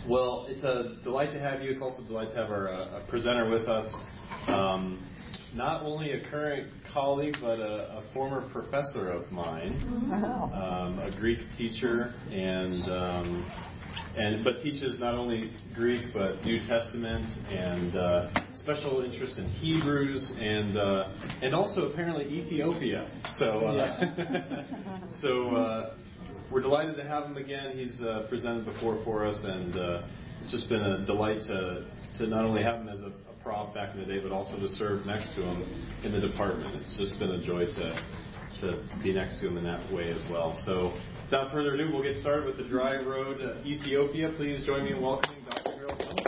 Well, it's a delight to have you. It's also a delight to have our presenter with us. Not only a current colleague, but a former professor of mine, a Greek teacher, but teaches not only Greek but New Testament and special interest in Hebrews and also apparently Ethiopia. So we're delighted to have him again. He's presented before for us, and it's just been a delight to not only have him as a prof back in the day, but also to serve next to him in the department. It's just been a joy to be next to him in that way as well. So without further ado, we'll get started with the dry road Ethiopia. Please join me in welcoming Dr. Harold Thompson.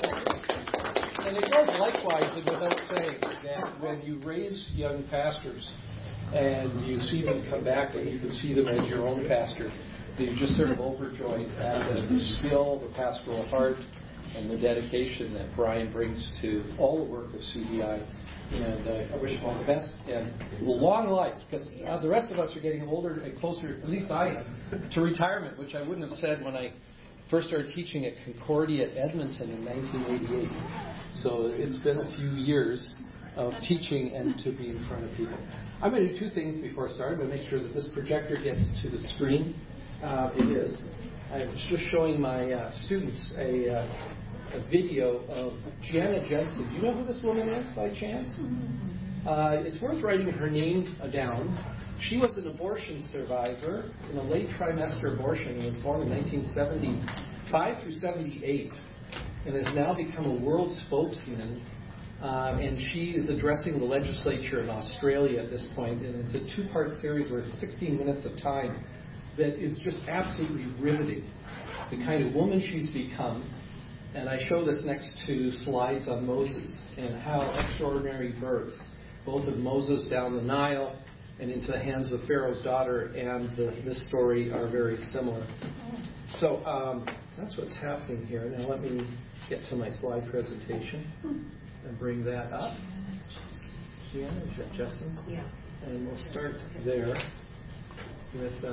And it goes likewise, and without saying, that when you raise young pastors and you see them come back and you can see them as your own pastor, you're just sort of overjoyed at the skill, the pastoral heart, and the dedication that Brian brings to all the work of CDI. And I wish him all the best and long life, because the rest of us are getting older and closer, at least I am, to retirement, which I wouldn't have said when I first started teaching at Concordia at Edmonton in 1988. So it's been a few years of teaching and to be in front of people. I'm going to do two things before I start. I'm going to make sure that this projector gets to the screen. It is. I was just showing my students a video of Janet Jensen. Do you know who this woman is by chance? It's worth writing her name down. She was an abortion survivor in a late trimester abortion and was born in 1975 through 78 and has now become a world spokesman. And she is addressing the legislature in Australia at this point, and it's a two-part series worth 16 minutes of time that is just absolutely riveting. The kind of woman she's become. And I show this next to slides on Moses and how extraordinary births, both of Moses down the Nile and into the hands of Pharaoh's daughter and this story are very similar. So that's what's happening here. Now let me get to my slide presentation and bring that up. Yeah, is that Justin? Yeah. And we'll start there with...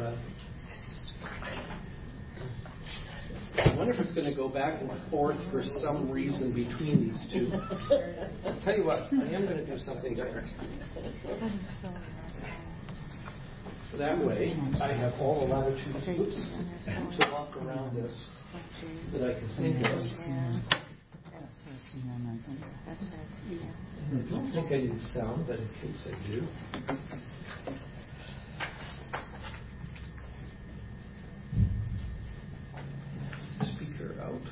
I wonder if it's going to go back and forth for some reason between these two. I'll tell you what, I am going to do something different. That way, I have all the latitude to walk around this that I can think of. I don't think I need sound, but in case I do. Speaker out.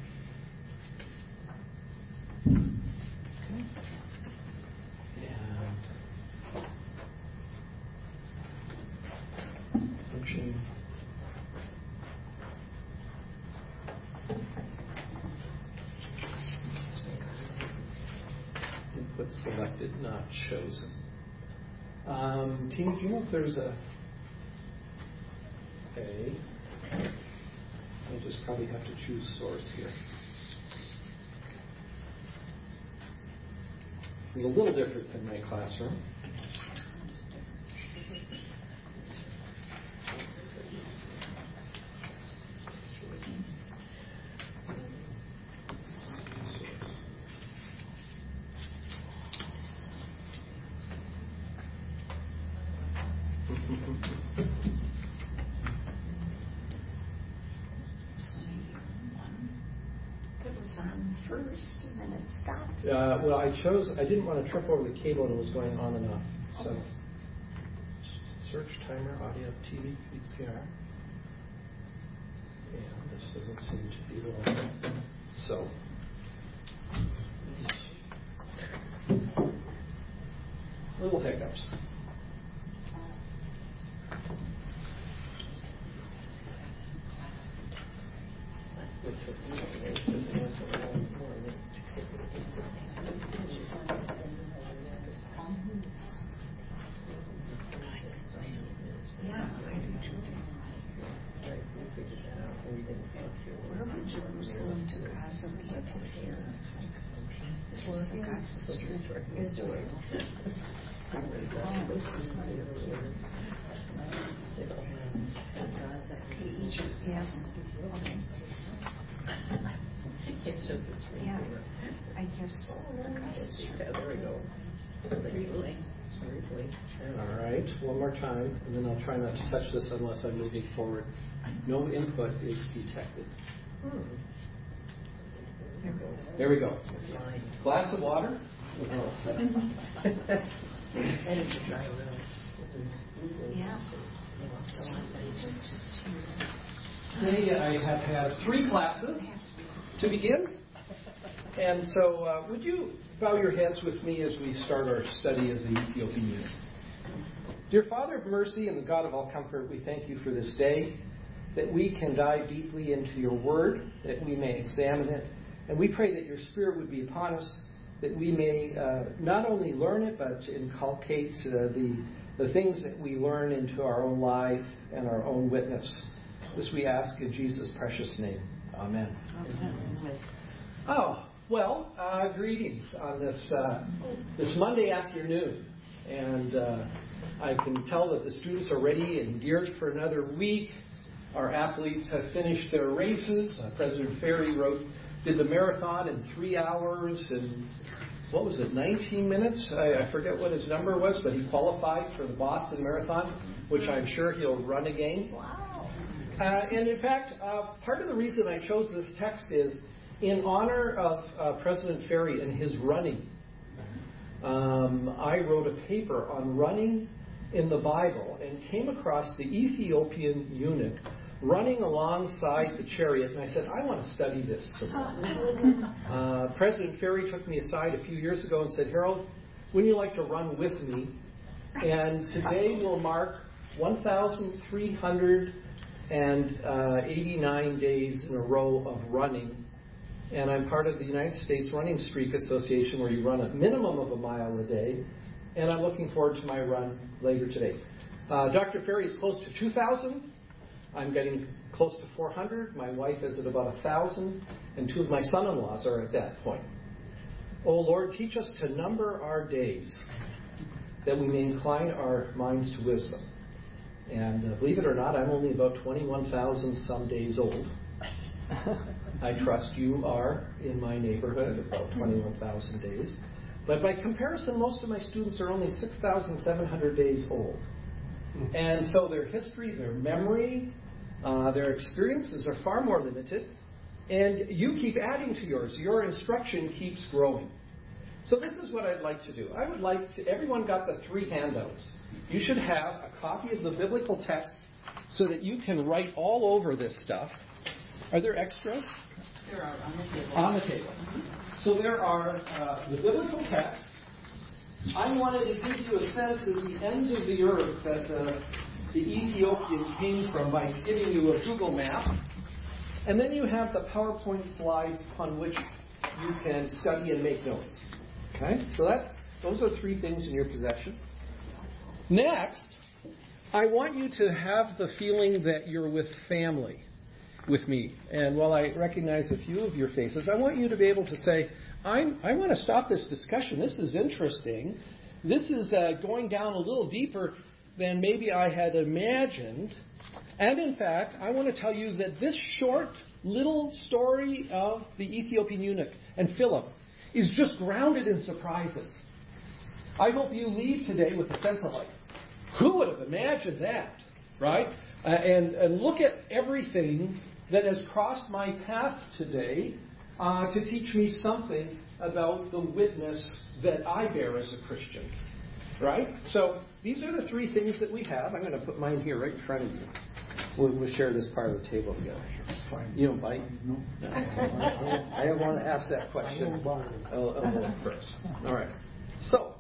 Okay. And function. Input selected, not chosen. Tina, do you know if there's a I just probably have to choose source here. It's a little different than my classroom. First, and then it stopped. Well, I didn't want to trip over the cable and it was going on and off. So, search timer, audio, TV, VCR. And this doesn't seem to be the one. So, little hiccups. Where would Jerusalem to Gaza be from here? This is the Gaza Strip, Israel. Okay, Egypt, yes. Okay. Yeah. I just got this. There we go. Briefly. All right, one more time, and then I'll try not to touch this unless I'm moving forward. No input is detected. There we go. Glass of water? Yeah. Today I have had 3 classes to begin. And so would you bow your heads with me as we start our study of the Ethiopian eunuch? Dear Father of mercy and the God of all comfort, we thank you for this day, that we can dive deeply into your word, that we may examine it. And we pray that your Spirit would be upon us, that we may not only learn it, but inculcate the things that we learn into our own life and our own witness. This we ask in Jesus' precious name. Amen. Oh, well, greetings on this Monday afternoon. And I can tell that the students are ready and geared for another week. Our athletes have finished their races. President Ferry did the marathon in 3 hours and, 19 minutes? I forget what his number was, but he qualified for the Boston Marathon, which I'm sure he'll run again. Wow. And in fact, part of the reason I chose this text is in honor of President Ferry and his running. I wrote a paper on running in the Bible and came across the Ethiopian eunuch running alongside the chariot, and I said, I want to study this some more. President Ferry took me aside a few years ago and said, Harold, wouldn't you like to run with me? And today will mark 1,389 days in a row of running. And I'm part of the United States Running Streak Association, where you run a minimum of a mile a day. And I'm looking forward to my run later today. Dr. Ferry is close to 2,000. I'm getting close to 400. My wife is at about 1,000. And 2 of my son-in-laws are at that point. Oh, Lord, teach us to number our days, that we may incline our minds to wisdom. And believe it or not, I'm only about 21,000 some days old. I trust you are in my neighborhood, about 21,000 days. But by comparison, most of my students are only 6,700 days old. And so their history, their memory, their experiences are far more limited. And you keep adding to yours. Your instruction keeps growing. So this is what I'd like to do. I would like to, everyone got the 3 handouts. You should have a copy of the biblical text so that you can write all over this stuff. Are there extras? There are on the table. On the table. So there are the biblical text. I wanted to give you a sense of the ends of the earth that the Ethiopian came from by giving you a Google map. And then you have the PowerPoint slides upon which you can study and make notes. Okay? So those are 3 things in your possession. Next, I want you to have the feeling that you're with family with me. And while I recognize a few of your faces, I want you to be able to say, I want to stop this discussion. This is interesting. This is going down a little deeper than maybe I had imagined. And in fact, I want to tell you that this short little story of the Ethiopian eunuch and Philip is just grounded in surprises. I hope you leave today with a sense of who would have imagined that, right? And look at everything that has crossed my path today to teach me something about the witness that I bear as a Christian, right? So these are the 3 things that we have. I'm going to put mine here right in front of you. We'll share this part of the table together. You don't bite? No. I want to ask that question a little first. All right. So,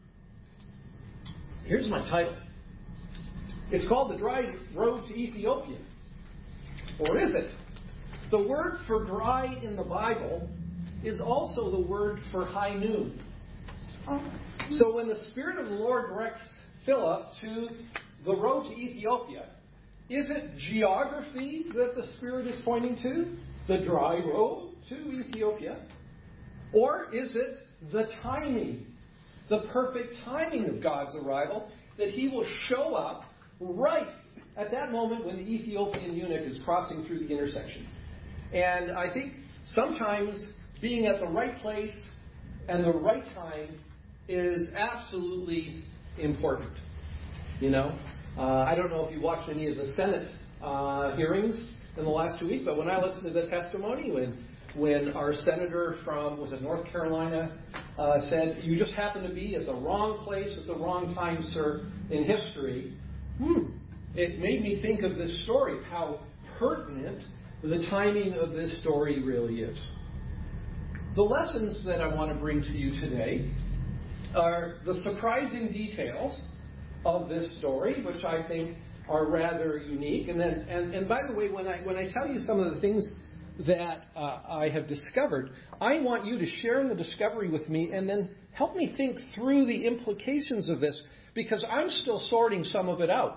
here's my title. It's called The Dry Road to Ethiopia. Or is it? The word for dry in the Bible is also the word for high noon. So when the Spirit of the Lord directs Philip to the road to Ethiopia, is it geography that the Spirit is pointing to? The dry road to Ethiopia? Or is it the timing, the perfect timing of God's arrival, that He will show up right at that moment when the Ethiopian eunuch is crossing through the intersection? And I think sometimes being at the right place and the right time is absolutely important. You know, I don't know if you watched any of the Senate hearings in the last 2 weeks, but when I listened to the testimony, when our senator from, was it North Carolina, said, "You just happen to be at the wrong place at the wrong time, sir, in history," it made me think of this story, how pertinent the timing of this story really is. The lessons that I want to bring to you today are the surprising details of this story, which I think are rather unique. And by the way, when I tell you some of the things that I have discovered, I want you to share in the discovery with me and then help me think through the implications of this, because I'm still sorting some of it out.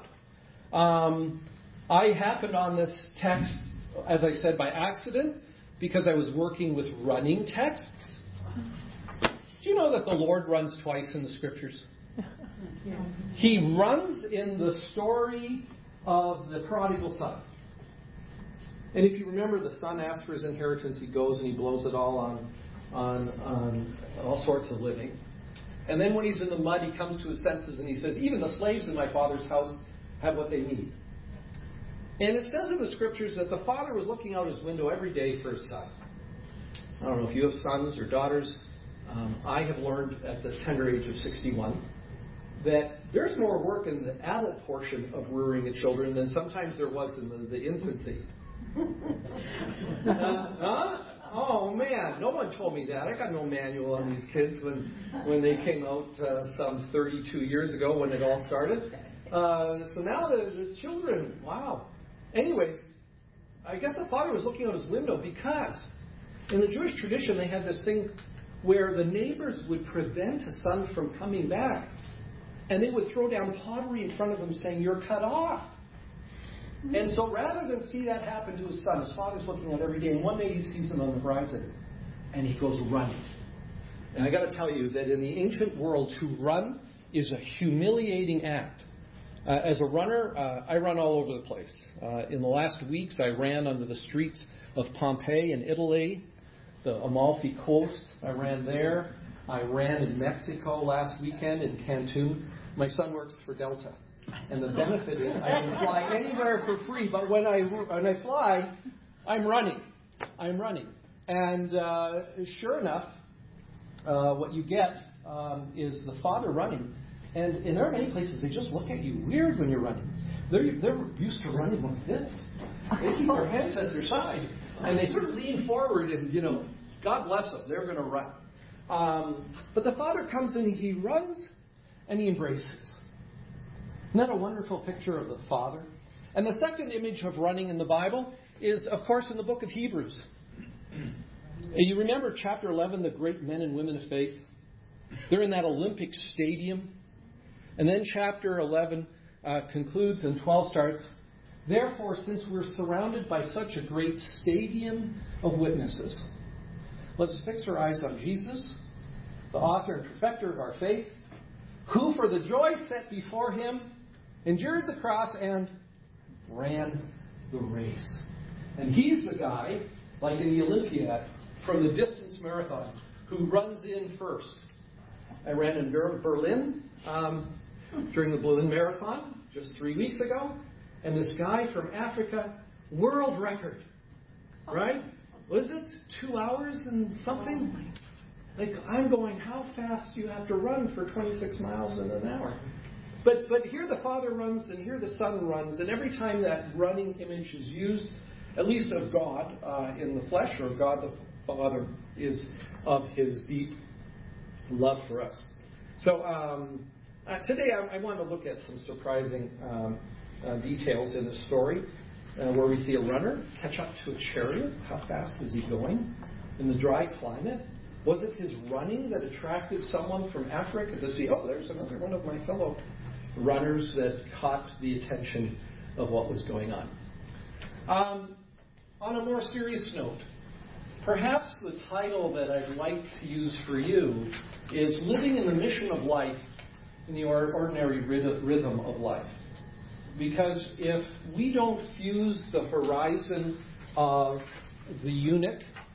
I happened on this text, as I said, by accident, because I was working with running texts. Do you know that the Lord runs twice in the Scriptures? He runs in the story of the prodigal son. And if you remember, the son asks for his inheritance. He goes and he blows it all on all sorts of living. And then when he's in the mud, he comes to his senses and he says, "Even the slaves in my father's house have what they need." And it says in the Scriptures that the father was looking out his window every day for his son. I don't know if you have sons or daughters. I have learned at the tender age of 61 that there's more work in the adult portion of rearing a children than sometimes there was in the infancy. Oh man, no one told me that. I got no manual on these kids when they came out some 32 years ago when it all started. So now the children, wow. Anyways, I guess the father was looking out his window because in the Jewish tradition they had this thing where the neighbors would prevent a son from coming back. And they would throw down pottery in front of him saying, "You're cut off." And so rather than see that happen to his son, his father's looking out every day. And one day he sees him on the horizon. And he goes running. And I got to tell you that in the ancient world, to run is a humiliating act. As a runner, I run all over the place. In the last weeks, I ran under the streets of Pompeii in Italy, the Amalfi Coast. I ran there. I ran in Mexico last weekend in Cancun. My son works for Delta. And the benefit is I can fly anywhere for free. But when I fly, I'm running. And sure enough, what you get is the father running. And there are many places they just look at you weird when you're running. They're used to running like this. They keep their hands at their side. And they sort of lean forward and, God bless them, they're going to run. But the father comes and he runs and he embraces. Isn't that a wonderful picture of the father? And the second image of running in the Bible is, of course, in the book of Hebrews. You remember chapter 11, the great men and women of faith? They're in that Olympic stadium. And then chapter 11 concludes and 12 starts. "Therefore, since we're surrounded by such a great stadium of witnesses, let's fix our eyes on Jesus, the author and perfecter of our faith, who for the joy set before him endured the cross and ran the race." And he's the guy, like in the Olympiad, from the distance marathon, who runs in first. I ran in Berlin during the Berlin Marathon just 3 weeks ago, and this guy from Africa, world record, right? Was it 2 hours and something? Like, I'm going, how fast do you have to run for 26 miles in an hour? But here the father runs and here the son runs, and every time that running image is used, at least of God in the flesh, or God the Father, is of his deep love for us. So today I want to look at some surprising details in the story where we see a runner catch up to a chariot. How fast is he going? In the dry climate, was it his running that attracted someone from Africa to see, oh, there's another one of my fellow runners that caught the attention of what was going on? On a more serious note, perhaps the title that I'd like to use for you is Living in the Mission of Life in the Ordinary Rhythm of Life. Because if we don't fuse the horizon of the eunuch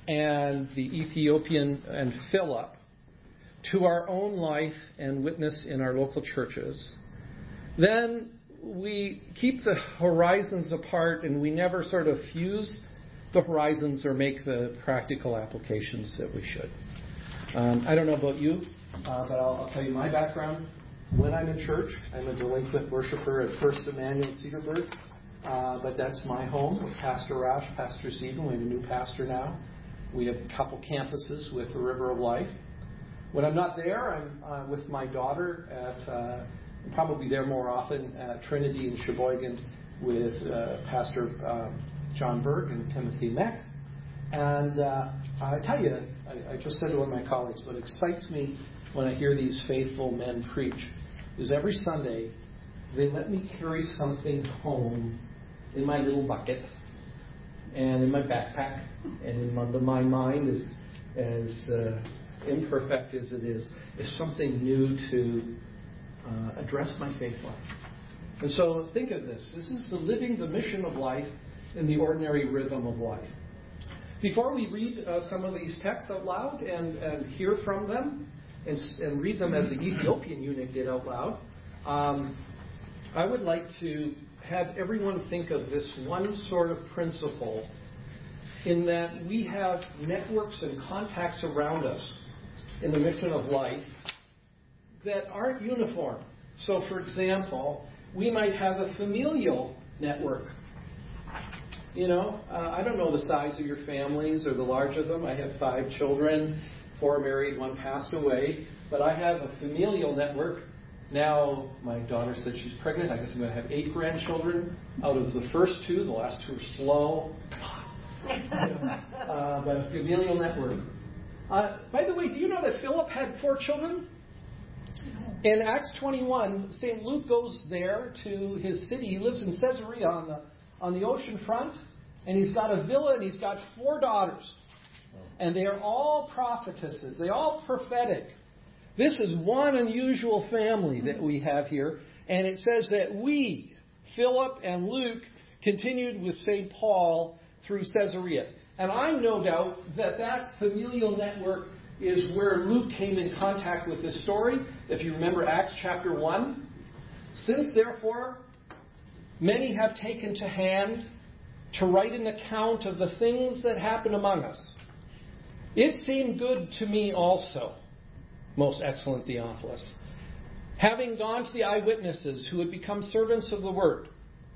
and the Ethiopian and Philip to our own life and witness in our local churches, then we keep the horizons apart and we never sort of fuse the horizons or make the practical applications that we should. I don't know about you, but I'll tell you my background. When I'm in church, I'm a delinquent worshiper at First Emmanuel at Cedarburg, but that's my home with Pastor Rash, Pastor Stephen. We have a new pastor now. We have a couple campuses with the River of Life. When I'm not there, I'm with my daughter at, probably there more often, at Trinity in Sheboygan with Pastor John Berg and Timothy Meck. And I tell you, I just said to one of my colleagues, what excites me when I hear these faithful men preach is every Sunday they let me carry something home in my little bucket and in my backpack and in my mind, as imperfect as it is something new to address my faith life. And so think of this. This is living the mission of life in the ordinary rhythm of life. Before we read some of these texts out loud and hear from them and read them as the Ethiopian eunuch did out loud, I would like to have everyone think of this one sort of principle in that we have networks and contacts around us in the mission of life that aren't uniform. So, for example, we might have a familial network. You know, I don't know the size of your families or the large of them. I have 5 children, 4 married, 1 passed away. But I have a familial network. Now, my daughter said she's pregnant. I guess I'm going to have 8 grandchildren out of the first 2. The last 2 are slow. But a familial network. By the way, do you know that Philip had 4 children? In Acts 21, St. Luke goes there to his city. He lives in Caesarea on the ocean front, and he's got a villa, and he's got 4 daughters. And they are all prophetesses. They're all prophetic. This is one unusual family that we have here. And it says that we, Philip and Luke, continued with St. Paul through Caesarea. And I no doubt that familial network is where Luke came in contact with this story. If you remember Acts chapter 1. Since, therefore, many have taken to hand to write an account of the things that happened among us, it seemed good to me also, most excellent Theophilus, having gone to the eyewitnesses who had become servants of the word,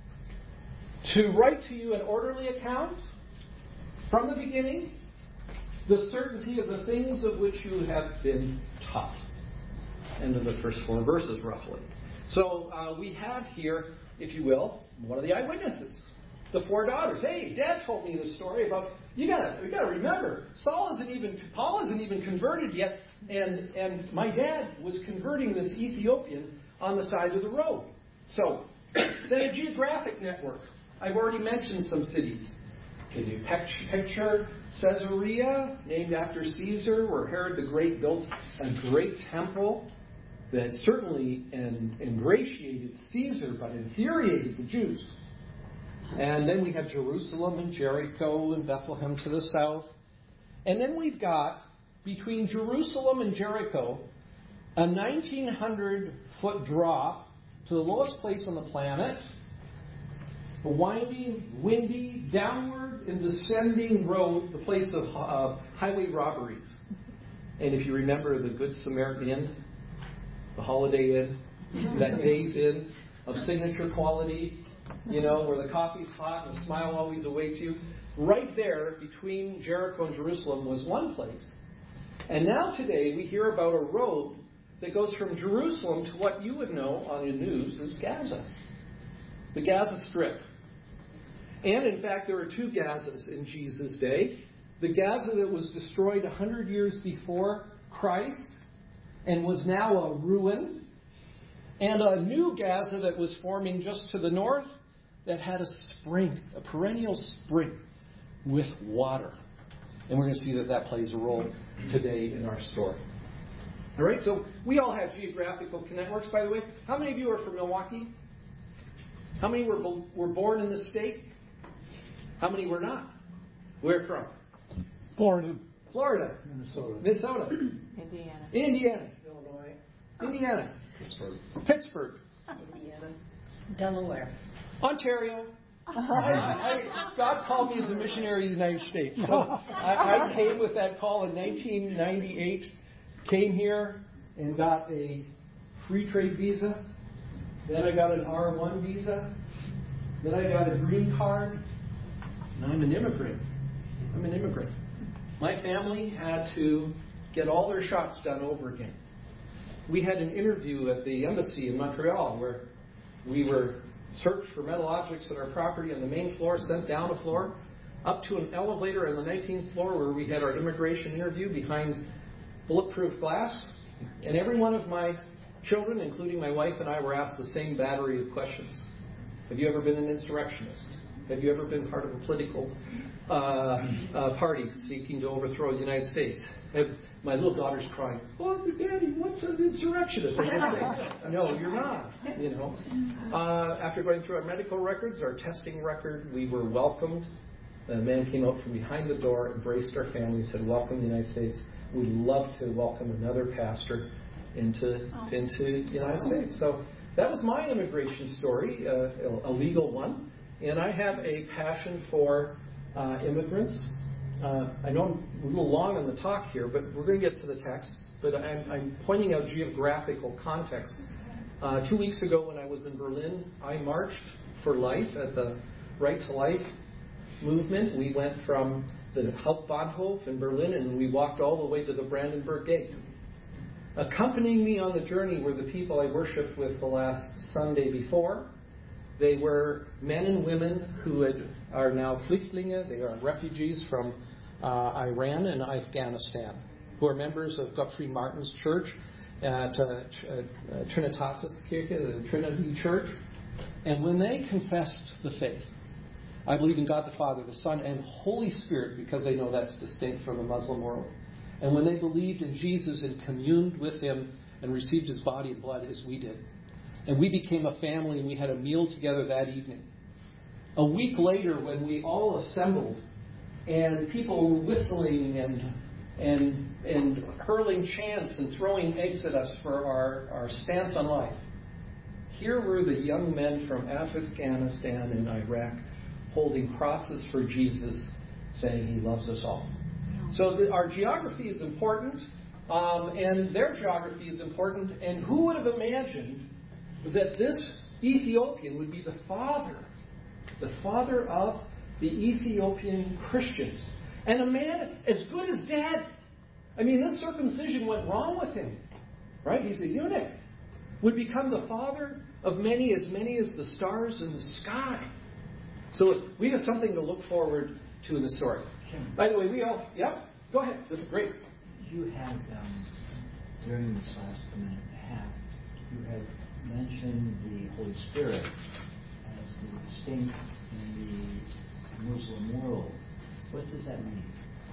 to write to you an orderly account from the beginning, the certainty of the things of which you have been taught. End of the first 4 verses, roughly. So we have here, if you will, one of the eyewitnesses, the 4 daughters. Hey, Dad told me the story about, you gotta remember, Paul isn't even converted yet, and my dad was converting this Ethiopian on the side of the road. So, then a geographic network. I've already mentioned some cities. Can you picture Caesarea, named after Caesar, where Herod the Great built a great temple that certainly ingratiated Caesar, but infuriated the Jews. And then we have Jerusalem and Jericho and Bethlehem to the south. And then we've got, between Jerusalem and Jericho, a 1,900-foot drop to the lowest place on the planet, a winding, windy, downward and descending road, the place of highway robberies. And if you remember the Good Samaritan Inn, the Holiday Inn, that Days Inn of signature quality, you know, where the coffee's hot and a smile always awaits you. Right there between Jericho and Jerusalem was one place. And now today we hear about a road that goes from Jerusalem to what you would know on the news as Gaza. The Gaza Strip. And in fact, there were 2 Gazas in Jesus' day. The Gaza that was destroyed 100 years before Christ and was now a ruin. And a new Gaza that was forming just to the north that had a spring, a perennial spring with water. And we're going to see that plays a role today in our story. All right, so we all have geographical networks, by the way. How many of you are from Milwaukee? How many were born in the state? How many were not? Where from? Florida. Florida. Minnesota. Indiana. Illinois. Indiana. Pittsburgh. Indiana. Delaware. Ontario. God called me as a missionary in the United States. So I came with that call in 1998, came here and got a free trade visa. Then I got an R1 visa. Then I got a green card. And I'm an immigrant. My family had to get all their shots done over again. We had an interview at the embassy in Montreal where we were searched for metal objects at our property on the main floor, sent down a floor, up to an elevator on the 19th floor where we had our immigration interview behind bulletproof glass. And every one of my children, including my wife and I, were asked the same battery of questions. Have you ever been an insurrectionist? Have you ever been part of a political party seeking to overthrow the United States? My little daughter's crying, "Oh, Daddy, what's an insurrectionist?" I just say, "No, you're not." You know. After going through our medical records, our testing record, we were welcomed. A man came out from behind the door, embraced our family, and said, "Welcome to the United States. We'd love to welcome another pastor into the United States." So that was my immigration story, a legal one. And I have a passion for immigrants. I know I'm a little long on the talk here, but we're going to get to the text. But I'm pointing out geographical context. 2 weeks ago when I was in Berlin, I marched for life at the Right to Life movement. We went from the Hauptbahnhof in Berlin and we walked all the way to the Brandenburg Gate. Accompanying me on the journey were the people I worshipped with the last Sunday before. They were men and women who are now Flüchtlinge. They are refugees from Iran and Afghanistan, who are members of Gottfried Martin's church at Trinitatis Kirche, the Trinity Church. And when they confessed the faith, I believe in God the Father, the Son, and Holy Spirit, because they know that's distinct from the Muslim world. And when they believed in Jesus and communed with Him and received His body and blood as we did. And we became a family and we had a meal together that evening. A week later, when we all assembled and people were whistling and hurling chants and throwing eggs at us for our stance on life, here were the young men from Afghanistan and Iraq holding crosses for Jesus, saying He loves us all. So our geography is important, and their geography is important. And who would have imagined that this Ethiopian would be the father of the Ethiopian Christians? And a man as good as dead. I mean, this circumcision went wrong with him, right? He's a eunuch. Would become the father of as many as the stars in the sky. So we have something to look forward to in the story. By the way, go ahead. This is great. You had, during this last minute and a half, you had mentioned the Holy Spirit as distinct in the Muslim world. What does that mean?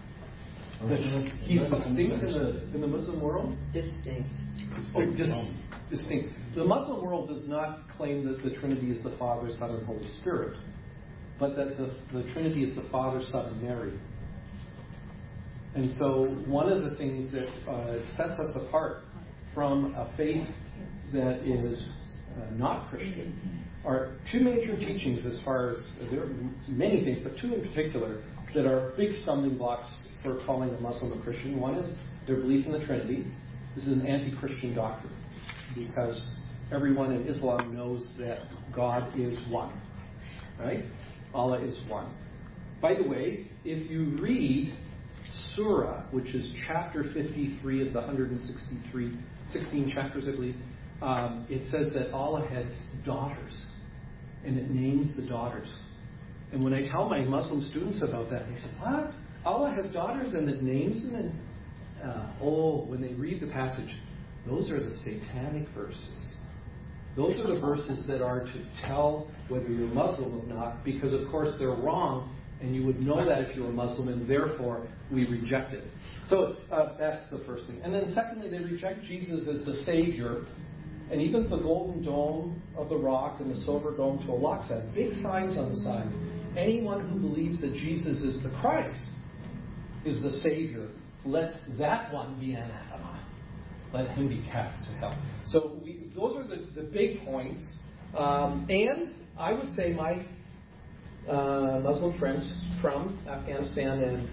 He's distinct in the Muslim world? Distinct. Distinct. The Muslim world does not claim that the Trinity is the Father, Son, and Holy Spirit, but that the Trinity is the Father, Son, and Mary. And so one of the things that sets us apart from a faith that is not Christian are two major teachings as far as, there are many things, but two in particular that are big stumbling blocks for calling a Muslim a Christian. One is their belief in the Trinity. This is an anti-Christian doctrine because everyone in Islam knows that God is one. Right? Allah is one. By the way, if you read Surah, which is chapter 53 of the 16 chapters, I believe, it says that Allah has daughters, and it names the daughters. And when I tell my Muslim students about that, they say, "What? Allah has daughters and it names them?" And when they read the passage, those are the satanic verses. Those are the verses that are to tell whether you're Muslim or not, because of course they're wrong, and you would know that if you were Muslim, and therefore we reject it. So that's the first thing. And then secondly, they reject Jesus as the Savior, and even the golden dome of the rock and the silver dome to Al-Aqsa, big signs on the side. Anyone who believes that Jesus is the Christ is the Savior. Let that one be anathema. Let him be cast to hell. So those are the big points. And I would say my Muslim friends from Afghanistan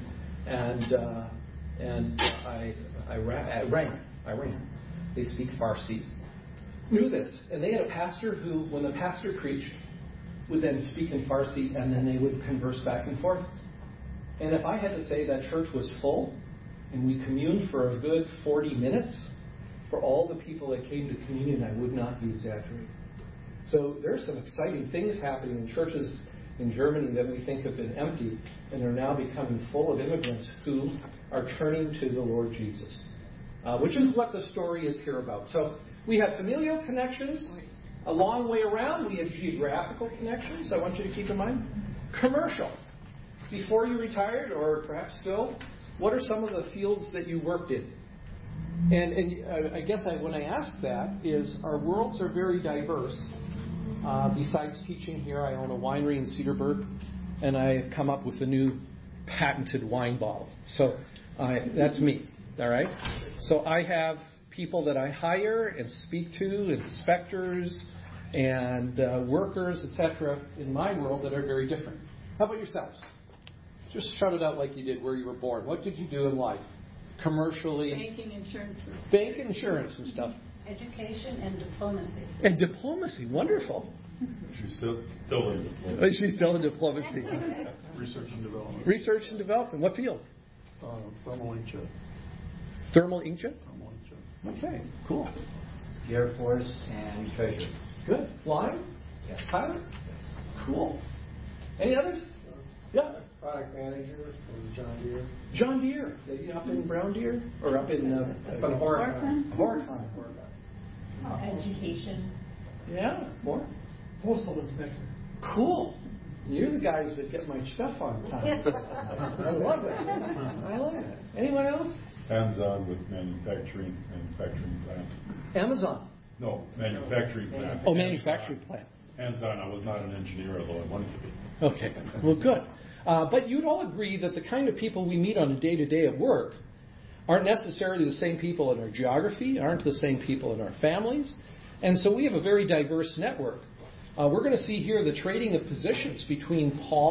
and Iran, they speak Farsi, knew this. And they had a pastor who, when the pastor preached, would then speak in Farsi, and then they would converse back and forth. And if I had to say that church was full, and we communed for a good 40 minutes, for all the people that came to communion, I would not be exaggerating. So there's some exciting things happening in churches in Germany that we think have been empty and are now becoming full of immigrants who are turning to the Lord Jesus, which is what the story is here about. So we have familial connections a long way around. We have geographical connections, I want you to keep in mind. Commercial. Before you retired, or perhaps still, what are some of the fields that you worked in? And I guess when I ask that is our worlds are very diverse. Besides teaching here, I own a winery in Cedarburg, and I have come up with a new patented wine bottle. So that's me, all right? So I have people that I hire and speak to, inspectors and workers, etc., in my world that are very different. How about yourselves? Just shout it out like you did where you were born. What did you do in life? Commercially? Banking, insurance. Bank, insurance and stuff. Education and diplomacy. And diplomacy. Wonderful. She's still in diplomacy. She's still in diplomacy. Research and development. Research and development. What field? Thermal inkjet. Thermal inkjet? Thermal inkjet. Okay, cool. The Air Force and Treasury. Good. Flying? Yes. Pilot? Cool. Any others? Yeah. Product manager for John Deere. John Deere. Up in Brown Deere? Or up in Horicon. Horicon. Education. Yeah. More? Postal inspector. Cool. You're the guys that get my stuff on time. I love it. I love it. Anyone else? Hands-on with manufacturing plant. Amazon. No, manufacturing plant. Oh, manufacturing plant. Hands-on. I was not an engineer, although I wanted to be. Okay. Well, good. But you'd all agree that the kind of people we meet on a day-to-day at work aren't necessarily the same people in our geography, aren't the same people in our families. And so we have a very diverse network. We're going to see here the trading of positions between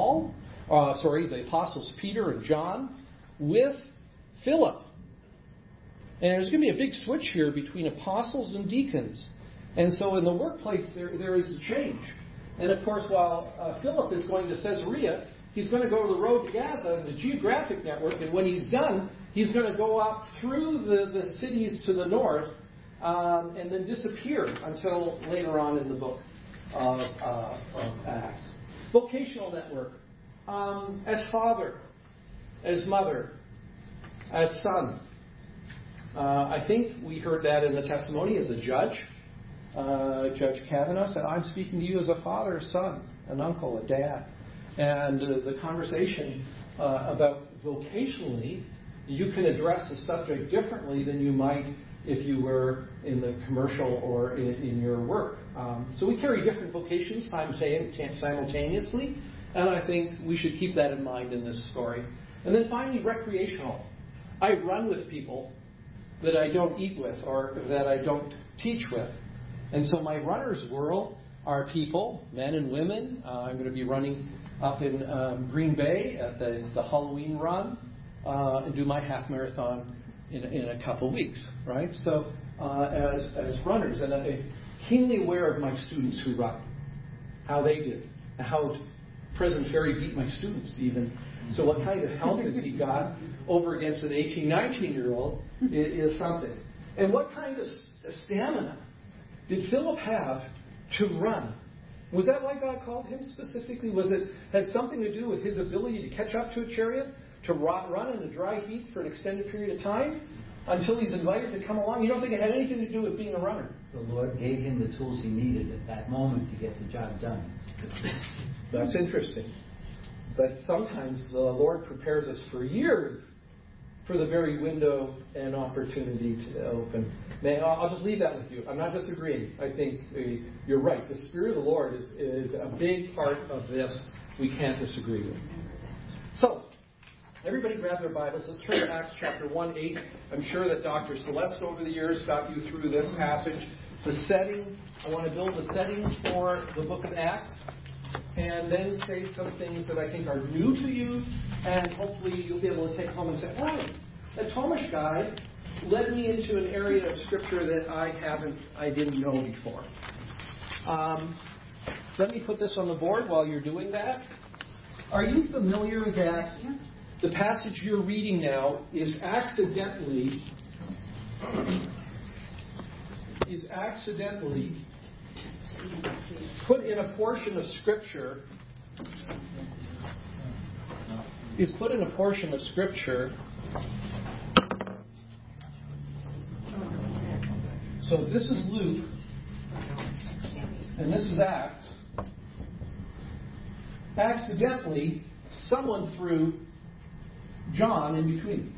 the apostles Peter and John with Philip. And there's going to be a big switch here between apostles and deacons. And so in the workplace, there is a change. And of course, while Philip is going to Caesarea, he's going to go to the road to Gaza, the geographic network, and when he's done, he's going to go up through the cities to the north and then disappear until later on in the book of Acts. Vocational network. As father, as mother, as son. I think we heard that in the testimony as a judge. Judge Kavanaugh said, I'm speaking to you as a father, a son, an uncle, a dad. And the conversation about vocationally, you can address the subject differently than you might if you were in the commercial or in your work. So we carry different vocations simultaneously, and I think we should keep that in mind in this story. And then finally, recreational. I run with people that I don't eat with or that I don't teach with. And so my runner's world are people, men and women. I'm going to be running up in Green Bay at the Halloween run and do my half marathon in a couple weeks, right? So as runners, and I'm keenly aware of my students who run, how they did, and how President Ferry beat my students even. So what kind of health has he got over against an 18, 19-year-old is something. And what kind of stamina did Philip have to run? Was that why God called him specifically? Had something to do with his ability to catch up to a chariot, to run in a dry heat for an extended period of time until he's invited to come along? You don't think it had anything to do with being a runner? The Lord gave him the tools he needed at that moment to get the job done. That's interesting. But sometimes the Lord prepares us for years for the very window and opportunity to open. I'll just leave that with you. I'm not disagreeing. I think you're right. The Spirit of the Lord is a big part of this we can't disagree with. So, Everybody grab their Bibles. Let's turn to Acts chapter 1:8. I'm sure that Dr. Celeste over the years got you through this passage. The setting, I want to build a setting for the book of Acts, and then say some things that I think are new to you, and hopefully you'll be able to take home and say, oh, that Thomas guy led me into an area of Scripture that I didn't know before. Let me put this on the board while you're doing that. Are you familiar that the passage you're reading now is accidentally put in a portion of Scripture So this is Luke, and this is Acts. Accidentally, someone threw John in between.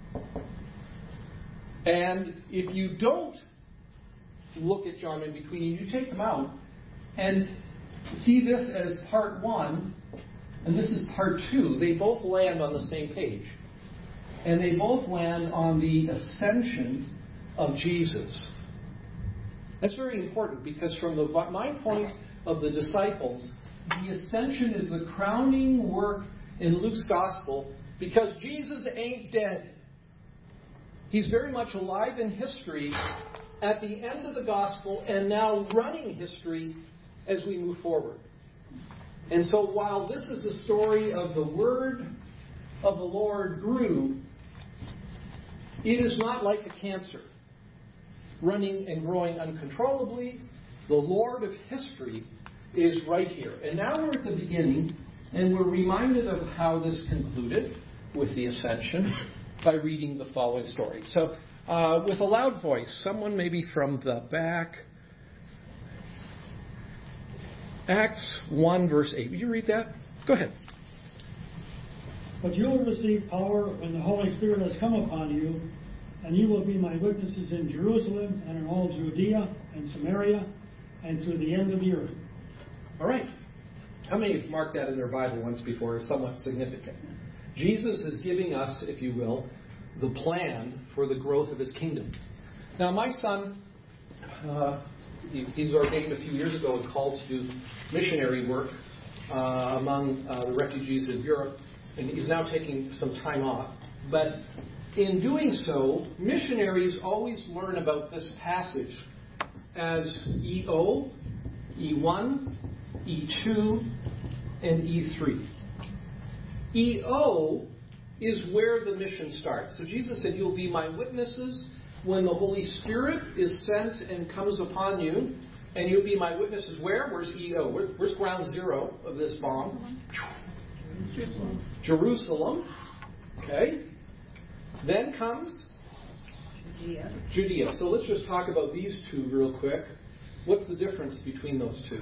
And if you don't look at John in between, you take them out and see this as part 1, and this is part 2. They both land on the same page. And they both land on the ascension of Jesus. That's very important because from my point of the disciples, the ascension is the crowning work in Luke's gospel because Jesus ain't dead. He's very much alive in history at the end of the gospel and now running history as we move forward. And so while this is a story of the word of the Lord grew, it is not like a cancer, running and growing uncontrollably. The Lord of history is right here. And now we're at the beginning, and we're reminded of how this concluded with the ascension by reading the following story. So, with a loud voice, someone maybe from the back. Acts 1, verse 8. Will you read that? Go ahead. But you will receive power when the Holy Spirit has come upon you, and you will be my witnesses in Jerusalem and in all Judea and Samaria and to the end of the earth. All right. How many have marked that in their Bible once before? It's somewhat significant. Jesus is giving us, if you will, the plan for the growth of his kingdom. Now, my son, he's ordained a few years ago and called to do missionary work among the refugees in Europe, and he's now taking some time off. But in doing so, missionaries always learn about this passage as EO, E1, E2, and E3. EO is where the mission starts. So Jesus said, you'll be my witnesses when the Holy Spirit is sent and comes upon you. And you'll be my witnesses where? Where's EO? Where's ground zero of this bomb? Jerusalem. Okay. Then comes Judea. So let's just talk about these two real quick. What's the difference between those two?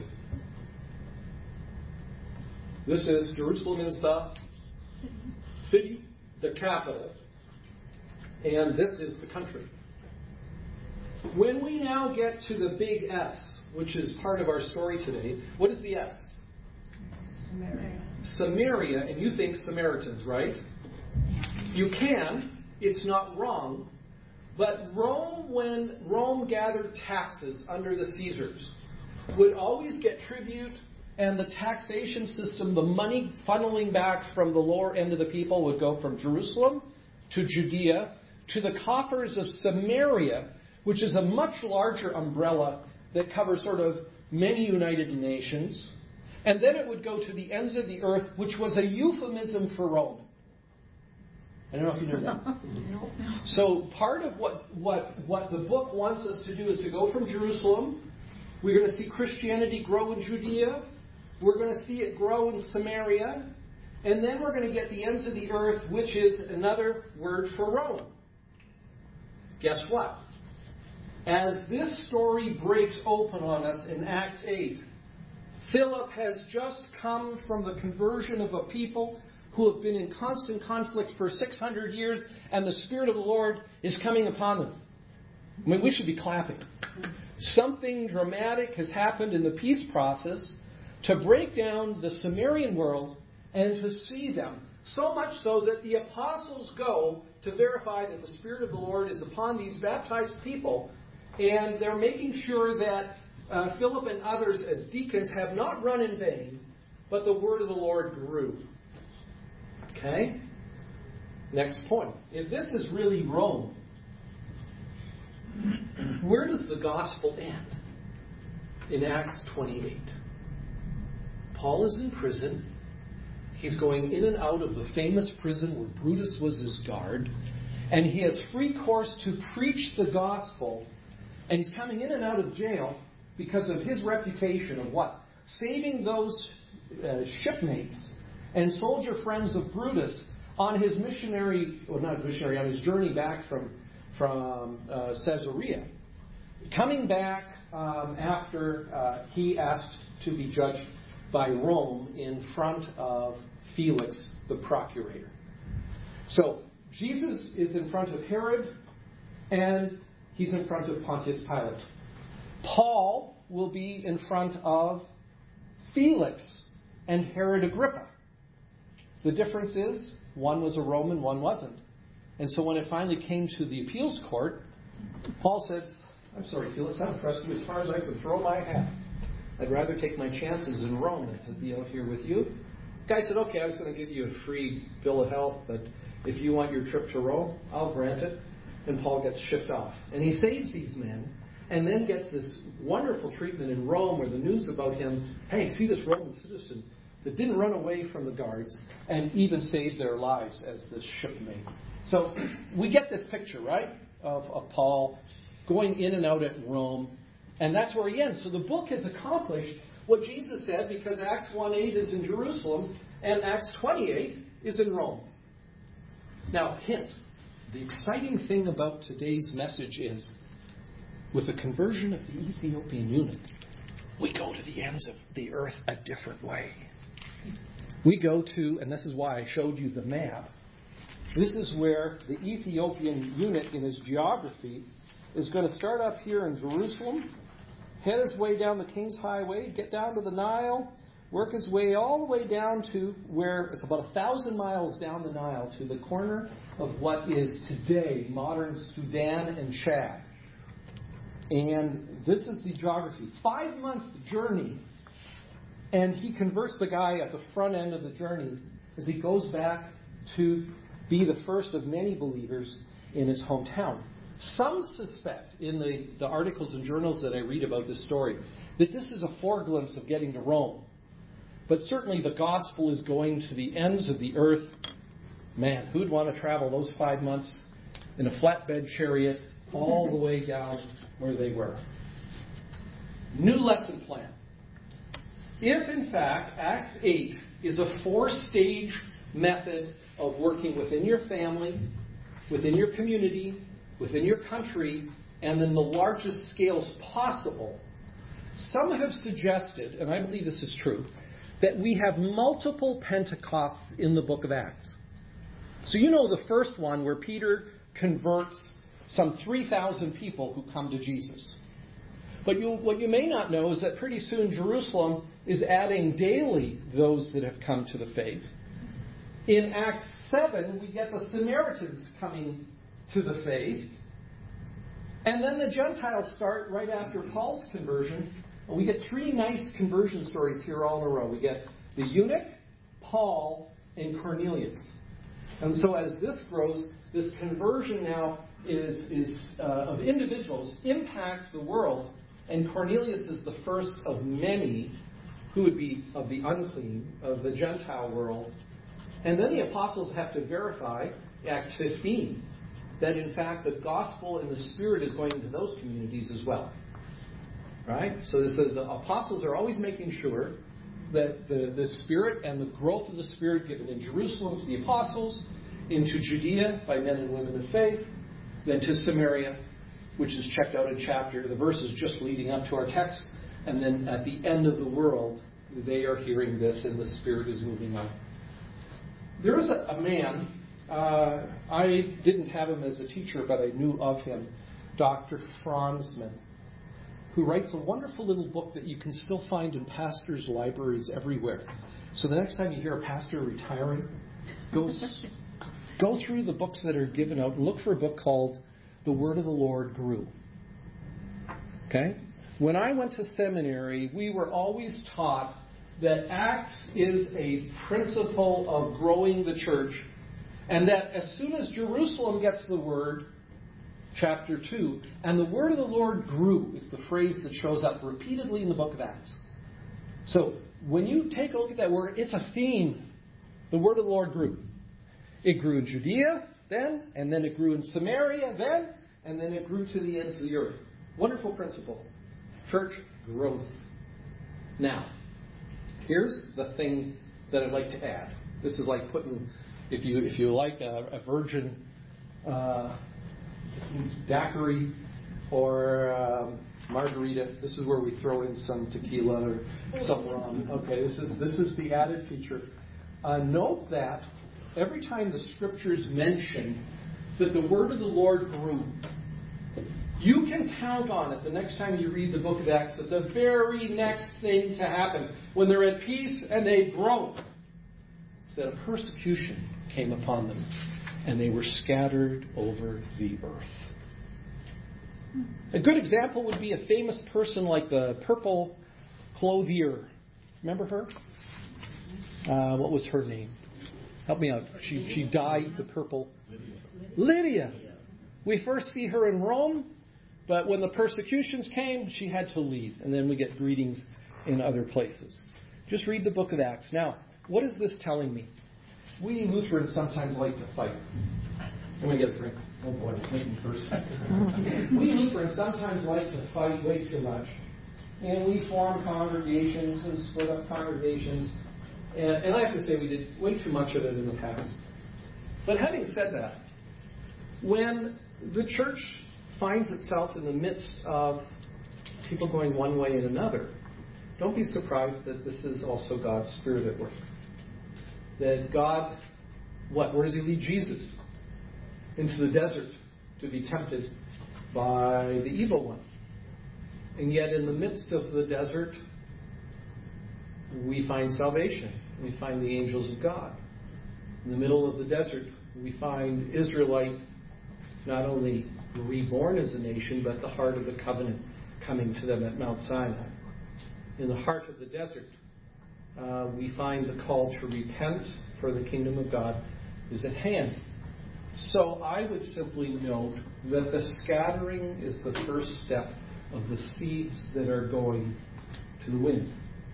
This is Jerusalem is the city, the capital, and this is the country. When we now get to the big S, which is part of our story today, what is the S? Samaria. Samaria, and you think Samaritans, right? You can. It's not wrong. But Rome, when Rome gathered taxes under the Caesars, would always get tribute, and the taxation system, the money funneling back from the lower end of the people would go from Jerusalem to Judea to the coffers of Samaria, which is a much larger umbrella that covers sort of many United Nations. And then it would go to the ends of the earth, which was a euphemism for Rome. I don't know if you knew that. No. So part of what the book wants us to do is to go from Jerusalem. We're going to see Christianity grow in Judea. We're going to see it grow in Samaria. And then we're going to get the ends of the earth, which is another word for Rome. Guess what? As this story breaks open on us in Acts 8, Philip has just come from the conversion of a people who have been in constant conflict for 600 years, and the Spirit of the Lord is coming upon them. I mean, we should be clapping. Something dramatic has happened in the peace process to break down the Sumerian world and to see them So much so that the apostles go to verify that the Spirit of the Lord is upon these baptized people, and they're making sure that Philip and others as deacons have not run in vain, but the word of the Lord grew. Okay? Next point. If this is really Rome, where does the gospel end? In Acts 28. Paul is in prison. He's going in and out of the famous prison where Brutus was his guard. And he has free course to preach the gospel. And he's coming in and out of jail because of his reputation of what? Saving those shipmates and soldier friends of Brutus on his on his journey back from Caesarea. Coming back after he asked to be judged by Rome in front of Felix, the procurator. So Jesus is in front of Herod, and he's in front of Pontius Pilate. Paul will be in front of Felix and Herod Agrippa. The difference is, one was a Roman, one wasn't. And so when it finally came to the appeals court, Paul said, I'm sorry, Felix, I don't trust you as far as I could throw my hat. I'd rather take my chances in Rome than to be out here with you. The guy said, okay, I was going to give you a free bill of health, but if you want your trip to Rome, I'll grant it. And Paul gets shipped off. And he saves these men, and then gets this wonderful treatment in Rome where the news about him, hey, see this Roman citizen that didn't run away from the guards and even saved their lives as this shipmate. So we get this picture, right, of Paul going in and out at Rome, and that's where he ends. So the book has accomplished what Jesus said, because Acts 1:8 is in Jerusalem and Acts 28 is in Rome. Now, hint, the exciting thing about today's message is, with the conversion of the Ethiopian eunuch, we go to the ends of the earth a different way. We go to, and this is why I showed you the map, this is where the Ethiopian eunuch in his geography is going to start up here in Jerusalem, head his way down the King's Highway, get down to the Nile, work his way all the way down to where it's about 1,000 miles down the Nile to the corner of what is today modern Sudan and Chad. And this is the geography. 5 months journey. And he converts the guy at the front end of the journey as he goes back to be the first of many believers in his hometown. Some suspect in the articles and journals that I read about this story that this is a foreglimpse of getting to Rome. But certainly the gospel is going to the ends of the earth. Man, who'd want to travel those 5 months in a flatbed chariot all the way down where they were? New lesson plan. If, in fact, Acts 8 is a 4-stage method of working within your family, within your community, within your country, and in the largest scales possible, some have suggested, and I believe this is true, that we have multiple Pentecosts in the book of Acts. So you know the first one where Peter converts some 3,000 people who come to Jesus. But what you may not know is that pretty soon Jerusalem is adding daily those that have come to the faith. In Acts 7, we get the Samaritans coming to the faith. And then the Gentiles start right after Paul's conversion. And we get 3 nice conversion stories here all in a row. We get the eunuch, Paul, and Cornelius. And so as this grows, this conversion now is of individuals impacts the world. And Cornelius is the first of many who would be of the unclean, of the Gentile world. And then the apostles have to verify, Acts 15, that in fact the gospel and the Spirit is going into those communities as well. Right? So this is, the apostles are always making sure that the Spirit and the growth of the Spirit given in Jerusalem to the apostles, into Judea by men and women of faith, then to Samaria, which is checked out in the verses just leading up to our text, and then at the end of the world, they are hearing this and the Spirit is moving on. There is a man, I didn't have him as a teacher, but I knew of him, Dr. Franzman, who writes a wonderful little book that you can still find in pastors' libraries everywhere. So the next time you hear a pastor retiring, Go through the books that are given out and look for a book called The Word of the Lord Grew. Okay? When I went to seminary, we were always taught that Acts is a principle of growing the church, and that as soon as Jerusalem gets the word, chapter 2, and the word of the Lord grew is the phrase that shows up repeatedly in the book of Acts. So when you take a look at that word, it's a theme. The word of the Lord grew. It grew in Judea then, and then it grew in Samaria then, and then it grew to the ends of the earth. Wonderful principle. Church growth. Now, here's the thing that I'd like to add. This is like putting, if you like a virgin daiquiri or margarita, this is where we throw in some tequila or some rum. Okay, this is the added feature. Note that every time the Scriptures mention that the word of the Lord grew, you can count on it the next time you read the book of Acts that the very next thing to happen, when they're at peace and they've grown, is that a persecution came upon them and they were scattered over the earth. A good example would be a famous person like the purple clothier. Remember her? What was her name? Help me out. She dyed the purple. Lydia. We first see her in Rome, but when the persecutions came, she had to leave. And then we get greetings in other places. Just read the book of Acts. Now, what is this telling me? We Lutherans sometimes like to fight. I'm going to get a drink. Oh boy, it's making me thirsty. We Lutherans sometimes like to fight way too much. And we form congregations and split up congregations. And I have to say we did way too much of it in the past. But having said that, when the church finds itself in the midst of people going one way and another, don't be surprised that this is also God's Spirit at work. That God, where does He lead Jesus? Into the desert to be tempted by the evil one. And yet in the midst of the desert, we find salvation. We find the angels of God. In the middle of the desert, we find Israelite not only reborn as a nation, but the heart of the covenant coming to them at Mount Sinai. In the heart of the desert, we find the call to repent, for the kingdom of God is at hand. So I would simply note that the scattering is the first step of the seeds that are going to the wind.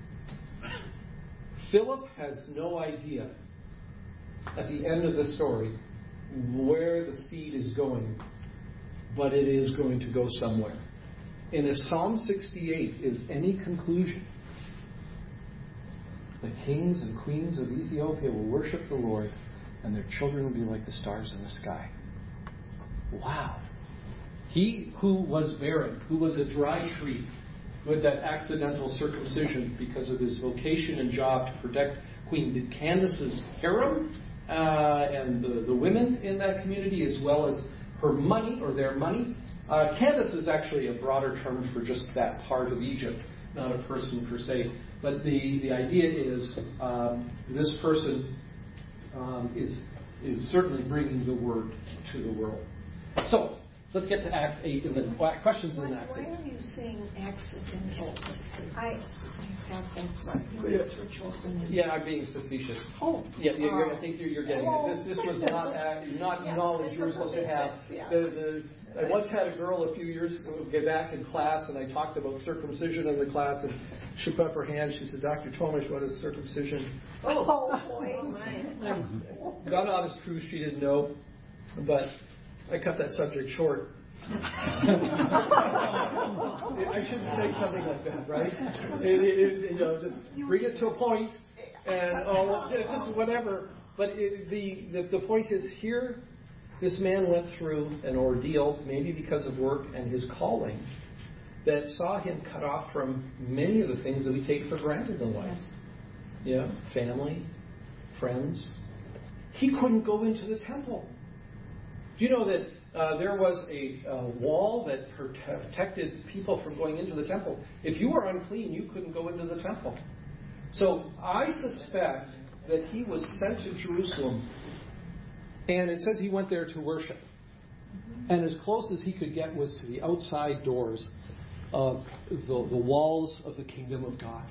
Philip has no idea at the end of the story where the seed is going, but it is going to go somewhere. And if Psalm 68 is any conclusion, the kings and queens of Ethiopia will worship the Lord, and their children will be like the stars in the sky. Wow. He who was barren, who was a dry tree, who had that accidental circumcision because of his vocation and job to protect Queen Candace's harem and the women in that community, as well as her money or their money. Candace is actually a broader term for just that part of Egypt, not a person per se. But the idea is this person is certainly bringing the word to the world. So let's get to Acts 8 and then questions in Acts 8. Why are you saying accidental? I have that words were chosen. Yeah, I'm being facetious. Oh, yeah. I think you're getting it. This was not knowledge you were supposed to have. I once had a girl a few years ago get back in class, and I talked about circumcision in the class, and she put up her hand. She said, "Dr. Tomish, what is circumcision?" Oh boy, God honest truth, she didn't know, but I cut that subject short. I shouldn't say something like that, right? Just bring it to a point, and just whatever. But the point is here, this man went through an ordeal, maybe because of work and his calling, that saw him cut off from many of the things that we take for granted in life. Yeah, family, friends. He couldn't go into the temple. Do you know that there was a wall that protected people from going into the temple? If you were unclean, you couldn't go into the temple. So I suspect that he was sent to Jerusalem, and it says he went there to worship. And as close as he could get was to the outside doors of the walls of the kingdom of God.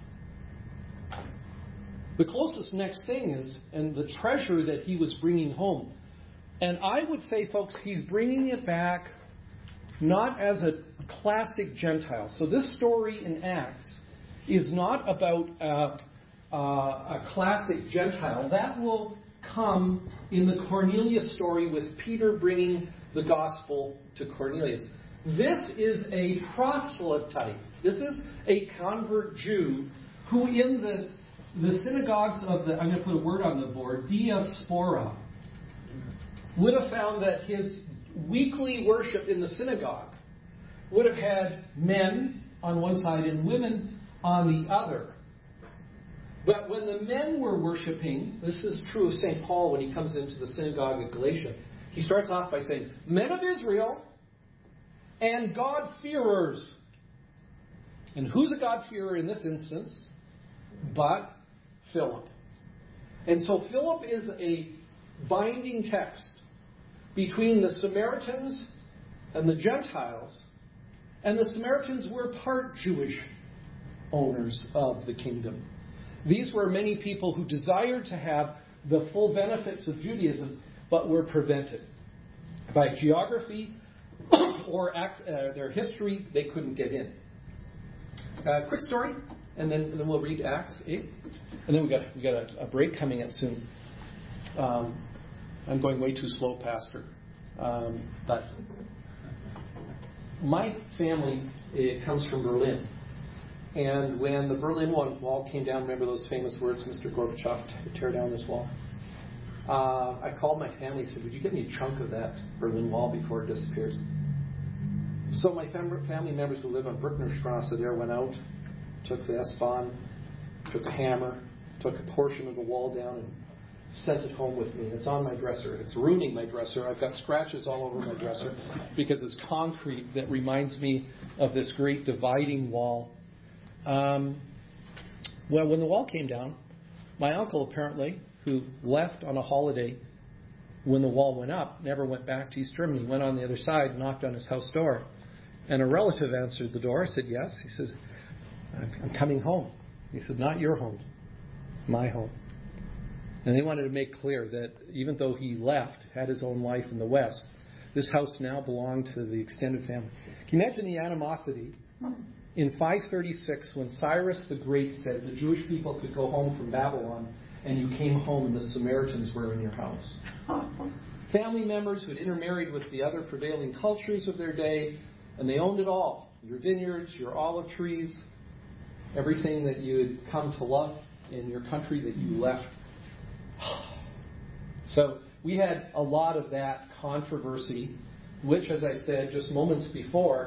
The closest next thing is, and the treasure that he was bringing home. And I would say, folks, he's bringing it back not as a classic Gentile. So this story in Acts is not about a classic Gentile. That will come in the Cornelius story with Peter bringing the gospel to Cornelius. This is a proselyte. This is a convert Jew who in the synagogues of the, I'm going to put a word on the board, diaspora, would have found that his weekly worship in the synagogue would have had men on one side and women on the other. But when the men were worshiping, this is true of St. Paul when he comes into the synagogue at Galatia, he starts off by saying, men of Israel and God-fearers. And who's a God-fearer in this instance? But Philip. And so Philip is a binding text between the Samaritans and the Gentiles. And the Samaritans were part Jewish owners of the kingdom. These were many people who desired to have the full benefits of Judaism, but were prevented by geography or their history. They couldn't get in. Quick story, and then we'll read Acts 8, and then we got a break coming up soon. I'm going way too slow, Pastor, but my family comes from Berlin. And when the Berlin Wall came down, remember those famous words, Mr. Gorbachev, tear down this wall? I called my family and said, would you get me a chunk of that Berlin Wall before it disappears? So my family members who live on Bruckner Strasse there went out, took the S-Bahn, took a hammer, took a portion of the wall down and sent it home with me. It's on my dresser. It's ruining my dresser. I've got scratches all over my dresser because it's concrete that reminds me of this great dividing wall. Well, when the wall came down, my uncle apparently, who left on a holiday when the wall went up, never went back to East Germany, went on the other side, knocked on his house door. And a relative answered the door. I said, yes. He said, I'm coming home. He said, not your home, my home. And they wanted to make clear that even though he left, had his own life in the West, this house now belonged to the extended family. Can you imagine the animosity? In 536, when Cyrus the Great said the Jewish people could go home from Babylon, and you came home and the Samaritans were in your house. Family members who had intermarried with the other prevailing cultures of their day, and they owned it all. Your vineyards, your olive trees, everything that you had come to love in your country that you left. So we had a lot of that controversy, which, as I said just moments before,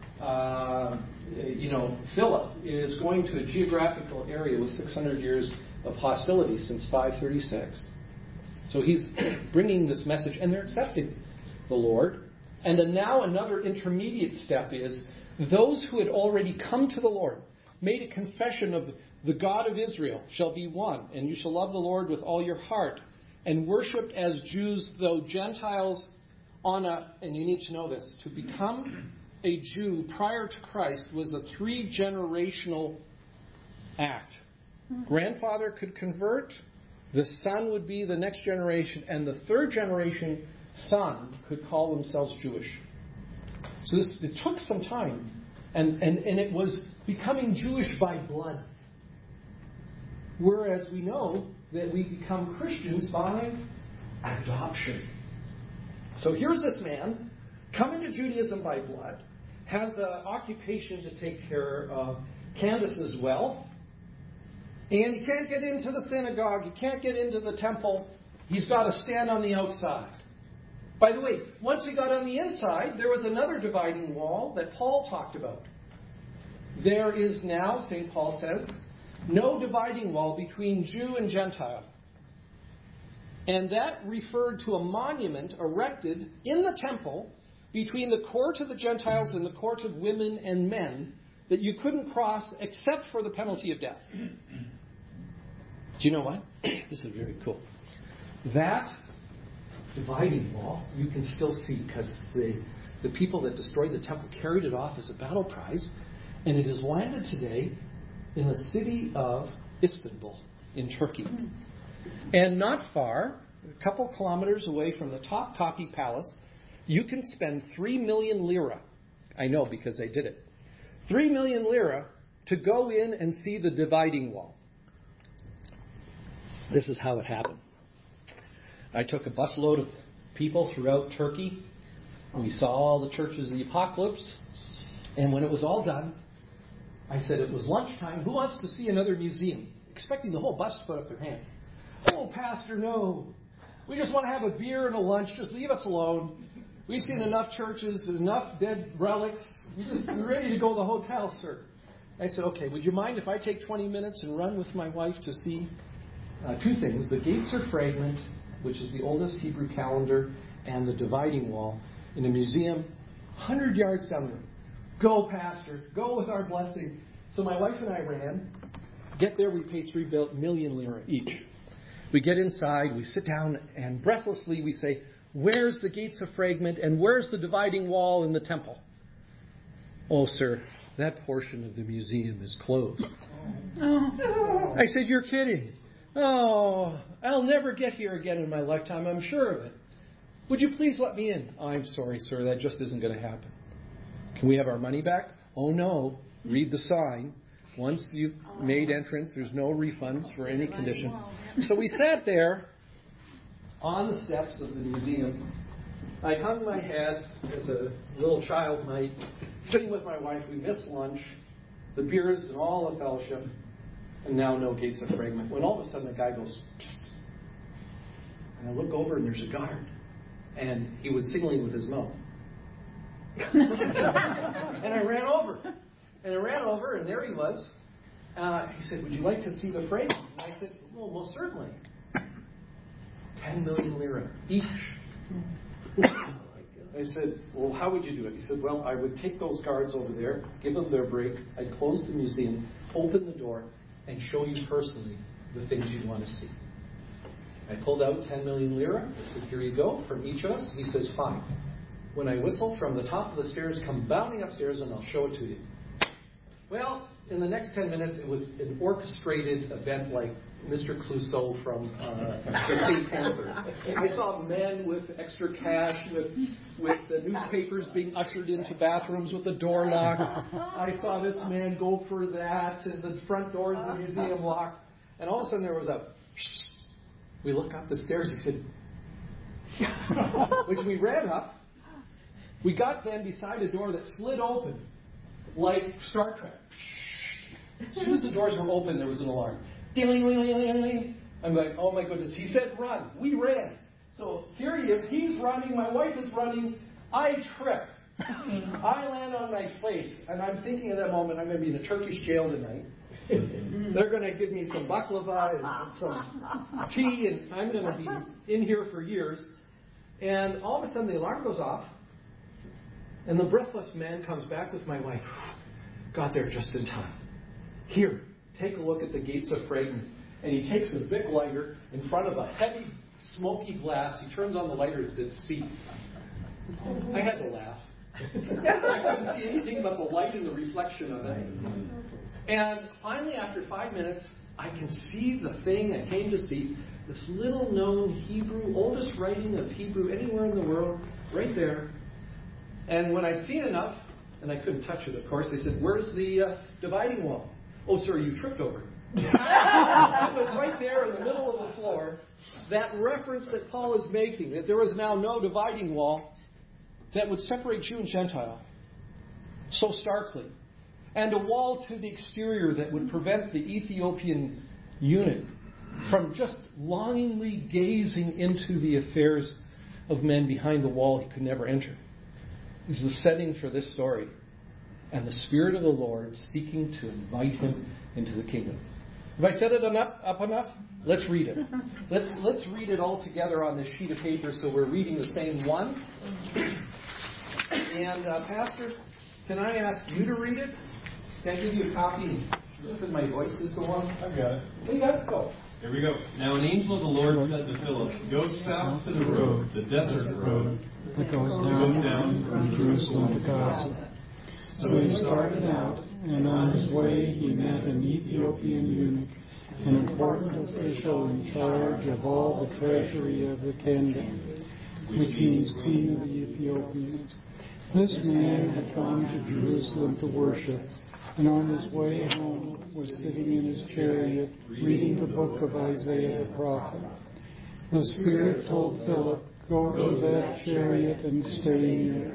Philip is going to a geographical area with 600 years of hostility since 536. So he's bringing this message, and they're accepting the Lord. And then now another intermediate step is those who had already come to the Lord, made a confession of the God of Israel shall be one, and you shall love the Lord with all your heart, and worshipped as Jews, though Gentiles, and you need to know this, to become a Jew prior to Christ was a 3-generational act. Grandfather could convert, the son would be the next generation, and the 3rd generation son could call themselves Jewish. So it took some time, and it was becoming Jewish by blood. Whereas we know that we become Christians by adoption. So here's this man coming to Judaism by blood, has an occupation to take care of Candace's wealth, and he can't get into the synagogue, he can't get into the temple, he's got to stand on the outside. By the way, once he got on the inside, there was another dividing wall that Paul talked about. There is now, St. Paul says, no dividing wall between Jew and Gentile. And that referred to a monument erected in the temple between the court of the Gentiles and the court of women and men that you couldn't cross except for the penalty of death. Do you know what? This is very cool. That dividing wall you can still see because the people that destroyed the temple carried it off as a battle prize, and it is landed today in the city of Istanbul in Turkey. And not far, a couple kilometers away from the Topkapi Palace, you can spend 3 million lira. I know because I did it. 3 million lira to go in and see the dividing wall. This is how it happened. I took a busload of people throughout Turkey. We saw all the churches of the apocalypse. And when it was all done, I said it was lunchtime. Who wants to see another museum? Expecting the whole bus to put up their hand. Oh, Pastor, no. We just want to have a beer and a lunch. Just leave us alone. We've seen enough churches, enough dead relics. We're ready to go to the hotel, sir. I said, okay, would you mind if I take 20 minutes and run with my wife to see two things? The Gates of Fragment, which is the oldest Hebrew calendar, and the dividing wall in a museum 100 yards down the road. Go, Pastor. Go with our blessing. So my wife and I ran. Get there, we pay 3 million lira each. We get inside, we sit down, and breathlessly we say, where's the Gates of Fragment and where's the dividing wall in the temple? Oh, sir, that portion of the museum is closed. Oh. I said, you're kidding. Oh, I'll never get here again in my lifetime, I'm sure of it. Would you please let me in? Oh, I'm sorry, sir, that just isn't going to happen. Can we have our money back? Oh, no. Read the sign. Once you've made entrance, there's no refunds for any condition. So we sat there on the steps of the museum. I hung my head as a little child might, sitting with my wife. We missed lunch, the beers and all the fellowship, and now no Gates of Fragment. When all of a sudden a guy goes, psst. And I look over and there's a guard. And he was signaling with his mouth. And I ran over. And there he was. He said, would you like to see the fragment? And I said, well, most certainly. 10 million lira each. I said, well, how would you do it? He said, well, I would take those guards over there, give them their break, I'd close the museum, open the door, and show you personally the things you'd want to see. I pulled out 10 million lira. I said, here you go, from each of us. He says, fine. When I whistle from the top of the stairs, come bounding upstairs and I'll show it to you. Well, in the next 10 minutes, it was an orchestrated event like Mr. Clouseau from the Pink Panther. I saw men with extra cash, with the newspapers being ushered into bathrooms with the door locked. I saw this man go for that, and the front doors of the museum locked. And all of a sudden there was a... We look up the stairs, he said... Which we ran up. We got then beside a door that slid open, like Star Trek. As soon as the doors were open, there was an alarm. Ding-ling-ling-ling-ling-ling. I'm like, oh my goodness. He said run. We ran. So here he is. He's running. My wife is running. I trip. I land on my face. And I'm thinking at that moment, I'm going to be in a Turkish jail tonight. They're going to give me some baklava and some tea, and I'm going to be in here for years. And all of a sudden, the alarm goes off. And the breathless man comes back with my wife. Got there just in time. Here, take a look at the Gates of Fragment. And he takes a big lighter in front of a heavy, smoky glass. He turns on the lighter and says, see. I had to laugh. I couldn't see anything but the light and the reflection of it. And finally, after 5 minutes, I can see the thing I came to see. This little known Hebrew, oldest writing of Hebrew anywhere in the world, right there. And when I'd seen enough, and I couldn't touch it, of course, they said, where's the dividing wall? Oh, sir, you tripped over it. It was right there in the middle of the floor. That reference that Paul is making, that there was now no dividing wall that would separate Jew and Gentile so starkly. And a wall to the exterior that would prevent the Ethiopian eunuch from just longingly gazing into the affairs of men behind the wall he could never enter. Is the setting for this story, and the Spirit of the Lord seeking to invite him into the kingdom. Have I set it up enough? Let's read it. Let's read it all together on this sheet of paper so we're reading the same one. And Pastor, can I ask you to read it? Can I give you a copy? Because my voice is the one. I got it. You got it? Go. Here we go. Now an angel of the Lord said to Philip, "Go south to the road, the desert road, that goes down from Jerusalem to Gaza." So he started out, and on his way he met an Ethiopian eunuch, an important official in charge of all the treasury of the kingdom, which means Queen of the Ethiopians. This man had gone to Jerusalem to worship, and on his way home was sitting in his chariot reading the book of Isaiah the prophet. The Spirit told Philip, "Go to that chariot and stay near."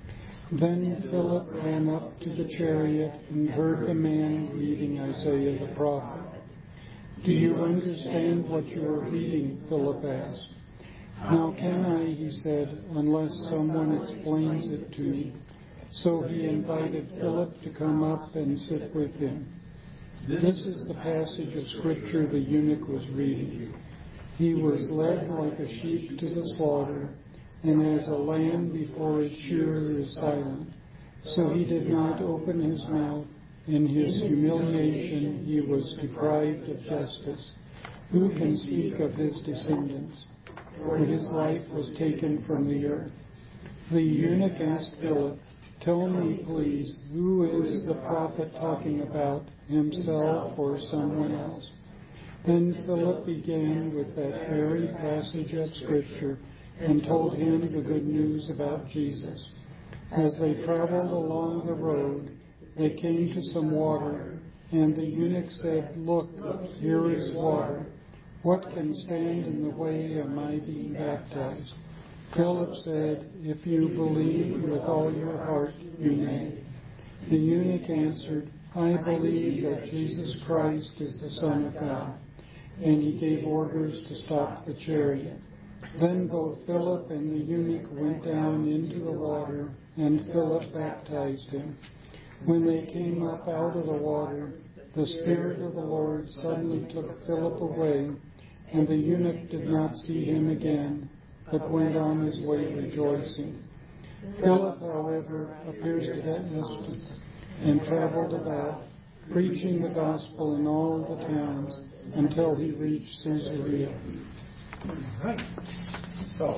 Then Philip ran up to the chariot and heard the man reading Isaiah the prophet. "Do you understand what you are reading?" Philip asked. "How can I," he said, "unless someone explains it to me?" So he invited Philip to come up and sit with him. This is the passage of Scripture the eunuch was reading. "He was led like a sheep to the slaughter, and as a lamb before its shearer is silent, so he did not open his mouth. In his humiliation he was deprived of justice. Who can speak of his descendants? For his life was taken from the earth." The eunuch asked Philip, "Tell me, please, who is the prophet talking about, himself or someone else?" Then Philip began with that very passage of Scripture and told him the good news about Jesus. As they traveled along the road, they came to some water, and the eunuch said, "Look, here is water. What can stand in the way of my being baptized?" Philip said, "If you believe with all your heart, you may." The eunuch answered, "I believe that Jesus Christ is the Son of God." And he gave orders to stop the chariot. Then both Philip and the eunuch went down into the water, and Philip baptized him. When they came up out of the water, the Spirit of the Lord suddenly took Philip away, and the eunuch did not see him again, but went on his way rejoicing. Philip, however, appears to have missed him, and traveled about, preaching the gospel in all the towns until he reached Caesarea. All right. So,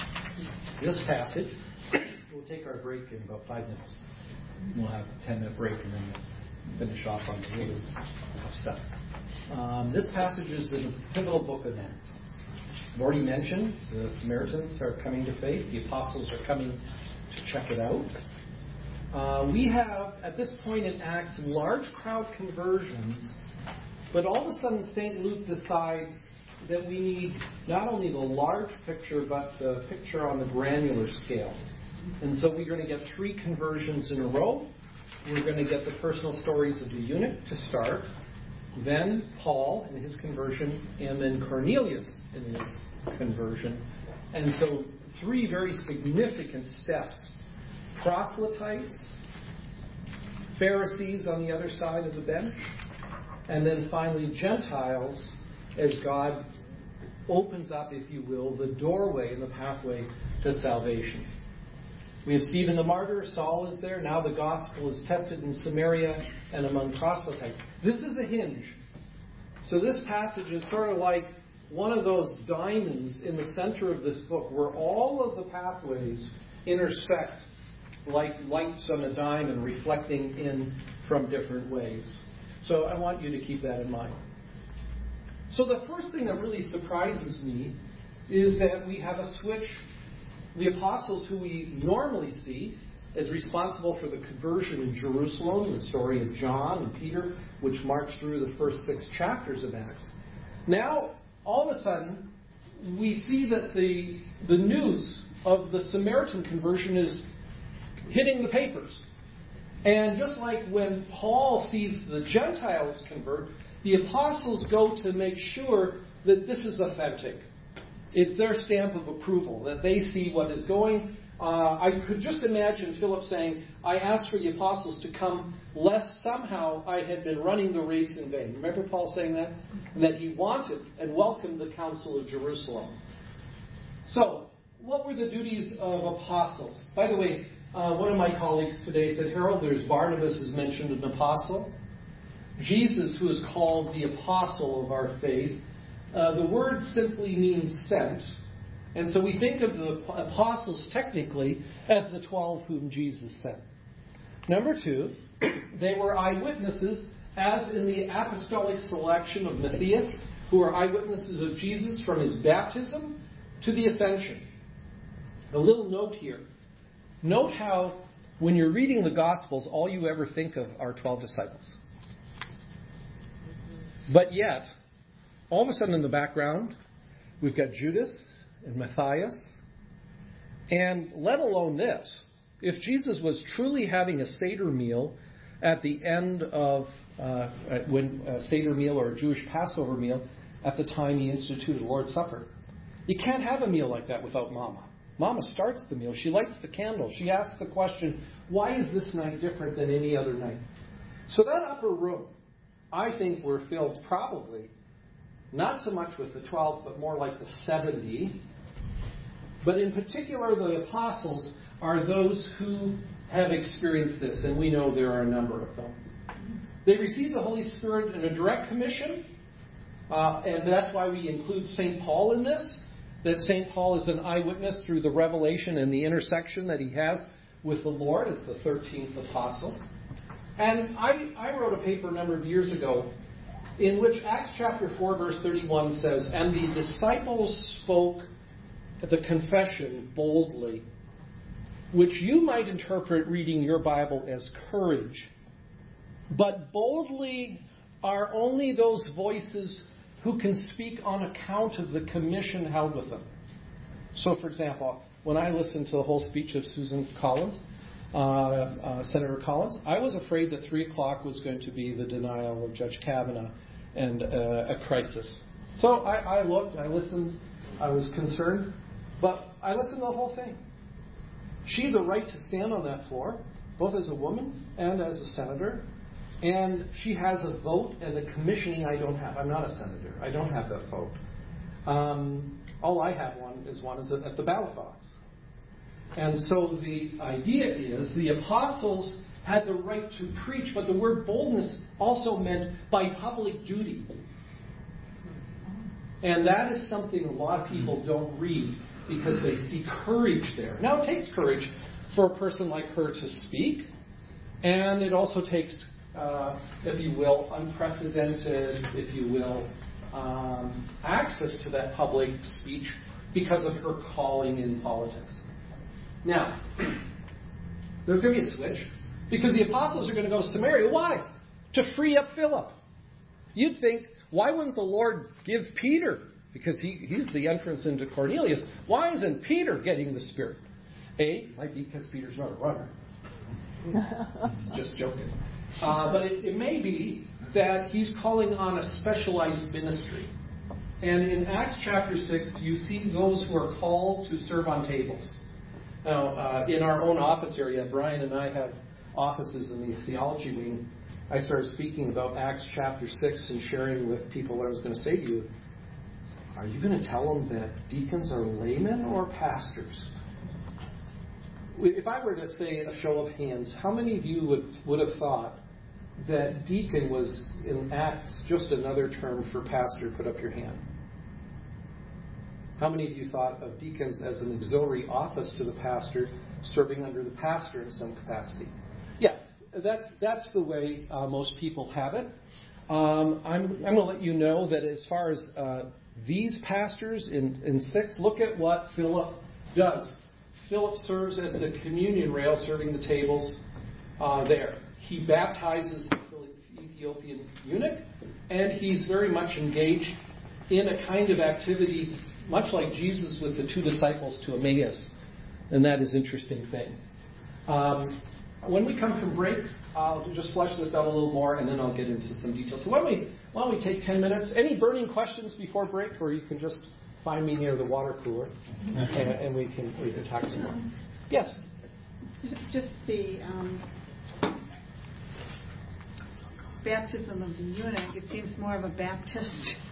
this passage, we'll take our break in about 5 minutes. We'll have a 10-minute break and then we'll finish off on the really tough stuff. This passage is the pivotal book of Acts. I've already mentioned the Samaritans are coming to faith. The apostles are coming to check it out. We have, at this point in Acts, large crowd conversions, but all of a sudden St. Luke decides that we need not only the large picture, but the picture on the granular scale. And so we're going to get 3 conversions in a row. We're going to get the personal stories of the eunuch to start, then Paul and his conversion, and then Cornelius in his conversion. And so 3 very significant steps. Proselytes, Pharisees on the other side of the bench, and then finally Gentiles, as God opens up, if you will, the doorway and the pathway to salvation. We have Stephen the martyr, Saul is there, now the gospel is tested in Samaria and among proselytes. This is a hinge. So this passage is sort of like one of those diamonds in the center of this book where all of the pathways intersect like lights on a diamond reflecting in from different ways. So I want you to keep that in mind. So the first thing that really surprises me is that we have a switch. The apostles who we normally see as responsible for the conversion in Jerusalem, the story of John and Peter, which marched through the first 6 chapters of Acts. Now, all of a sudden, we see that the news of the Samaritan conversion is hitting the papers. And just like when Paul sees the Gentiles convert, the apostles go to make sure that this is authentic. It's their stamp of approval, that they see what is going. I could just imagine Philip saying, "I asked for the apostles to come, lest somehow I had been running the race in vain." Remember Paul saying that? And that he wanted and welcomed the council of Jerusalem. So, what were the duties of apostles? By the way, one of my colleagues today said, "Harold, there's Barnabas is mentioned an apostle. Jesus, who is called the apostle of our faith, The word simply means sent. And so we think of the apostles technically as the 12 whom Jesus sent. Number 2, they were eyewitnesses, as in the apostolic selection of Matthias, who are eyewitnesses of Jesus from his baptism to the ascension. A little note here. Note how, when you're reading the Gospels, all you ever think of are 12 disciples. But yet, all of a sudden in the background, we've got Judas and Matthias. And let alone this, if Jesus was truly having a Seder meal at the end of when a Seder meal or a Jewish Passover meal at the time he instituted Lord's Supper, you can't have a meal like that without Mama. Mama starts the meal. She lights the candle. She asks the question, why is this night different than any other night? So that upper room, I think, were filled probably not so much with the 12, but more like the 70. But in particular, the apostles are those who have experienced this, and we know there are a number of them. They received the Holy Spirit in a direct commission, and that's why we include St. Paul in this, that St. Paul is an eyewitness through the revelation and the intersection that he has with the Lord as the 13th apostle. And I wrote a paper a number of years ago in which Acts chapter 4, verse 31 says, "And the disciples spoke the confession boldly," which you might interpret reading your Bible as courage. But boldly are only those voices who can speak on account of the commission held with them. So, for example, when I listened to the whole speech of Susan Collins, Senator Collins, I was afraid that 3 o'clock was going to be the denial of Judge Kavanaugh and a crisis. So I looked, I listened, I was concerned, but I listened to the whole thing. She had the right to stand on that floor, both as a woman and as a senator, and she has a vote and the commissioning I don't have. I'm not a senator. I don't have that vote. All I have is at the ballot box. And so the idea is the apostles had the right to preach, but the word boldness also meant by public duty. And that is something a lot of people don't read because they see courage there. Now, it takes courage for a person like her to speak, and it also takes, if you will, unprecedented, if you will, access to that public speech because of her calling in politics. Now, there's going to be a switch because the apostles are going to go to Samaria. Why? To free up Philip. You'd think, why wouldn't the Lord give Peter? Because he's the entrance into Cornelius. Why isn't Peter getting the Spirit? Might be because Peter's not a runner. Just joking. But it may be that he's calling on a specialized ministry. And in Acts chapter 6, you see those who are called to serve on tables. Now, in our own office area, Brian and I have offices in the theology wing. I started speaking about Acts chapter 6 and sharing with people what I was going to say to you. Are you going to tell them that deacons are laymen or pastors? If I were to say a show of hands, how many of you would have thought that deacon was in Acts just another term for pastor? Put up your hand. How many of you thought of deacons as an auxiliary office to the pastor, serving under the pastor in some capacity? Yeah, that's the way most people have it. I'm going to let you know that as far as these pastors in 6, look at what Philip does. Philip serves at the communion rail, serving the tables there. He baptizes the Ethiopian eunuch, and he's very much engaged in a kind of activity much like Jesus with the 2 disciples to Emmaus. And that is an interesting thing. When we come from break, I'll just flesh this out a little more, and then I'll get into some details. So why don't we take 10 minutes? Any burning questions before break, or you can just find me near the water cooler, and we can talk some more. Yes? Just the baptism of the eunuch, it seems more of a baptism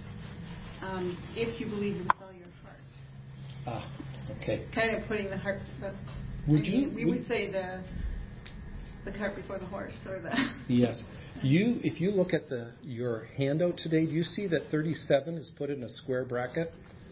if you believe with all your heart. Okay. Kind of putting the heart. We would say the cart before the horse, or the. Yes. If you look at your handout today, do you see that 37 is put in a square bracket?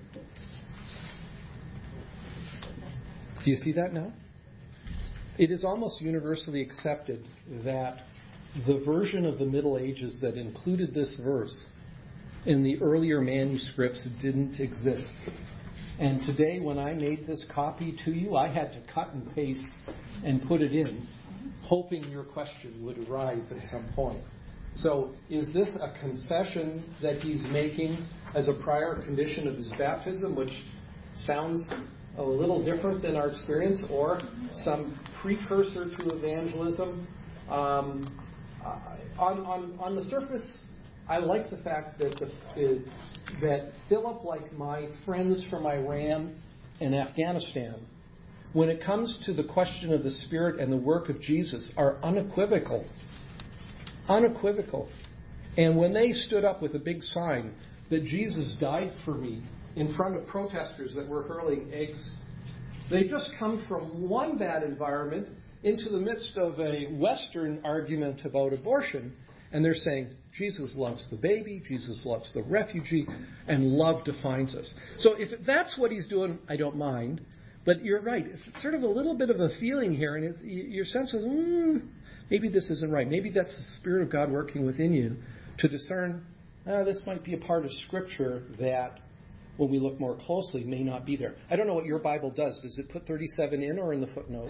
Do you see that now? It is almost universally accepted that the version of the Middle Ages that included this verse in the earlier manuscripts didn't exist. And today, when I made this copy to you, I had to cut and paste and put it in, hoping your question would arise at some point. So, is this a confession that he's making as a prior condition of his baptism, which sounds a little different than our experience, or some precursor to evangelism? On the surface, I like the fact that that Philip, like my friends from Iran and Afghanistan, when it comes to the question of the Spirit and the work of Jesus, are unequivocal. Unequivocal. And when they stood up with a big sign that Jesus died for me in front of protesters that were hurling eggs, they just come from one bad environment into the midst of a Western argument about abortion, and they're saying, Jesus loves the baby, Jesus loves the refugee, and love defines us. So if that's what he's doing, I don't mind. But you're right. It's sort of a little bit of a feeling here, and your sense is, maybe this isn't right. Maybe that's the Spirit of God working within you to discern, this might be a part of Scripture that, when we look more closely, may not be there. I don't know what your Bible does. Does it put 37 in or in the footnote?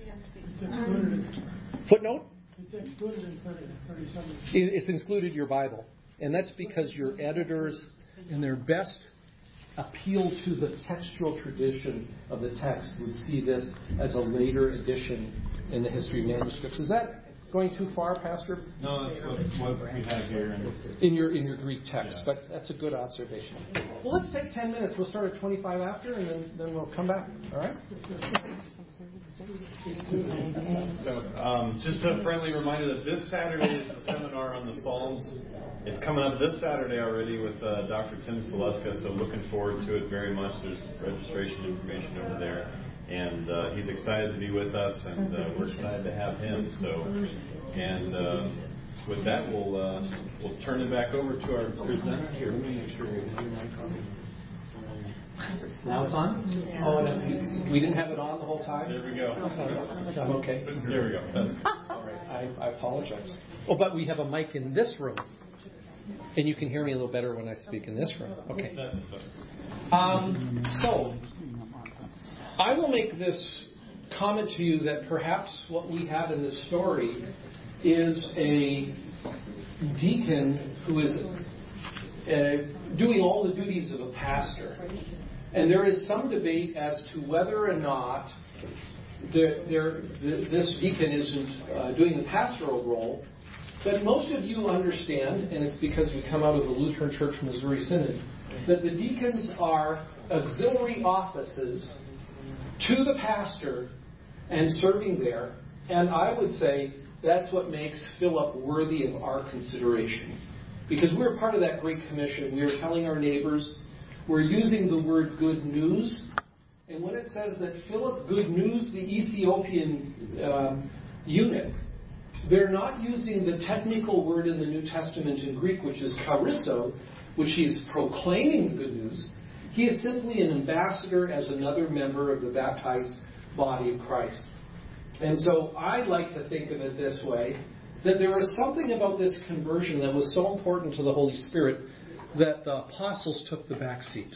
Footnote? It's excluded in 37. It's included in your Bible. And that's because your editors, in their best appeal to the textual tradition of the text, would see this as a later addition in the history of manuscripts. Is that going too far, Pastor? No, that's what we have here. In your Greek text, yeah. But that's a good observation. Well, let's take 10 minutes. We'll start at 25 after, and then we'll come back. All right? So, just a friendly reminder that this Saturday is the seminar on the Psalms. It's coming up this Saturday already with Dr. Tim Saleska, so looking forward to it very much. There's registration information over there. And he's excited to be with us, and we're excited to have him. So, and with that, we'll turn it back over to our presenter here. Let me make sure we have my copy. Now it's on? Yeah. Oh, we didn't have it on the whole time? There we go. I'm okay. There we go. That's all right. I apologize. Oh, but we have a mic in this room, and you can hear me a little better when I speak in this room. Okay. So, I will make this comment to you that perhaps what we have in this story is a deacon who is doing all the duties of a pastor. And there is some debate as to whether or not this deacon isn't doing the pastoral role. But most of you understand, and it's because we come out of the Lutheran Church Missouri Synod, that the deacons are auxiliary offices to the pastor and serving there. And I would say that's what makes Philip worthy of our consideration. Because we're part of that Great Commission. We are telling our neighbors. We're using the word good news. And when it says that Philip good news the Ethiopian eunuch, they're not using the technical word in the New Testament in Greek, which is charisso, which he is proclaiming the good news. He is simply an ambassador as another member of the baptized body of Christ. And so I like to think of it this way, that there was something about this conversion that was so important to the Holy Spirit that the apostles took the back seat.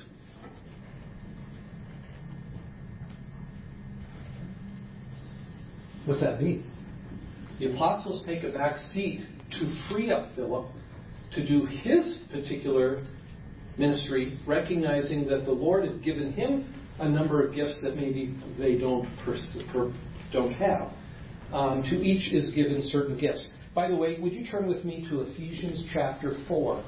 What's that mean? The apostles take a back seat to free up Philip to do his particular ministry, recognizing that the Lord has given him a number of gifts that maybe they don't have. To each is given certain gifts. By the way, would you turn with me to Ephesians chapter 4?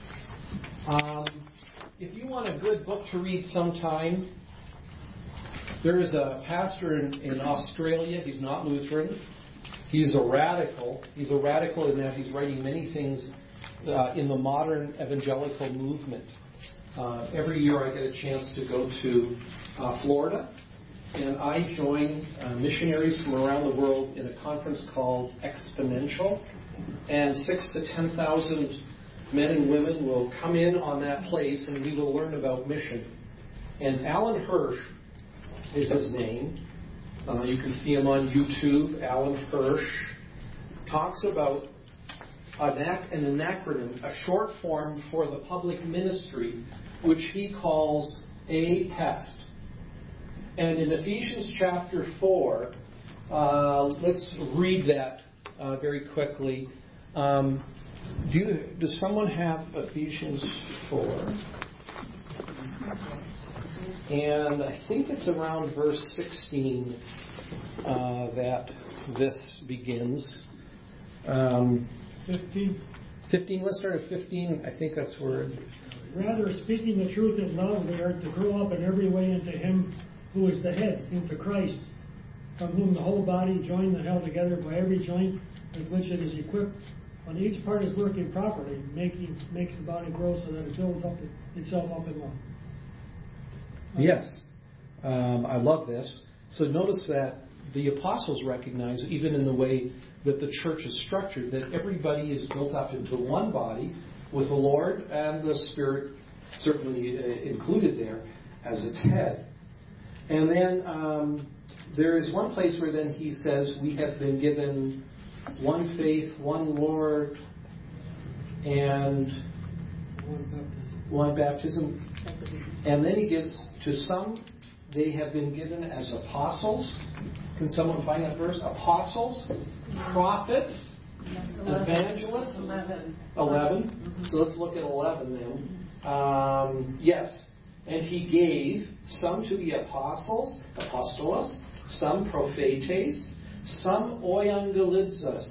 If you want a good book to read sometime, there is a pastor in Australia. He's not Lutheran. He's a radical. He's a radical in that he's writing many things in the modern evangelical movement. Every year I get a chance to go to Florida, and I join missionaries from around the world in a conference called Exponential. and 6,000 to 10,000 men and women will come in on that place, and we will learn about mission. And Alan Hirsch is his name. You can see him on YouTube. Alan Hirsch talks about an acronym, a short form for the public ministry, which he calls APEST. And in Ephesians chapter 4, let's read that very quickly. Does someone have Ephesians 4? And I think it's around verse 16 that this begins. 15. 15, let's start at 15. I think that's where... Rather, speaking the truth in love, we are to grow up in every way into Him who is the head, into Christ, from whom the whole body, joined and held together by every joint with which it is equipped, when each part is working properly, makes the body grow so that it builds up itself up in love. Yes. I love this. So notice that the apostles recognize, even in the way that the church is structured, that everybody is built up into one body with the Lord and the Spirit certainly included there as its head. And then there is one place where then he says we have been given one faith, one Lord, and one baptism. And then he gives to some, they have been given as apostles. Can someone find that verse? Apostles, prophets, evangelists. 11. So let's look at 11 then. Yes. And he gave some to be apostles, apostolos, some prophetes, some oiangelidzos.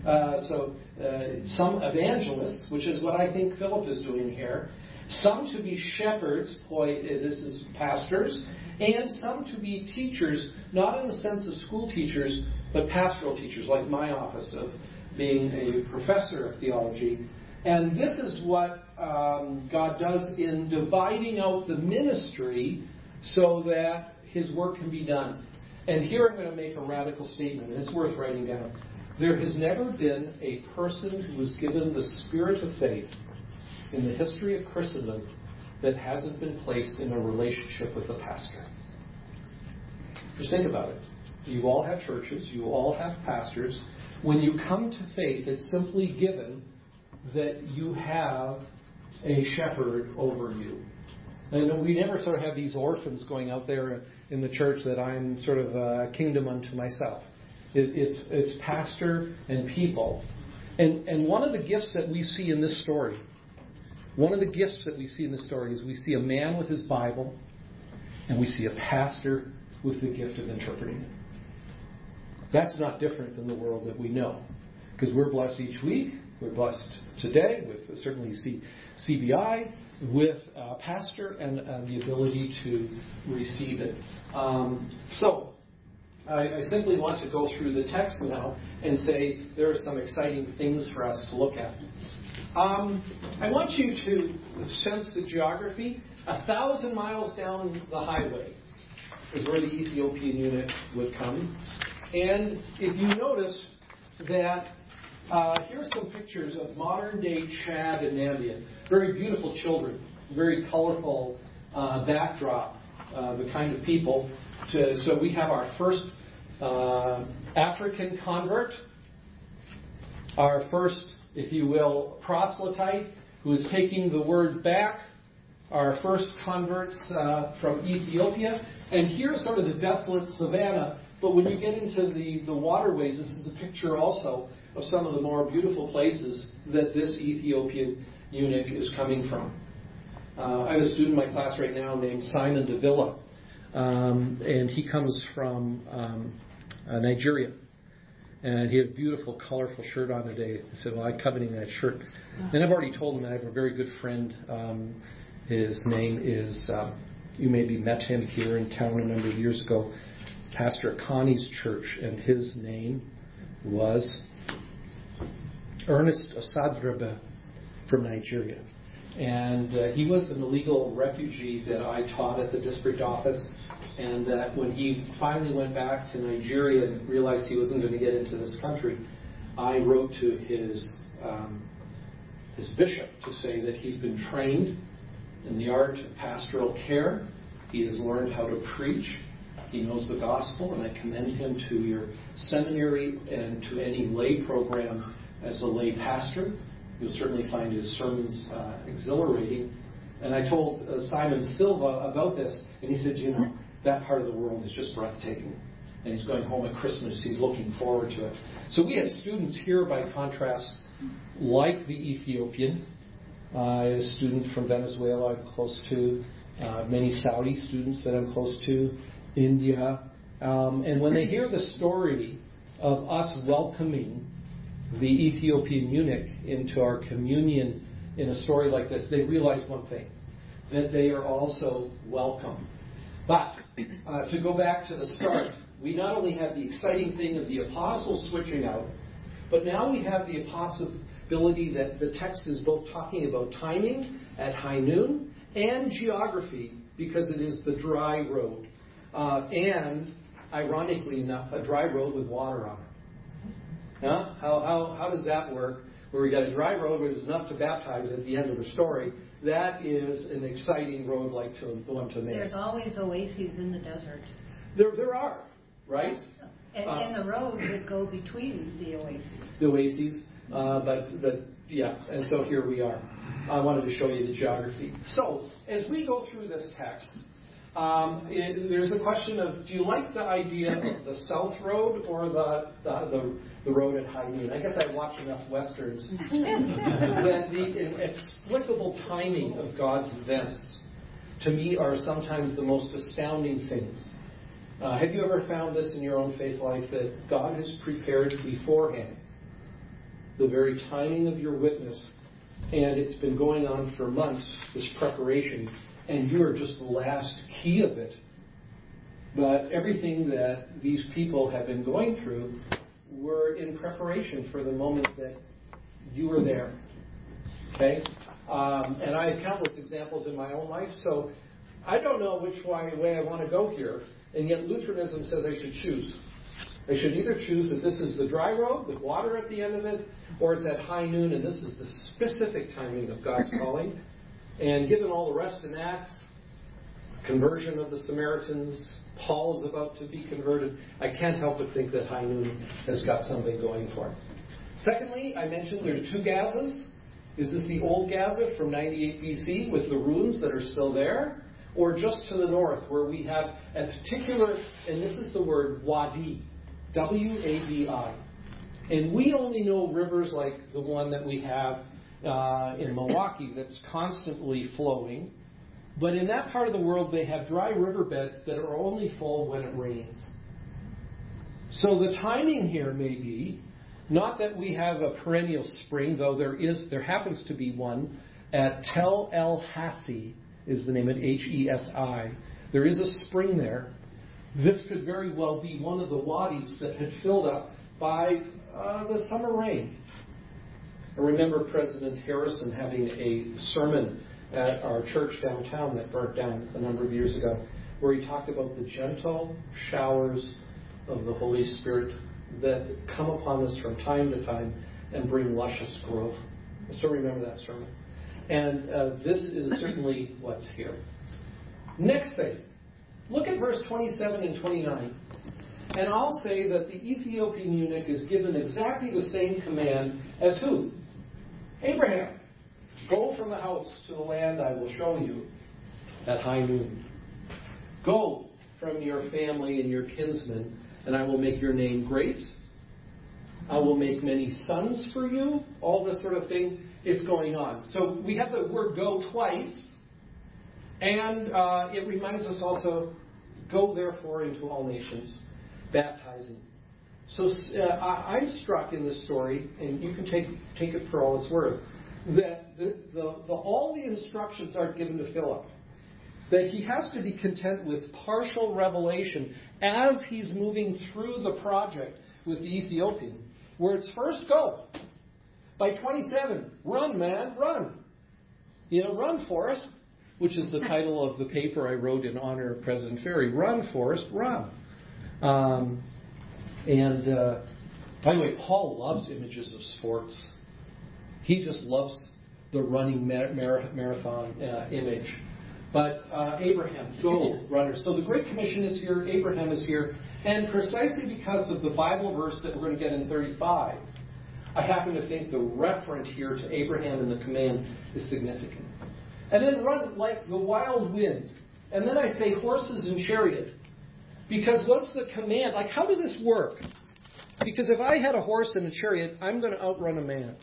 Some evangelists, which is what I think Philip is doing here. Some to be shepherds, this is pastors, and some to be teachers, not in the sense of school teachers, but pastoral teachers, like my office of being a professor of theology. And this is what God does in dividing out the ministry so that His work can be done. And here I'm going to make a radical statement, and it's worth writing down. There has never been a person who was given the spirit of faith in the history of Christendom that hasn't been placed in a relationship with a pastor. Just think about it. You all have churches. You all have pastors. When you come to faith, it's simply given that you have a shepherd over you. And we never sort of have these orphans going out there in the church that I'm sort of a kingdom unto myself. It's pastor and people. And one of the gifts that we see in this story, is we see a man with his Bible, and we see a pastor with the gift of interpreting it. That's not different than the world that we know. Because we're blessed each week. We're blessed today with certainly CBI, with a pastor and the ability to receive it. So I simply want to go through the text now and say there are some exciting things for us to look at. I want you to sense the geography. 1,000 miles down the highway is where the Ethiopian eunuch would come. And if you notice that here's some pictures of modern-day Chad and Namibia. Very beautiful children, very colorful backdrop, the kind of people. So we have our first African convert, our first, if you will, proselyte who is taking the word back, our first converts from Ethiopia. And here's sort of the desolate savannah. But when you get into the waterways, this is a picture also of some of the more beautiful places that this Ethiopian eunuch is coming from. I have a student in my class right now named Simon Davila, and he comes from Nigeria. And he had a beautiful, colorful shirt on today. I said, well, I'm coveting that shirt. And I've already told him that I have a very good friend. His name is, you maybe met him here in town a number of years ago, Pastor Connie's church, and his name was Ernest Osadraba from Nigeria. And he was an illegal refugee that I taught at the district office. And that when he finally went back to Nigeria and realized he wasn't going to get into this country, I wrote to his bishop to say that he's been trained in the art of pastoral care. He has learned how to preach. He knows the gospel, and I commend him to your seminary and to any lay program as a lay pastor. You'll certainly find his sermons exhilarating. And I told Simon Silva about this, and he said, that part of the world is just breathtaking. And he's going home at Christmas. He's looking forward to it. So we have students here, by contrast, like the Ethiopian. A student from Venezuela I'm close to. Many Saudi students that I'm close to. India. And when they hear the story of us welcoming the Ethiopian eunuch into our communion in a story like this, they realize one thing, that they are also welcome. But to go back to the start, we not only have the exciting thing of the apostles switching out, but now we have the possibility that the text is both talking about timing at high noon and geography, because it is the dry road. And, ironically enough, a dry road with water on it. Huh? How does that work? Where we got a dry road where there's enough to baptize at the end of the story. That is an exciting road like the one to Emmaus. There's always oases in the desert. There are, right? And the road would go between the oases. The oases, but yeah, and so here we are. I wanted to show you the geography. So, as we go through this text, there's a question of, do you like the idea of the South Road or the road at high noon? I guess I watch enough Westerns that the inexplicable timing of God's events, to me, are sometimes the most astounding things. Have you ever found this in your own faith life, that God has prepared beforehand the very timing of your witness, and it's been going on for months, this preparation, and you are just the last key of it. But everything that these people have been going through were in preparation for the moment that you were there. Okay? And I have countless examples in my own life, so I don't know which way I want to go here, and yet Lutheranism says I should choose. I should either choose that this is the dry road with water at the end of it, or it's at high noon, and this is the specific timing of God's calling. And given all the rest in Acts, conversion of the Samaritans, Paul is about to be converted, I can't help but think that high noon has got something going for it. Secondly, I mentioned there's two Gazas. Is this the old Gaza from 98 BC with the ruins that are still there? Or just to the north where we have a particular, and this is the word Wadi, W-A-D-I. And we only know rivers like the one that we have in Milwaukee that's constantly flowing. But in that part of the world, they have dry riverbeds that are only full when it rains. So the timing here may be, not that we have a perennial spring, though there happens to be one at Tel El Hasi, is the name of it, H-E-S-I. There is a spring there. This could very well be one of the wadis that had filled up by the summer rain. I remember President Harrison having a sermon at our church downtown that burnt down a number of years ago, where he talked about the gentle showers of the Holy Spirit that come upon us from time to time and bring luscious growth. I still remember that sermon. And this is certainly what's here. Next thing, look at verse 27 and 29. And I'll say that the Ethiopian eunuch is given exactly the same command as who? Abraham. Go from the house to the land I will show you at high noon. Go from your family and your kinsmen, and I will make your name great. I will make many sons for you. All this sort of thing. It's going on. So we have the word go twice, and it reminds us also, go therefore into all nations, baptizing. So I'm struck in this story, and you can take it for all it's worth, that all the instructions aren't given to Philip. That he has to be content with partial revelation as he's moving through the project with the Ethiopian, where it's first go. By 27, run, man, run. Run, Forrest, which is the title of the paper I wrote in honor of President Ferry. Run, Forrest, run. And By the way, Paul loves images of sports. He just loves the running marathon image. But Abraham, go runners. So the Great Commission is here. Abraham is here. And precisely because of the Bible verse that we're going to get in 35, I happen to think the reference here to Abraham and the command is significant. And then run like the wild wind. And then I say horses and chariot. Because what's the command? Like, how does this work? Because if I had a horse and a chariot, I'm going to outrun a man.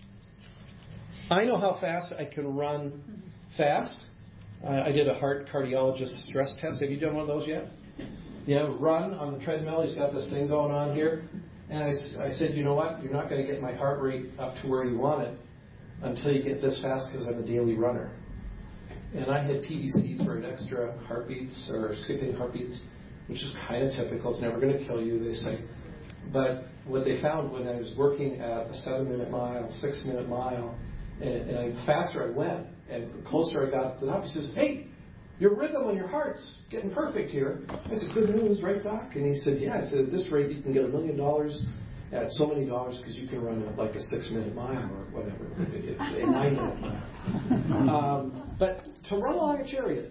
I know how fast I can run fast. I did a heart cardiologist stress test. Have you done one of those yet? Yeah, run on the treadmill. He's got this thing going on here. And I said, you know what? You're not going to get my heart rate up to where you want it until you get this fast because I'm a daily runner. And I had PVCs for an extra heartbeats or skipping heartbeats, which is kind of typical. It's never going to kill you, they say. But what they found when I was working at a 7-minute mile, 6-minute mile, and the faster I went, and the closer I got to the top, he says, hey, your rhythm on your heart's getting perfect here. I said, good news, right, Doc? And he said, yeah. I said, at this rate, you can get $1 million at so many dollars because you can run like a 6-minute mile or whatever. It's a 9-minute mile. But to run along a chariot,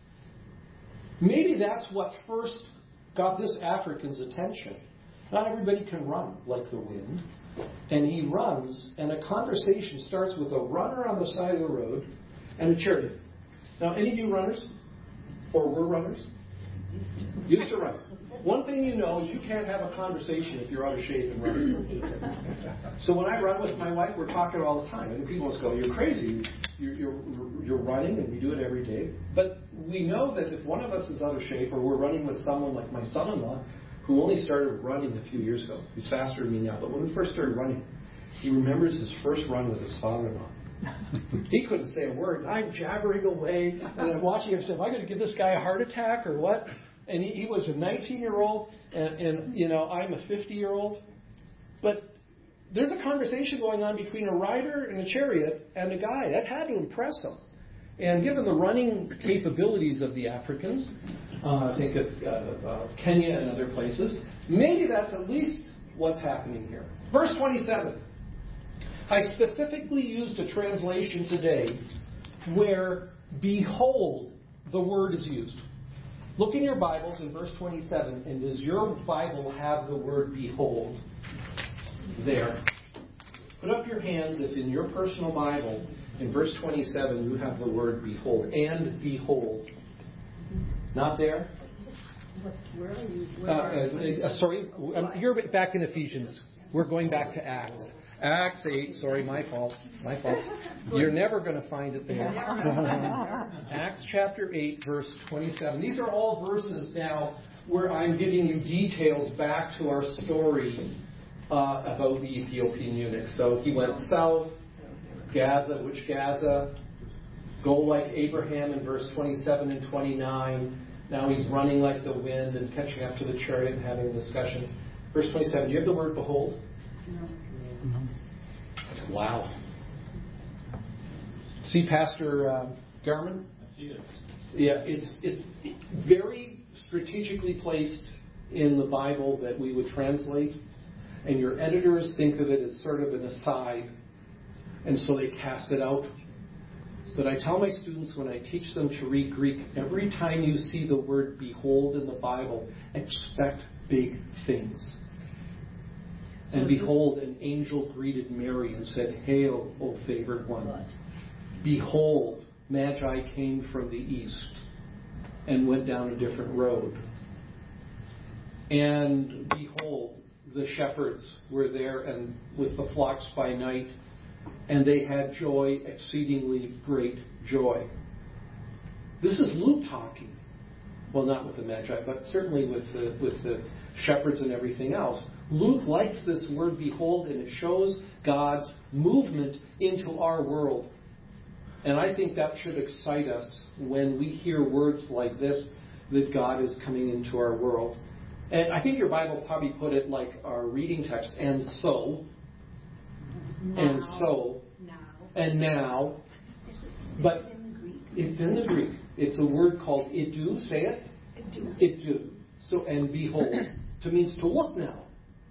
maybe that's what first got this African's attention. Not everybody can run like the wind. And he runs, and a conversation starts with a runner on the side of the road and a chariot. Now, any of you runners? Or were runners? Used to run. One thing you know is you can't have a conversation if you're out of shape and running. So when I run with my wife, we're talking all the time. And people just go, you're crazy. You're running, and we do it every day. But we know that if one of us is out of shape, or we're running with someone like my son-in-law, who only started running a few years ago. He's faster than me now. But when we first started running, he remembers his first run with his father-in-law. He couldn't say a word. I'm jabbering away. And I'm watching him and saying, am I going to give this guy a heart attack or what? And he was a 19-year-old, and you know, I'm a 50-year-old. But there's a conversation going on between a rider and a chariot and a guy. That had to impress him. And given the running capabilities of the Africans, I think of Kenya and other places, maybe that's at least what's happening here. Verse 27. I specifically used a translation today where behold the word is used. Look in your Bibles in verse 27, and does your Bible have the word behold there? Put up your hands if in your personal Bible, in verse 27, you have the word behold. And behold. Not there? Where are you? Sorry, you're back in Ephesians. We're going back to Acts. Acts 8, sorry, my fault. You're never going to find it there. Acts chapter 8, verse 27. These are all verses now where I'm giving you details back to our story about the Ethiopian eunuch. So he went south, Gaza, which Gaza? Go like Abraham in verse 27 and 29. Now he's running like the wind and catching up to the chariot and having a discussion. Verse 27, do you have the word behold? No. Wow. See Pastor Garman? I see it. Yeah, it's very strategically placed in the Bible that we would translate, and your editors think of it as sort of an aside, and so they cast it out. But I tell my students when I teach them to read Greek, every time you see the word behold in the Bible, expect big things. And behold, an angel greeted Mary and said, Hail, O favored one. Behold, Magi came from the east and went down a different road. And behold, the shepherds were there and with the flocks by night, and they had joy, exceedingly great joy. This is Luke talking. Well, not with the Magi, but certainly with the shepherds and everything else. Luke likes this word behold, and it shows God's movement into our world. And I think that should excite us when we hear words like this, that God is coming into our world. And I think your Bible probably put it like our reading text, and so, Now. and so, Now. and now. Is But it in the Greek? it's in the Greek. It's a word called idu. Say it. Idu. Idu. So, and behold, to means to look now.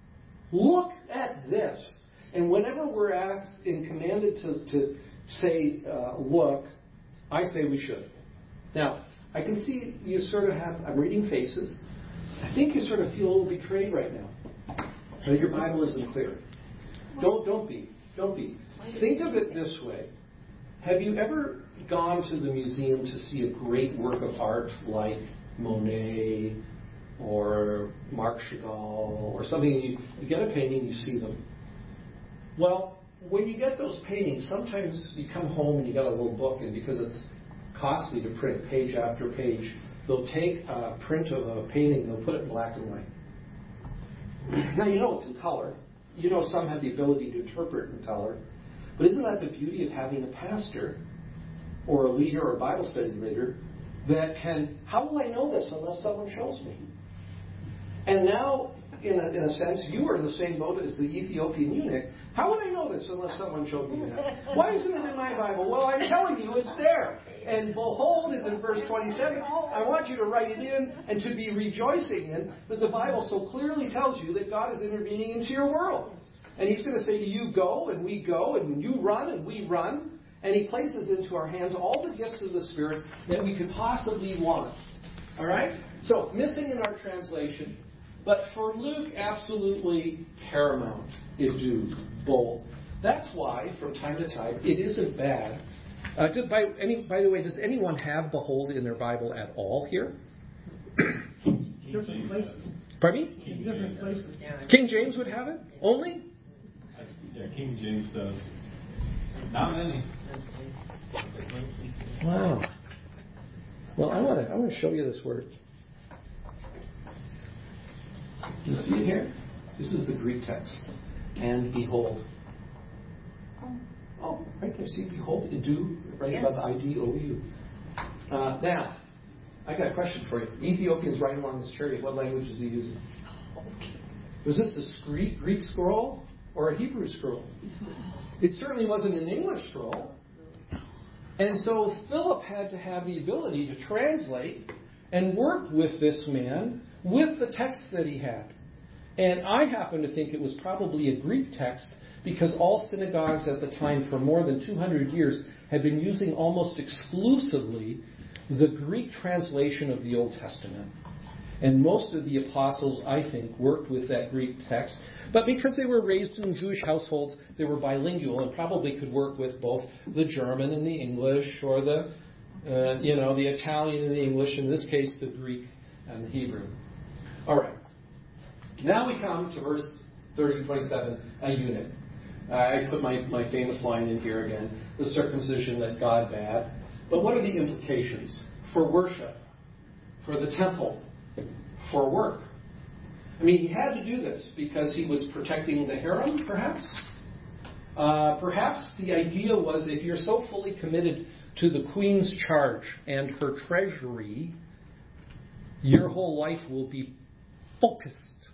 Look at this. And whenever we're asked and commanded to say, look, I say we should. Now, I can see you sort of have, I'm reading faces. I think you sort of feel a little betrayed right now. That your Bible isn't clear. Don't be. Think of it this way. Have you ever gone to the museum to see a great work of art like Monet or Marc Chagall or something? You get a painting, you see them. Well, when you get those paintings, sometimes you come home and you got a little book, and because it's costly to print page after page, they'll take a print of a painting and they'll put it in black and white. Now, you know it's in color. You know some have the ability to interpret in color. But isn't that the beauty of having a pastor or a leader or a Bible study leader that can, how will I know this unless someone shows me? And now, in a sense, you are in the same boat as the Ethiopian eunuch. How would I know this unless someone showed me that? Why isn't it in my Bible? Well, I'm telling you, it's there. And behold is in verse 27. I want you to write it in and to be rejoicing in that the Bible so clearly tells you that God is intervening into your world. And He's going to say to you, go, and you run, and we run. And He places into our hands all the gifts of the Spirit that we could possibly want. All right? So, missing in our translation. But for Luke, absolutely paramount is do bold. That's why, from time to time, it isn't bad. By the way, does anyone have behold in their Bible at all here? Different places. Pardon me? In different places. King James would have it? Only? Yeah, King James does. Not many. Wow. Well, I want to show you this word. You see it here? This is the Greek text. And behold. Oh, right there. See, behold, idu, right above the I-D-O-U. Now, I got a question for you. Ethiopian's riding along this chariot. What language is he using? Was this a Greek scroll or a Hebrew scroll? It certainly wasn't an English scroll. And so Philip had to have the ability to translate and work with this man with the text that he had. And I happen to think it was probably a Greek text because all synagogues at the time for more than 200 years had been using almost exclusively the Greek translation of the Old Testament. And most of the apostles, I think, worked with that Greek text. But because they were raised in Jewish households, they were bilingual and probably could work with both the German and the English or the Italian and the English, in this case, the Greek and the Hebrew. All right. Now we come to verse 30-27, a eunuch. I put my famous line in here again, the circumcision that God bade. But what are the implications for worship, for the temple, for work? I mean, he had to do this because he was protecting the harem, perhaps. Perhaps the idea was if you're so fully committed to the queen's charge and her treasury, your whole life will be focused.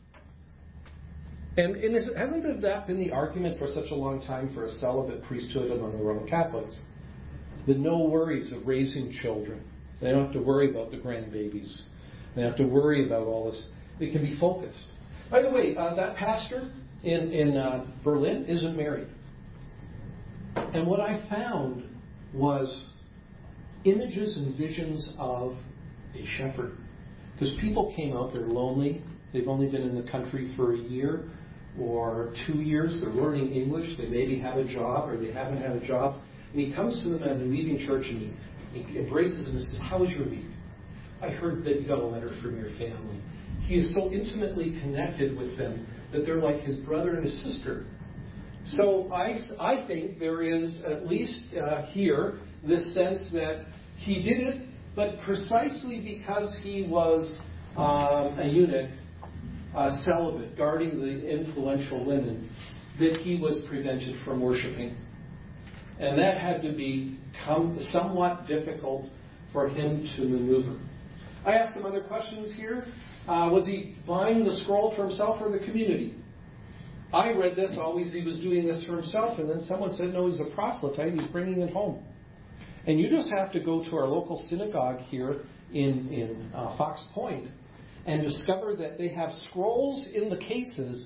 And hasn't that been the argument for such a long time for a celibate priesthood among the Roman Catholics? The no worries of raising children. They don't have to worry about the grandbabies. They don't have to worry about all this. They can be focused. By the way, that pastor in Berlin isn't married. And what I found was images and visions of a shepherd. Because people came out, they're lonely. They've only been in the country for a year or 2 years. They're learning English. They maybe have a job or they haven't had a job. And he comes to them at the leaving church and he embraces them and says, "How was your week? I heard that you got a letter from your family." He is so intimately connected with them that they're like his brother and his sister. So I think there is, at least here, this sense that he did it, but precisely because he was a eunuch, celibate, guarding the influential women, that he was prevented from worshiping. And that had to become somewhat difficult for him to maneuver. I asked some other questions here. Was he buying the scroll for himself or the community? I read this, always he was doing this for himself, and then someone said, no, he's a proselyte, he's bringing it home. And you just have to go to our local synagogue here in Fox Point and discover that they have scrolls in the cases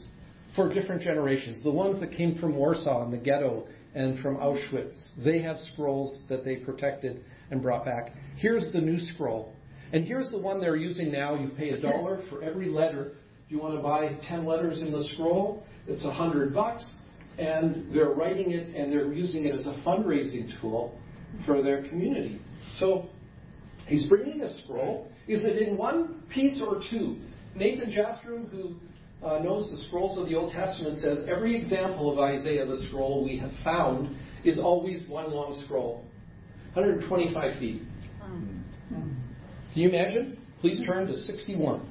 for different generations. The ones that came from Warsaw and the ghetto and from Auschwitz, they have scrolls that they protected and brought back. Here's the new scroll. And here's the one they're using now. You pay $1 for every letter. If you want to buy 10 letters in the scroll, it's $100. And they're writing it and they're using it as a fundraising tool for their community. So he's bringing a scroll. Is it in one piece or two? Nathan Jastrom, who knows the scrolls of the Old Testament, says every example of Isaiah, the scroll we have found, is always one long scroll. 125 feet. Can you imagine? Please turn to 61.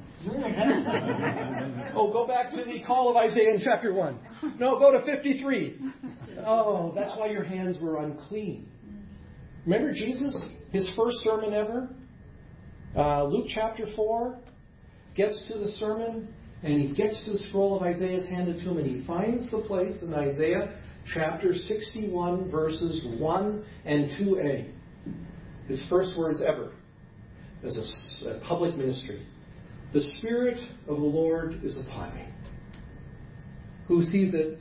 Oh, go back to the call of Isaiah in chapter 1. No, go to 53. Oh, that's why your hands were unclean. Remember Jesus, his first sermon ever? Luke chapter 4 gets to the sermon, and he gets to the scroll of Isaiah handed to him, and he finds the place in Isaiah chapter 61, verses 1 and 2a. His first words ever as a public ministry. The Spirit of the Lord is upon me. Who sees it?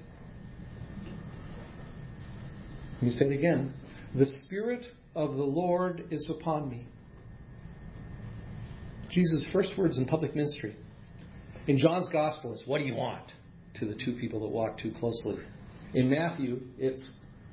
Let me say it again. The Spirit of the Lord is upon me. Jesus' first words in public ministry. In John's Gospel, it's, what do you want? To the two people that walk too closely. In Matthew, it's,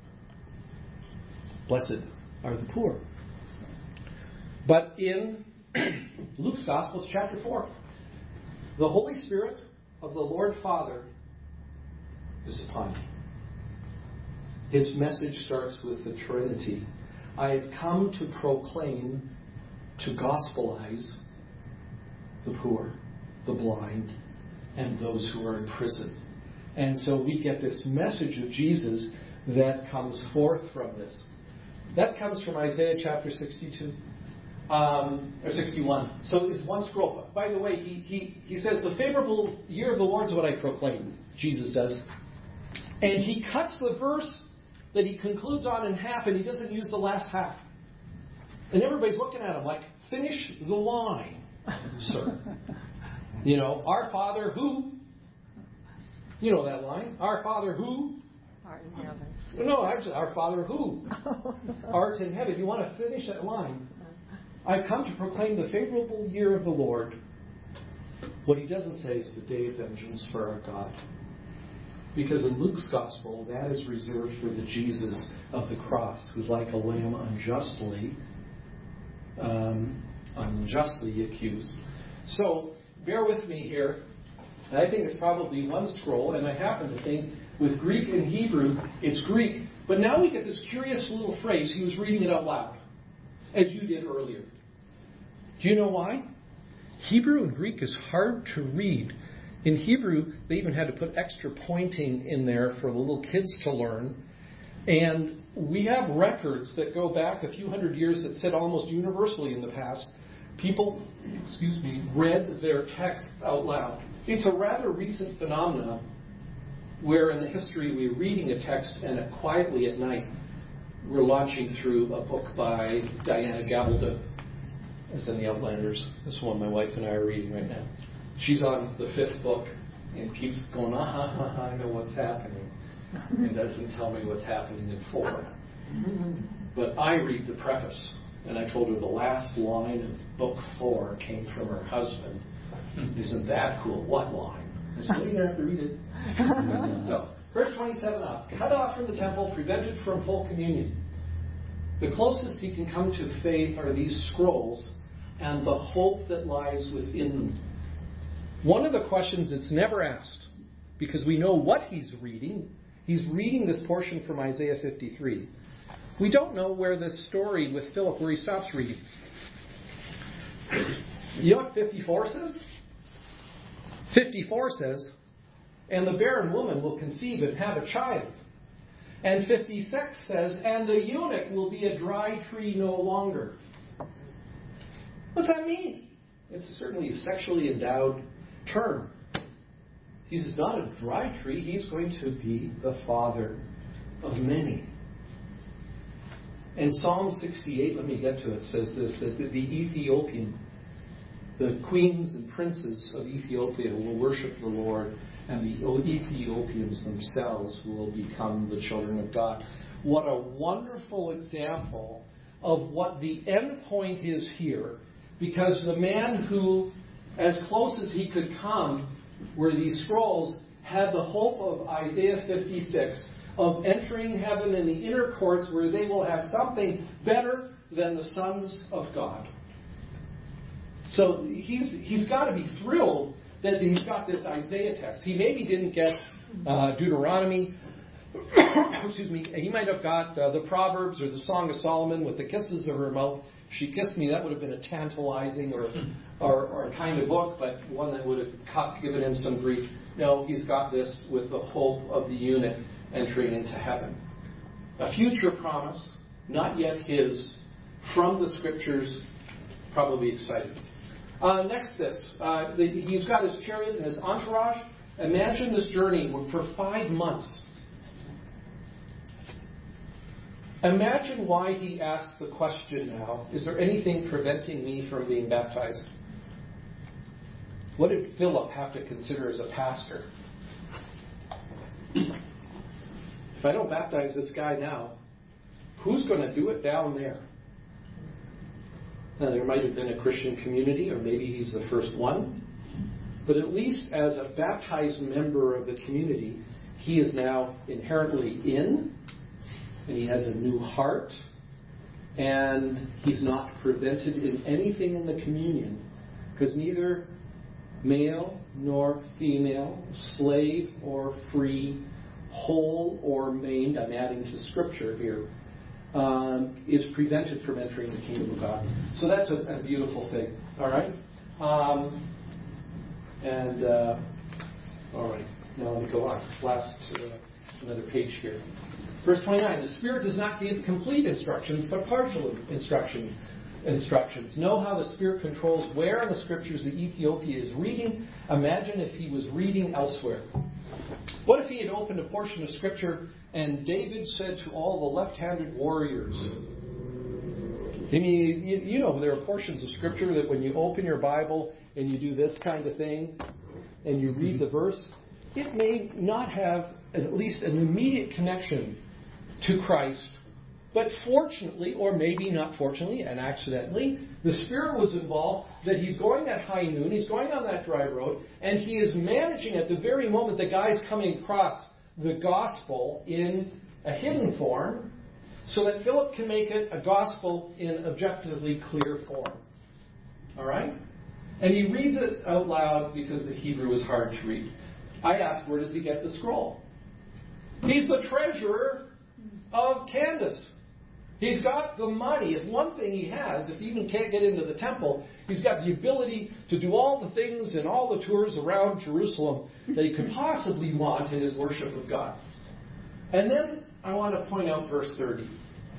blessed are the poor. But in Luke's Gospel, it's chapter 4. The Holy Spirit of the Lord Father is upon me. His message starts with the Trinity. I have come to proclaim, to gospelize the poor, the blind, and those who are in prison. And so we get this message of Jesus that comes forth from this. That comes from Isaiah chapter 62. Or 61. So it's one scroll. By the way, he says, the favorable year of the Lord is what I proclaim. Jesus does. And he cuts the verse that he concludes on in half, and he doesn't use the last half. And everybody's looking at him like, finish the line, sir. You know, our Father who? You know that line. Our Father who? Art in heaven. No, actually, our Father who? Art in heaven. You want to finish that line. I've come to proclaim the favorable year of the Lord. What he doesn't say is the day of vengeance for our God. Because in Luke's Gospel, that is reserved for the Jesus of the cross, who's like a lamb unjustly accused. So, bear with me here. And I think it's probably one scroll, and I happen to think with Greek and Hebrew, it's Greek. But now we get this curious little phrase. He was reading it out loud, as you did earlier. Do you know why? Hebrew and Greek is hard to read. In Hebrew, they even had to put extra pointing in there for the little kids to learn. And we have records that go back a few hundred years that said almost universally in the past, people, read their texts out loud. It's a rather recent phenomenon where in the history we're reading a text and quietly at night we're launching through a book by Diana Gabaldon. It's in the Outlanders. This is one my wife and I are reading right now. She's on the 5th book and keeps going, I know what's happening. And doesn't tell me what's happening in 4. But I read the preface. And I told her the last line of book 4 came from her husband. Isn't that cool? What line? I said, well, you don't have to read it. So, verse 27 up. Cut off from the temple, prevented from full communion. The closest he can come to faith are these scrolls and the hope that lies within them. One of the questions that's never asked, because we know what he's reading this portion from Isaiah 53. We don't know where this story with Philip, where he stops reading. You know what 54 says? 54 says, and the barren woman will conceive and have a child. And 56 says, and the eunuch will be a dry tree no longer. What's that mean? It's certainly a sexually endowed term. He's not a dry tree. He's going to be the father of many. And Psalm 68, let me get to it, says this, that the Ethiopian, the queens and princes of Ethiopia will worship the Lord and the Ethiopians themselves will become the children of God. What a wonderful example of what the end point is here, because the man who, as close as he could come, were these scrolls, had the hope of Isaiah 56, of entering heaven in the inner courts where they will have something better than the sons of God. So he's got to be thrilled that he's got this Isaiah text. He maybe didn't get Deuteronomy. Excuse me. He might have got the Proverbs or the Song of Solomon with the kisses of her mouth. She kissed me. That would have been a tantalizing or kind of book, but one that would have given him some grief. No, he's got this with the hope of the eunuch entering into heaven. A future promise, not yet his, from the Scriptures, probably exciting. Next he's got his chariot and his entourage. Imagine this journey for 5 months. Imagine why he asks the question now, is there anything preventing me from being baptized? What did Philip have to consider as a pastor? If I don't baptize this guy now, who's going to do it down there? Now, there might have been a Christian community, or maybe he's the first one. But at least as a baptized member of the community, he is now inherently in, and he has a new heart, and he's not prevented in anything in the communion, because neither male nor female, slave or free, whole or maimed, I'm adding to Scripture here, is prevented from entering the kingdom of God. So that's a beautiful thing. All right? All right. Now let me go on. Another page here. Verse 29. The Spirit does not give complete instructions, but partial instructions. Know how the Spirit controls where in the Scriptures the Ethiopia is reading. Imagine if he was reading elsewhere. What if he had opened a portion of Scripture and David said to all the left-handed warriors, I mean, you know there are portions of Scripture that when you open your Bible and you do this kind of thing and you read the verse, it may not have at least an immediate connection to Christ. But fortunately, or maybe not fortunately and accidentally, the Spirit was involved that he's going at high noon, he's going on that dry road, and he is managing at the very moment the guy's coming across the gospel in a hidden form so that Philip can make it a gospel in objectively clear form. All right? And he reads it out loud because the Hebrew is hard to read. I ask, where does he get the scroll? He's the treasurer of Candace. He's got the money. It's one thing he has. If he even can't get into the temple, he's got the ability to do all the things and all the tours around Jerusalem that he could possibly want in his worship of God. And then I want to point out verse 30.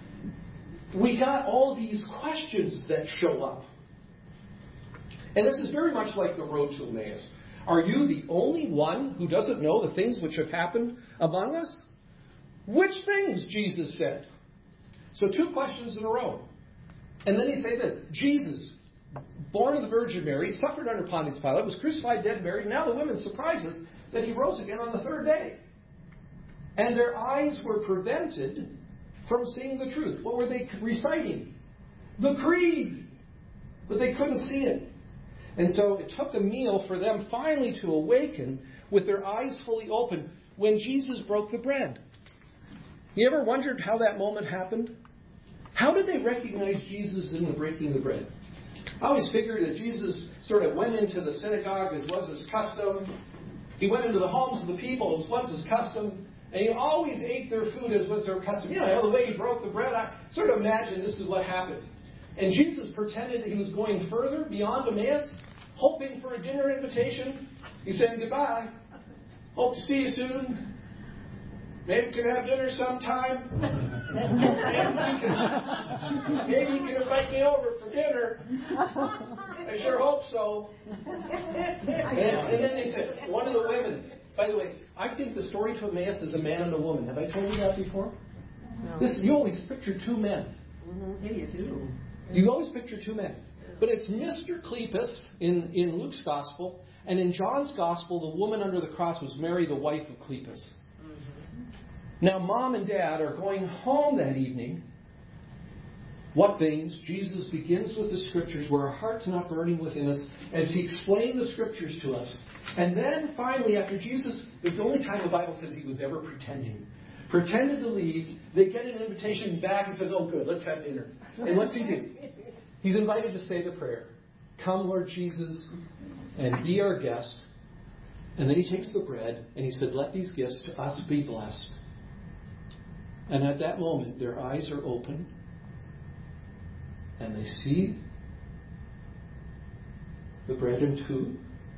We got all these questions that show up. And this is very much like the road to Emmaus. Are you the only one who doesn't know the things which have happened among us? Which things, Jesus said. So 2 questions in a row. And then he said that Jesus, born of the Virgin Mary, suffered under Pontius Pilate, was crucified, dead, buried. Now the women surprise us that he rose again on the 3rd day. And their eyes were prevented from seeing the truth. What were they reciting? The creed. But they couldn't see it. And so it took a meal for them finally to awaken with their eyes fully open when Jesus broke the bread. You ever wondered how that moment happened? How did they recognize Jesus in the breaking the bread? I always figured that Jesus sort of went into the synagogue as was his custom. He went into the homes of the people as was his custom. And he always ate their food as was their custom. You know, the way he broke the bread, I sort of imagine this is what happened. And Jesus pretended that he was going further beyond Emmaus, hoping for a dinner invitation. He's saying goodbye. Hope to see you soon. Maybe we can have dinner sometime. Maybe you can invite me over for dinner. I sure hope so. And then they said, one of the women, by the way, I think the story to Emmaus is a man and a woman. Have I told you that before? No. You always picture 2 men. Mm-hmm. Yeah, you do. You always picture 2 men. But it's Mr. Cleopas in Luke's Gospel And in John's Gospel, the woman under the cross was Mary, the wife of Cleopas. Now, Mom and Dad are going home that evening. What things? Jesus begins with the Scriptures where our heart's not burning within us as He explained the Scriptures to us. And then finally, after Jesus, it's the only time the Bible says He was ever pretended to leave. They get an invitation back and says, oh good, let's have dinner. And what's He do? He's invited to say the prayer. Come, Lord Jesus, and be our guest. And then He takes the bread and He said, let these gifts to us be blessed. And at that moment, their eyes are open. And they see the bread and food.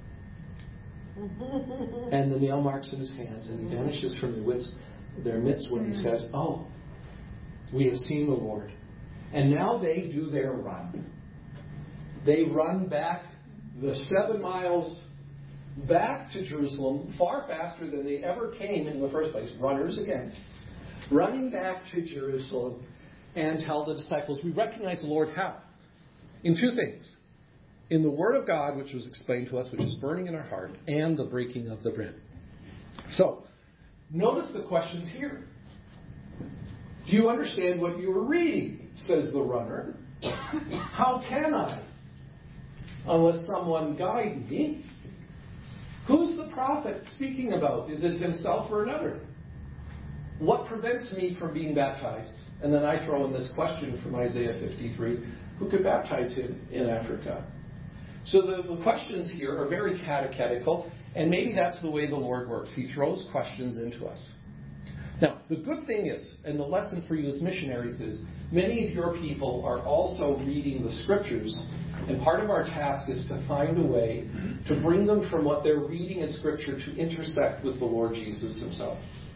And the nail marks in His hands. And He vanishes from their midst when He says, oh, we have seen the Lord. And now they do their run. They run back the 7 miles back to Jerusalem far faster than they ever came in the first place. Runners again. Running back to Jerusalem and tell the disciples, we recognize the Lord how? In 2 things. In the Word of God, which was explained to us, which is burning in our heart, and the breaking of the bread. So, notice the questions here. Do you understand what you were reading? Says the runner. How can I? Unless someone guide me. Who's the prophet speaking about? Is it himself or another? What prevents me from being baptized? And then I throw in this question from Isaiah 53. Who could baptize him in Africa? So the questions here are very catechetical, and maybe that's the way the Lord works. He throws questions into us. Now, the good thing is, and the lesson for you as missionaries is, many of your people are also reading the Scriptures, and part of our task is to find a way to bring them from what they're reading in Scripture to intersect with the Lord Jesus Himself.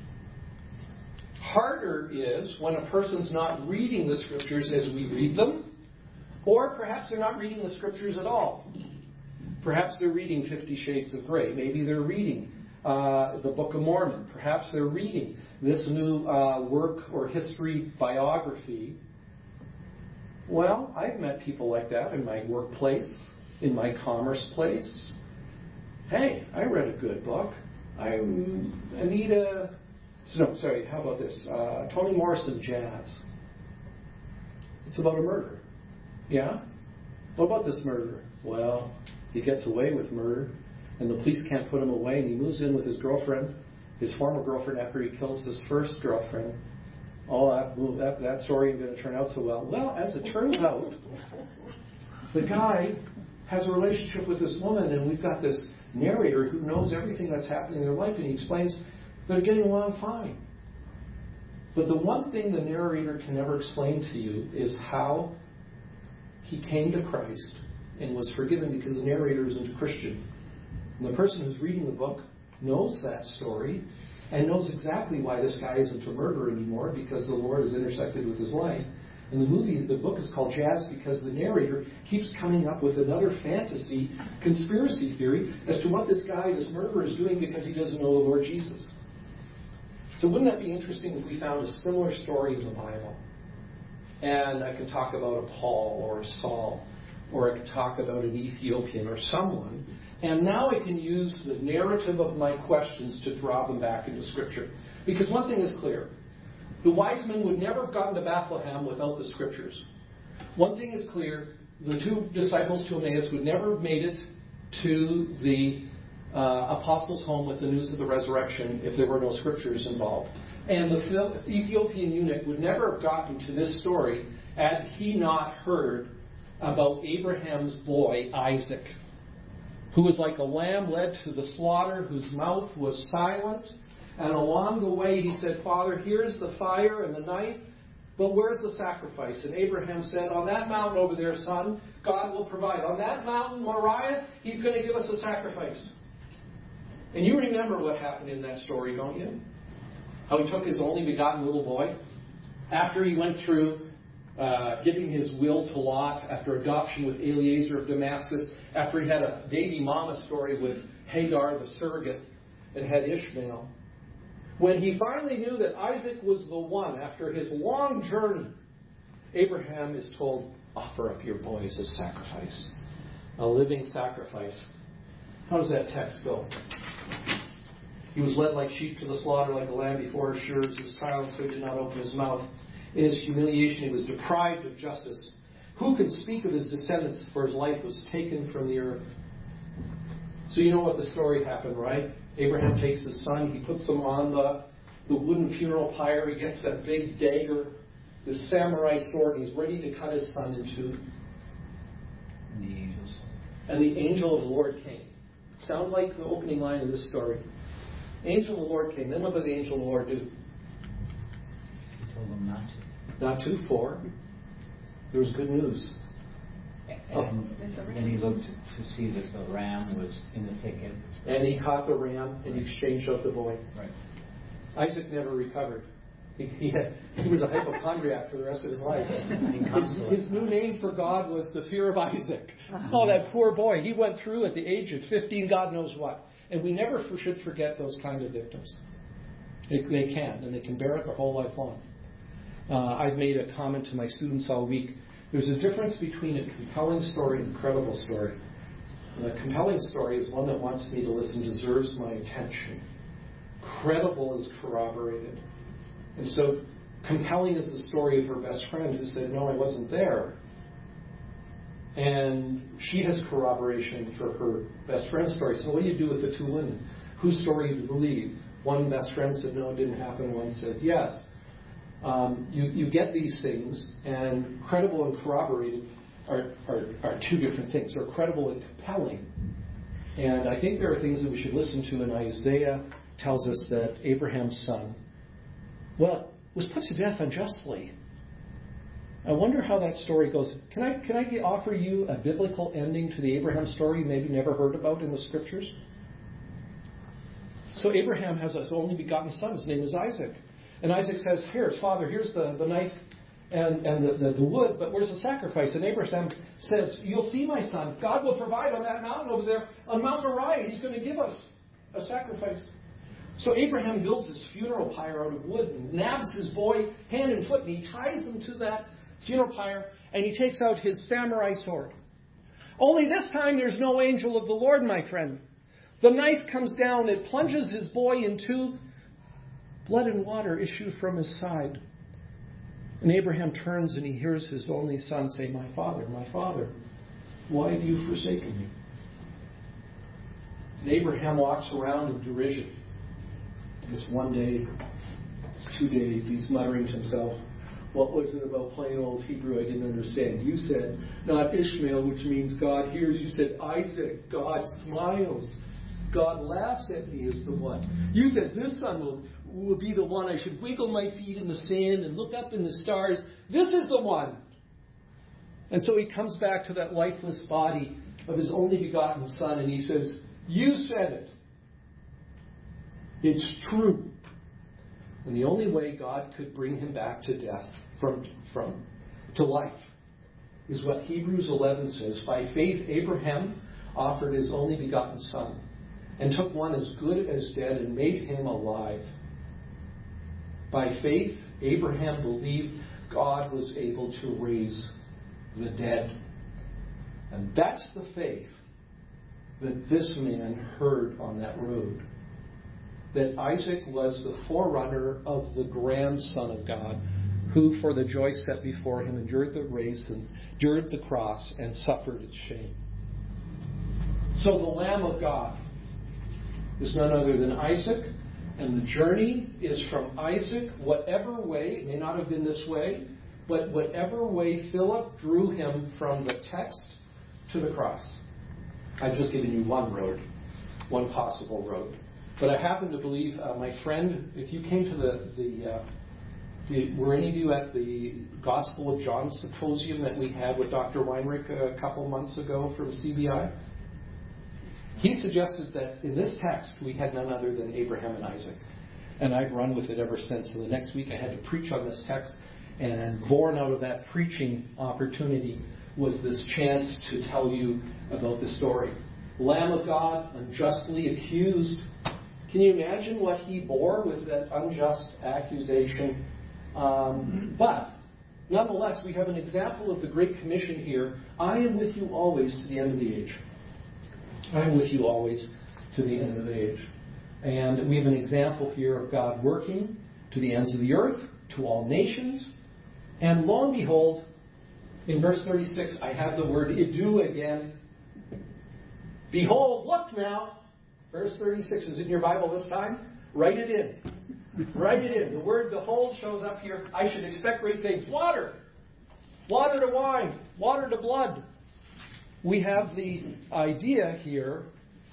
Harder is when a person's not reading the Scriptures as we read them, or perhaps they're not reading the Scriptures at all. Perhaps they're reading 50 Shades of Grey. Maybe they're reading the Book of Mormon. Perhaps they're reading this new work or history biography. Well, I've met people like that in my workplace, in my commerce place. Hey, I read a good book. How about this? Toni Morrison Jazz. It's about a murder. Yeah? What about this murderer? Well, he gets away with murder, and the police can't put him away, and he moves in with his girlfriend, his former girlfriend, after he kills his first girlfriend. Oh, that story ain't going to turn out so well. Well, as it turns out, the guy has a relationship with this woman, and we've got this narrator who knows everything that's happening in their life, and he explains they're getting along fine. But the one thing the narrator can never explain to you is how he came to Christ and was forgiven, because the narrator isn't a Christian. And the person who's reading the book knows that story and knows exactly why this guy isn't a murderer anymore, because the Lord has intersected with his life. And the book is called Jazz because the narrator keeps coming up with another fantasy, conspiracy theory as to what this guy, this murderer, is doing because he doesn't know the Lord Jesus. So wouldn't that be interesting if we found a similar story in the Bible? And I can talk about a Paul or a Saul, or I can talk about an Ethiopian or someone, and now I can use the narrative of my questions to draw them back into Scripture. Because one thing is clear. The wise men would never have gotten to Bethlehem without the Scriptures. One thing is clear. The 2 disciples to Emmaus would never have made it to the apostles' home with the news of the resurrection if there were no Scriptures involved. And the Ethiopian eunuch would never have gotten to this story had he not heard about Abraham's boy, Isaac, who was like a lamb led to the slaughter, whose mouth was silent. And along the way he said, Father, here's the fire and the knife, but where's the sacrifice? And Abraham said, on that mountain over there, son, God will provide. On that mountain, Moriah, He's going to give us a sacrifice. And you remember what happened in that story, don't you? How he took his only begotten little boy, after he went through giving his will to Lot, after adoption with Eliezer of Damascus, after he had a baby mama story with Hagar, the surrogate, and had Ishmael. When he finally knew that Isaac was the one, after his long journey, Abraham is told, offer up your boy as a sacrifice, a living sacrifice. How does that text go? He was led like sheep to the slaughter, like a lamb before his shearers is silent, so he did not open his mouth. In his humiliation, he was deprived of justice. Who can speak of his descendants, for his life was taken from the earth? So you know what the story happened, right? Abraham takes his son, he puts him on the wooden funeral pyre, he gets that big dagger, the samurai sword, and he's ready to cut his son in two. And the angel of the Lord came. Sound like the opening line of this story. Angel of the Lord came. Then what did the angel of the Lord do? He told them not to. Not to, for there was good news. And then he looked to see that the ram was in the thicket. And he caught the ram and he exchanged out the boy. Right. Isaac never recovered. He was a hypochondriac for the rest of his life. His new name for God was the fear of Isaac. Oh, that poor boy. He went through at the age of 15, God knows what. And we never should forget those kind of victims. They can, and they can bear it their whole life long. I've made a comment to my students all week. There's a difference between a compelling story and a credible story. And a compelling story is one that wants me to listen, deserves my attention. Credible is corroborated. And so compelling is the story of her best friend who said, no, I wasn't there. And she has corroboration for her best friend's story. So what do you do with the two women? Whose story do you believe? One best friend said, no, it didn't happen. One said, yes. You get these things, and credible and corroborated are two different things. They're credible and compelling. And I think there are things that we should listen to. And Isaiah tells us that Abraham's son, was put to death unjustly. I wonder how that story goes. Can I offer you a biblical ending to the Abraham story you maybe never heard about in the Scriptures? So Abraham has his only begotten son. His name is Isaac. And Isaac says, here, Father, here's the knife and the wood, but where's the sacrifice? And Abraham says, you'll see, my son. God will provide on that mountain over there, on Mount Moriah. He's going to give us a sacrifice. So Abraham builds his funeral pyre out of wood and nabs his boy hand and foot, and he ties them to that funeral pyre, and he takes out his samurai sword. Only this time there's no angel of the Lord, my friend. The knife comes down, it plunges his boy into blood and water issue from his side. And Abraham turns and he hears his only son say, my father, why have you forsaken me? And Abraham walks around in derision. It's one day, it's 2 days, he's muttering to himself, what was it about plain old Hebrew I didn't understand? You said, not Ishmael, which means God hears. You said, Isaac, God smiles. God laughs at me as the one. You said, this son will be the one. I should wiggle my feet in the sand and look up in the stars. This is the one. And so he comes back to that lifeless body of his only begotten son, and he says, you said it. It's true. And the only way God could bring him back to death, to life, is what Hebrews 11 says. By faith, Abraham offered his only begotten son and took one as good as dead and made him alive. By faith, Abraham believed God was able to raise the dead. And that's the faith that this man heard on that road. That Isaac was the forerunner of the grandson of God, who for the joy set before him endured the race and endured the cross and suffered its shame. So the Lamb of God is none other than Isaac, and the journey is from Isaac, whatever way, it may not have been this way, but whatever way Philip drew him from the text to the cross. I've just given you one road, one possible road. But I happen to believe, my friend, if you came to were any of you at the Gospel of John symposium that we had with Dr. Weinrich a couple months ago from CBI? He suggested that in this text we had none other than Abraham and Isaac. And I've run with it ever since. So the next week I had to preach on this text, and born out of that preaching opportunity was this chance to tell you about the story. Lamb of God, unjustly accused. Can you imagine what he bore with that unjust accusation? But nonetheless, we have an example of the Great Commission here. I am with you always to the end of the age. I'm with you always to the end of the age. And we have an example here of God working to the ends of the earth, to all nations. And lo and behold, in verse 36, I have the word idu again. Behold, look now. Verse 36 is in your Bible this time. Write it in. Write it in. The word behold shows up here. I should expect great things. Water. Water to wine. Water to blood. We have the idea here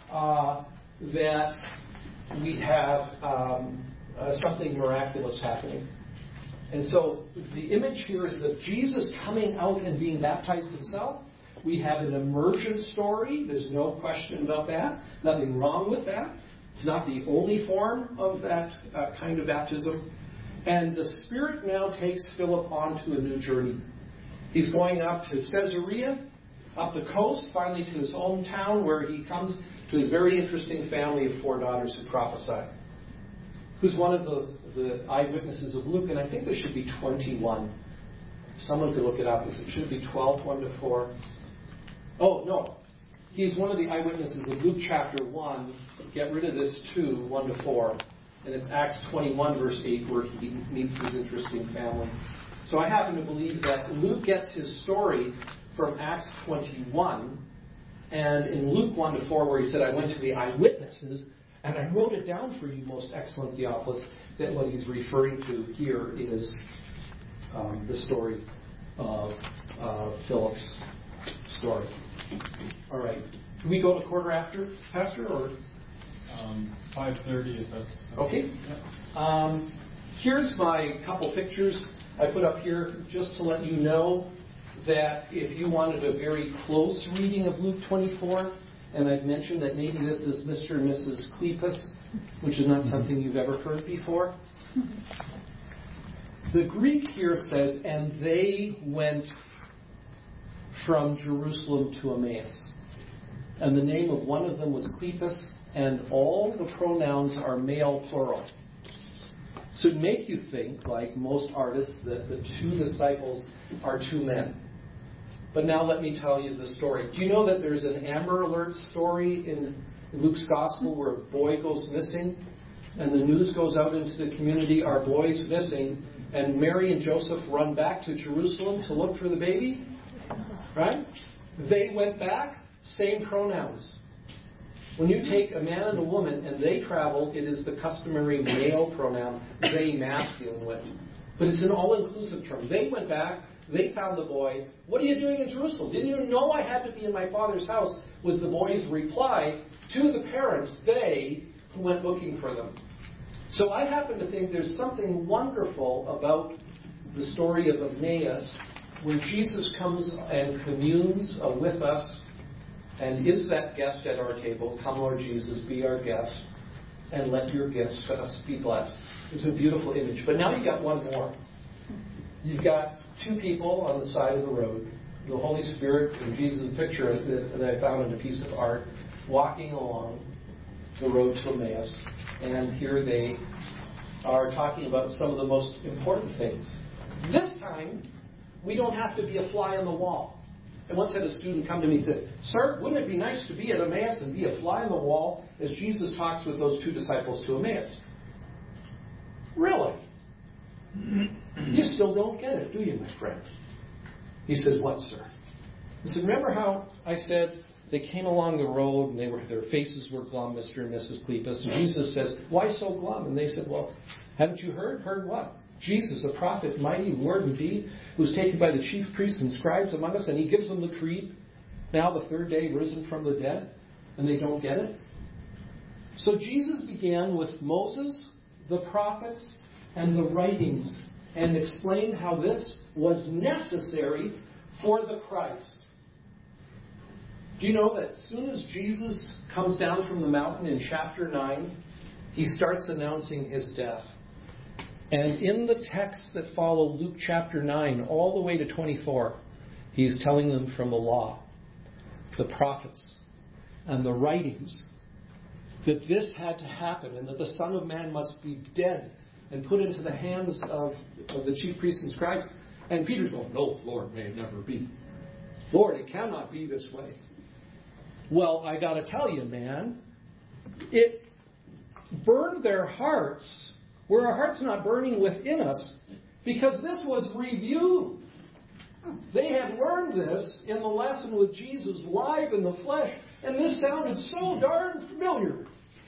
that we have something miraculous happening. And so the image here is of Jesus coming out and being baptized himself. We have an immersion story. There's no question about that. Nothing wrong with that. It's not the only form of that kind of baptism. And the Spirit now takes Philip onto a new journey. He's going up to Caesarea, up the coast, finally to his hometown, where he comes to his very interesting family of 4 daughters who prophesy. Who's one of the eyewitnesses of Luke, and I think there should be 21. Someone could look it up. It should be 12, 1 to 4. Oh, no. He's one of the eyewitnesses of Luke chapter 1. Get rid of this 2, 1 to 4. And it's Acts 21, verse 8, where he meets his interesting family. So I happen to believe that Luke gets his story from Acts 21, and in Luke 1 to 4, where he said, I went to the eyewitnesses, and I wrote it down for you, most excellent Theophilus, that what he's referring to here is the story of Philip's story. All right. Can we go to quarter after, Pastor, or 5:30, if that's okay? Here's my couple pictures I put up here just to let you know that if you wanted a very close reading of Luke 24, and I've mentioned that maybe this is Mr. and Mrs. Cleopas, which is not something you've ever heard before. The Greek here says, and they went from Jerusalem to Emmaus. And the name of one of them was Cleopas, and all the pronouns are male plural. So it'd make you think, like most artists, that the 2 disciples are 2 men. But now let me tell you the story. Do you know that there's an Amber Alert story in Luke's Gospel where a boy goes missing, and the news goes out into the community, our boy's missing, and Mary and Joseph run back to Jerusalem to look for the baby? Right? They went back, same pronouns. When you take a man and a woman and they travel, it is the customary male pronoun, they masculine went. But it's an all-inclusive term. They went back, they found the boy. What are you doing in Jerusalem? Didn't you know I had to be in my father's house? Was the boy's reply to the parents, they, who went looking for them. So I happen to think there's something wonderful about the story of Emmaus, where Jesus comes and communes with us and is that guest at our table. Come, Lord Jesus, be our guest, and let your gifts to us be blessed. It's a beautiful image. But now you've got one more. You've got 2 people on the side of the road. The Holy Spirit and Jesus' picture that I found in a piece of art, walking along the road to Emmaus. And here they are talking about some of the most important things. This time, we don't have to be a fly on the wall. I once had a student come to me and said, Sir, wouldn't it be nice to be at Emmaus and be a fly on the wall as Jesus talks with those 2 disciples to Emmaus? Really? You still don't get it, do you, my friend? He says, what, sir? I said, remember how I said they came along the road and their faces were glum, Mr. and Mrs. Cleopas, and Jesus says, why so glum? And they said, well, haven't you heard? Heard what? Jesus, a prophet, mighty word and deed, who's taken by the chief priests and scribes among us, and he gives them the creed, now the 3rd day risen from the dead, and they don't get it. So Jesus began with Moses, the prophets, and the writings, and explained how this was necessary for the Christ. Do you know that as soon as Jesus comes down from the mountain in chapter 9, he starts announcing his death. And in the texts that follow Luke chapter 9 all the way to 24, he's telling them from the law, the prophets, and the writings, that this had to happen and that the Son of Man must be dead and put into the hands of the chief priests and scribes. And Peter's going, no, Lord, may it never be. Lord, it cannot be this way. Well, I got to tell you, man, it burned their hearts where our heart's not burning within us, because this was review. They had learned this in the lesson with Jesus live in the flesh, and this sounded so darn familiar.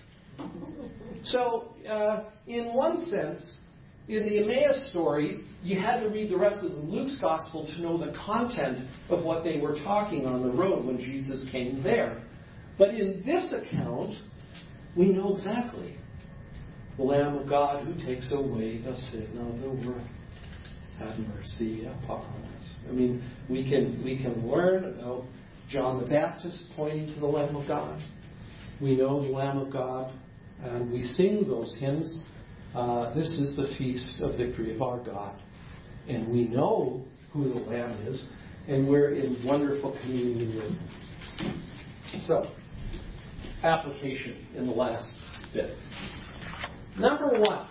So, in one sense, in the Emmaus story, you had to read the rest of Luke's gospel to know the content of what they were talking on the road when Jesus came there. But in this account, we know exactly. The Lamb of God who takes away the sin of the world. Have mercy upon us. I mean, we can learn about John the Baptist pointing to the Lamb of God. We know the Lamb of God, and we sing those hymns. This is the feast of victory of our God. And we know who the Lamb is, and we're in wonderful communion with Him. So, application in the last bits. Number one,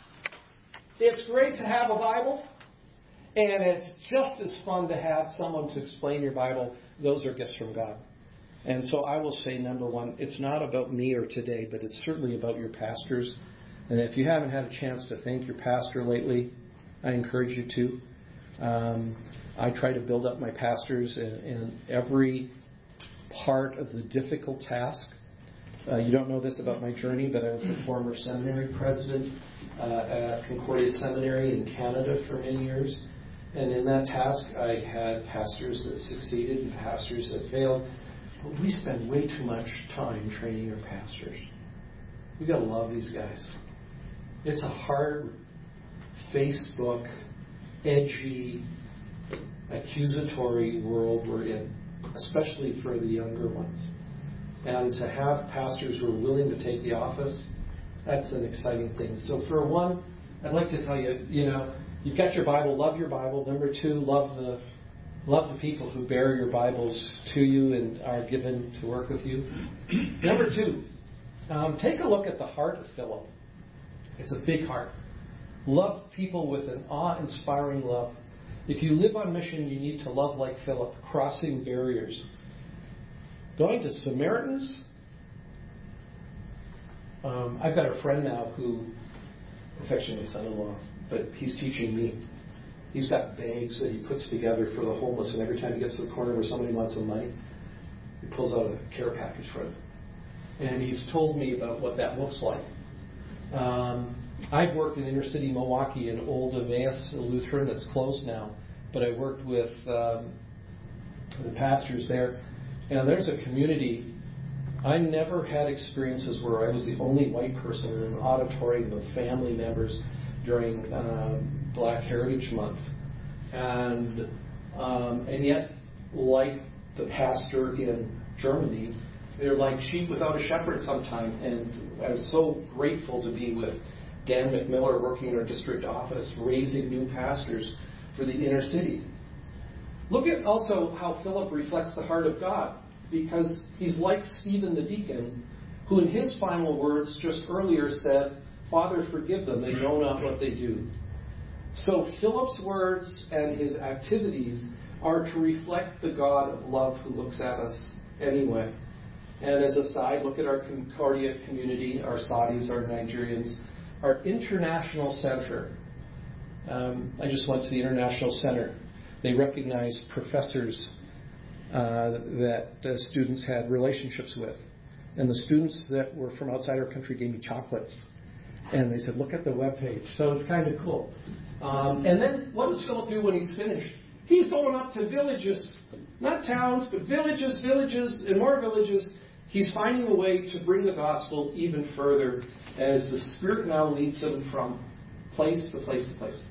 it's great to have a Bible, and it's just as fun to have someone to explain your Bible. Those are gifts from God. And so I will say, number one, it's not about me or today, but it's certainly about your pastors. And if you haven't had a chance to thank your pastor lately, I encourage you to. I try to build up my pastors in every part of the difficult task. You don't know this about my journey, but I was the former seminary president at Concordia Seminary in Canada for many years. And in that task, I had pastors that succeeded and pastors that failed. But we spend way too much time training our pastors. We've got to love these guys. It's a hard, Facebook, edgy, accusatory world we're in, especially for the younger ones. And to have pastors who are willing to take the office, that's an exciting thing. So for one, I'd like to tell you, you've got your Bible, love your Bible. Number two, love the people who bear your Bibles to you and are given to work with you. Number two, take a look at the heart of Philip. It's a big heart. Love people with an awe-inspiring love. If you live on mission, you need to love like Philip, crossing barriers. Going to Samaritans. I've got a friend now who, it's actually my son-in-law, but he's teaching me. He's got bags that he puts together for the homeless, and every time he gets to the corner where somebody wants some money, he pulls out a care package for them. And he's told me about what that looks like. I've worked in inner city Milwaukee, an old Emmaus Lutheran that's closed now, but I worked with the pastors there. And there's a community. I never had experiences where I was the only white person in an auditorium of family members during Black Heritage Month. And yet, like the pastor in Germany, they're like sheep without a shepherd sometimes. And I was so grateful to be with Dan McMiller working in our district office, raising new pastors for the inner city. Look at also how Philip reflects the heart of God, because he's like Stephen the deacon, who in his final words just earlier said, "Father, forgive them, they know not what they do." So Philip's words and his activities are to reflect the God of love who looks at us anyway. And as a side, look at our Concordia community, our Saudis, our Nigerians, our international center. I just went to the international center. They recognized professors that students had relationships with. And the students that were from outside our country gave me chocolates. And they said, look at the webpage. So it's kind of cool. And then what does Philip do when he's finished? He's going up to villages. Not towns, but villages, and more villages. He's finding a way to bring the gospel even further as the Spirit now leads him from place to place to place.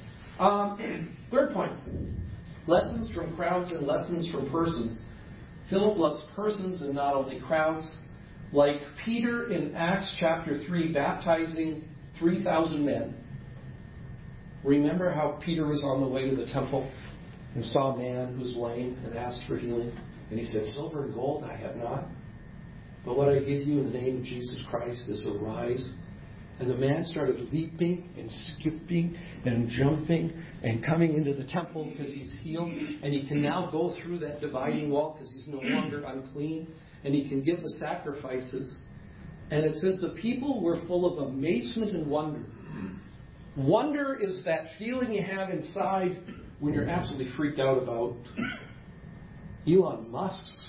Third point. Lessons from crowds and lessons from persons. Philip loves persons and not only crowds. Like Peter in Acts chapter 3, baptizing 3,000 men. Remember how Peter was on the way to the temple and saw a man who was lame and asked for healing? And he said, "Silver and gold I have not, but what I give you in the name of Jesus Christ is arise." And the man started leaping and skipping and jumping and coming into the temple because he's healed. And he can now go through that dividing wall because he's no longer unclean. and he can give the sacrifices. And it says the people were full of amazement and wonder. Wonder is that feeling you have inside when you're absolutely freaked out about Elon Musk's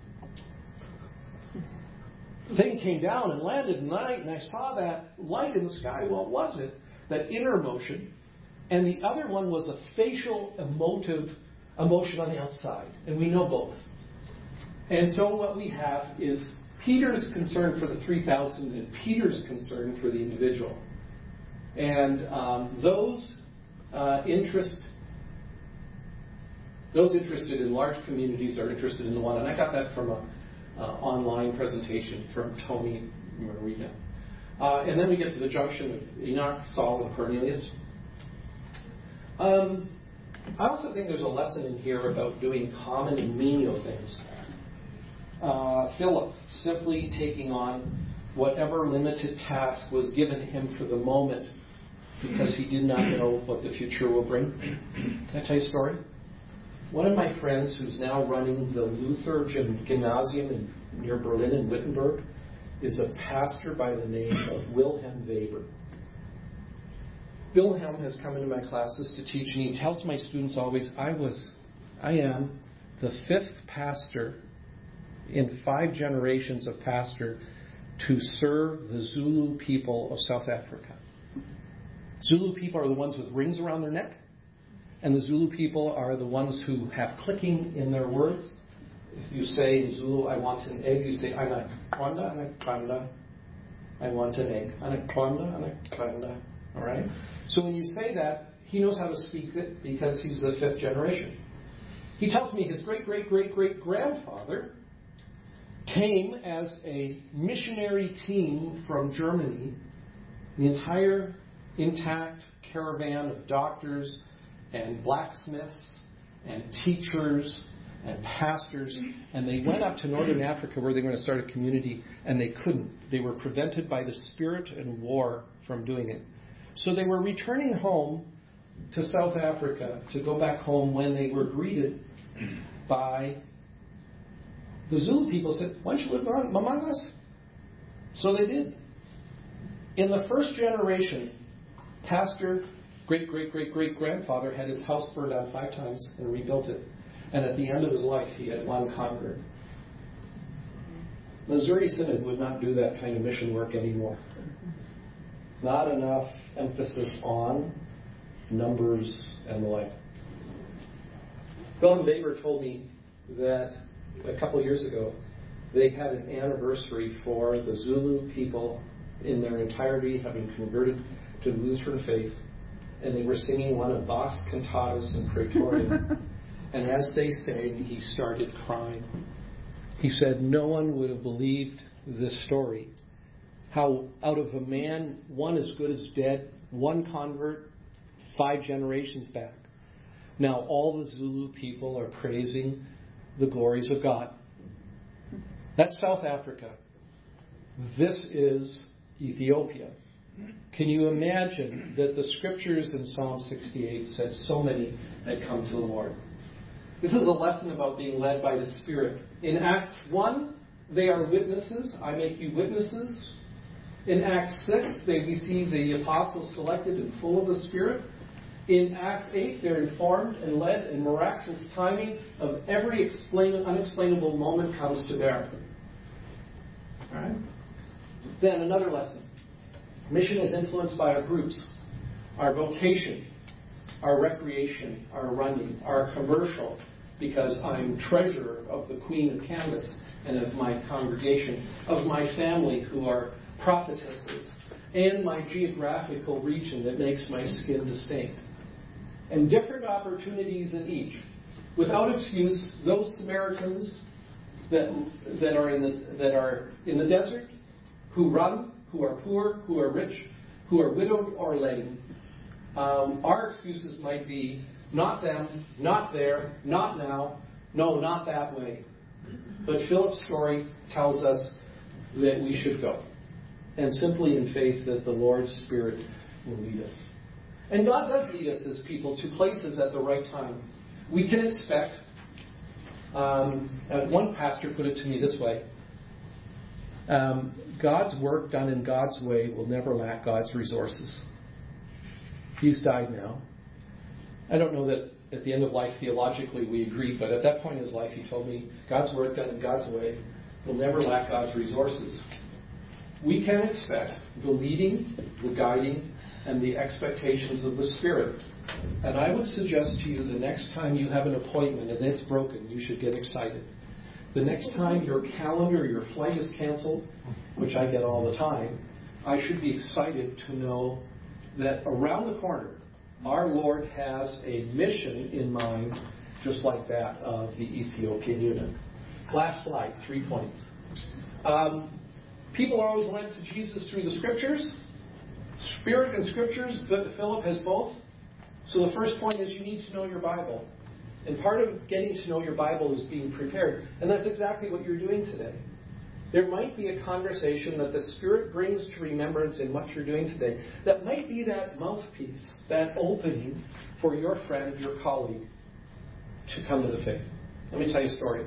thing came down and landed at night, and I saw that light in the sky. What was it? That inner emotion. And the other one was a facial emotion on the outside. And we know both. And so what we have is Peter's concern for the 3,000 and Peter's concern for the individual. And those interested in large communities are interested in the one. And I got that from an online presentation from Tony Marina. And then we get to the junction of Enoch, Saul, and Cornelius. I also think there's a lesson in here about doing common and menial things. Philip simply taking on whatever limited task was given him for the moment because he did not know what the future will bring. Can I tell you a story? One of my friends who's now running the Luther Gymnasium near Berlin in Wittenberg is a pastor by the name of Wilhelm Weber. Wilhelm has come into my classes to teach, and he tells my students always, I am the 5th pastor in 5 generations of pastor to serve the Zulu people of South Africa. Zulu people are the ones with rings around their neck, and the Zulu people are the ones who have clicking in their words. If you say in Zulu, I want an egg, you say, anaconda, anaconda. I want an egg. Anaconda, anaconda. All right? So when you say that, he knows how to speak it because he's the 5th generation. He tells me his great-great-great-great-grandfather came as a missionary team from Germany, the entire intact caravan of doctors and blacksmiths and teachers and pastors, and they went up to northern Africa where they were going to start a community, and they couldn't. They were prevented by the spirit and war from doing it. So they were returning home to South Africa to go back home when they were greeted by the Zulu people. Said, why don't you live among us? So they did. In the first generation, pastor, great-great-great-great-grandfather had his house burned down 5 times and rebuilt it. And at the end of his life, he had 1 convert. Missouri Synod would not do that kind of mission work anymore. Not enough emphasis on numbers and the like. Wilhelm Weber told me that a couple of years ago, they had an anniversary for the Zulu people in their entirety having converted to the Lutheran faith, and they were singing one of Bach's cantatas in Pretoria. And as they sang, he started crying. He said, no one would have believed this story. How out of a man, 1 as good as dead, 1 convert, 5 generations back. Now all the Zulu people are praising the glories of God. That's South Africa. This is Ethiopia. Can you imagine that the scriptures in Psalm 68 said so many had come to the Lord? This is a lesson about being led by the Spirit. In Acts 1, they are witnesses. I make you witnesses. In Acts 6, we see the apostles selected and full of the Spirit. In Acts 8, they're informed and led in miraculous timing of every unexplainable moment comes to bear. All right? Then another lesson. Mission is influenced by our groups, our vocation, our recreation, our running, our commercial, because I'm treasurer of the Queen of Canvas and of my congregation, of my family who are prophetesses, and my geographical region that makes my skin distinct. And different opportunities in each. Without excuse, those Samaritans that are in the desert, who run, who are poor, who are rich, who are widowed or lame, our excuses might be not them, not there, not now, no, not that way. But Philip's story tells us that we should go. And simply in faith that the Lord's Spirit will lead us. And God does lead us as people to places at the right time. We can expect, one pastor put it to me this way, God's work done in God's way will never lack God's resources. He's died now. I don't know that at the end of life theologically we agree, but at that point in his life he told me God's work done in God's way will never lack God's resources. We can expect the leading, the guiding, and the expectations of the Spirit. And I would suggest to you the next time you have an appointment and it's broken, you should get excited. The next time your calendar, your flight is canceled, which I get all the time, I should be excited to know that around the corner, our Lord has a mission in mind, just like that of the Ethiopian eunuch. Last slide, 3 points. People are always led to Jesus through the Scriptures. Spirit and Scriptures, but Philip has both. So the first point is you need to know your Bible. And part of getting to know your Bible is being prepared. And that's exactly what you're doing today. There might be a conversation that the Spirit brings to remembrance in what you're doing today. That might be that mouthpiece, that opening for your friend, your colleague, to come to the faith. Let me tell you a story.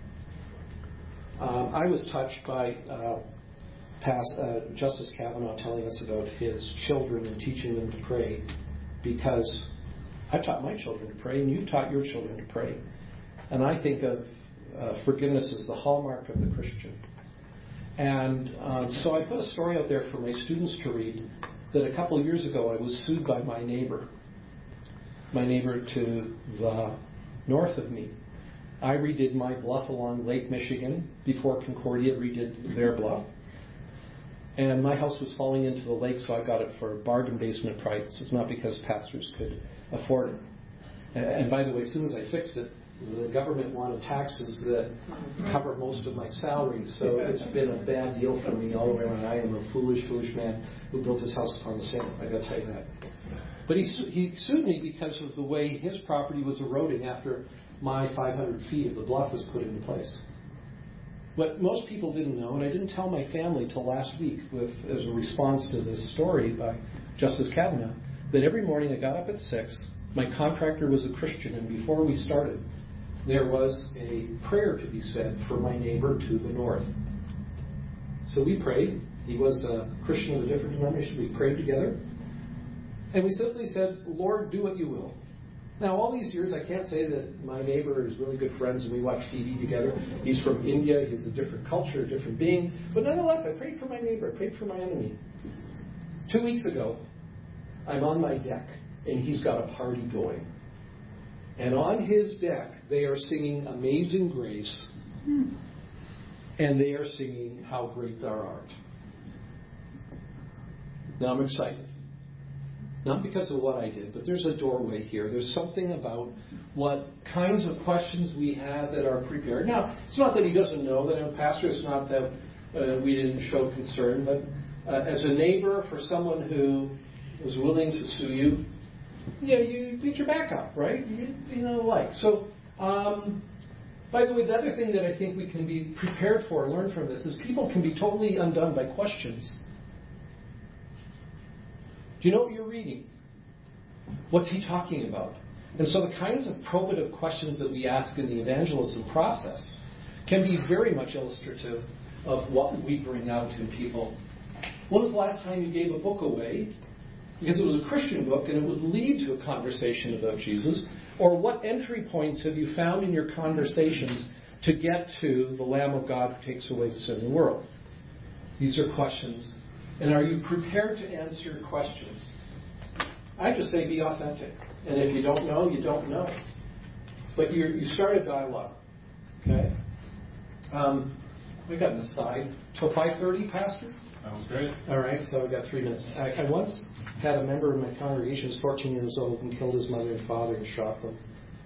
I was touched by Justice Kavanaugh telling us about his children and teaching them to pray, because I've taught my children to pray and you've taught your children to pray. And I think of forgiveness as the hallmark of the Christian. And so I put a story out there for my students to read, that a couple of years ago I was sued by my neighbor to the north of me. I redid my bluff along Lake Michigan before Concordia redid their bluff. And my house was falling into the lake, so I got it for a bargain basement price. It's not because pastors could afford it. And by the way, as soon as I fixed it, the government wanted taxes that cover most of my salary, so it's been a bad deal for me all the way around. I am a foolish man who built his house upon the sand. I got to tell you that. But he sued me because of the way his property was eroding after my 500 feet of the bluff was put into place. What most people didn't know, and I didn't tell my family till last week as a response to this story by Justice Kavanaugh, that every morning I got up at 6, my contractor was a Christian, and before we started, there was a prayer to be said for my neighbor to the north. So we prayed. He was a Christian of a different denomination. We prayed together. And we simply said, Lord, do what you will. Now, all these years, I can't say that my neighbor is really good friends and we watch TV together. He's from India. He's a different culture, a different being. But nonetheless, I prayed for my neighbor. I prayed for my enemy. 2 weeks ago, I'm on my deck, and he's got a party going. And on his deck, they are singing Amazing Grace, and they are singing How Great Thou Art. Now I'm excited. Not because of what I did, but there's a doorway here. There's something about what kinds of questions we have that are prepared. Now, it's not that he doesn't know that I'm a pastor. It's not that we didn't show concern. But as a neighbor, for someone who was willing to sue you, you get your back up, right? You know, like. So, by the way, the other thing that I think we can be prepared for, learn from this, is people can be totally undone by questions. Do you know what you're reading? What's he talking about? And so the kinds of probative questions that we ask in the evangelism process can be very much illustrative of what we bring out in people. When was the last time you gave a book away because it was a Christian book and it would lead to a conversation about Jesus? Or what entry points have you found in your conversations to get to the Lamb of God who takes away the sin of the world? These are questions. And are you prepared to answer questions? I just say be authentic. And if you don't know, you don't know. But you start a dialogue. Okay? We got an aside. Till 5:30, Pastor? Sounds great. All right, so I've got 3 minutes. I once had a member of my congregation who was 14 years old and killed his mother and father and shot them.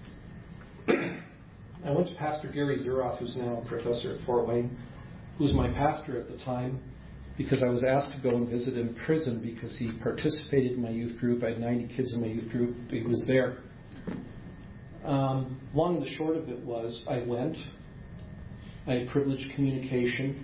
I went to Pastor Gary Zeroff, who's now a professor at Fort Wayne, who was my pastor at the time, because I was asked to go and visit him in prison because he participated in my youth group. I had 90 kids in my youth group. He was there. Long and the short of it was, I went. I had privileged communication.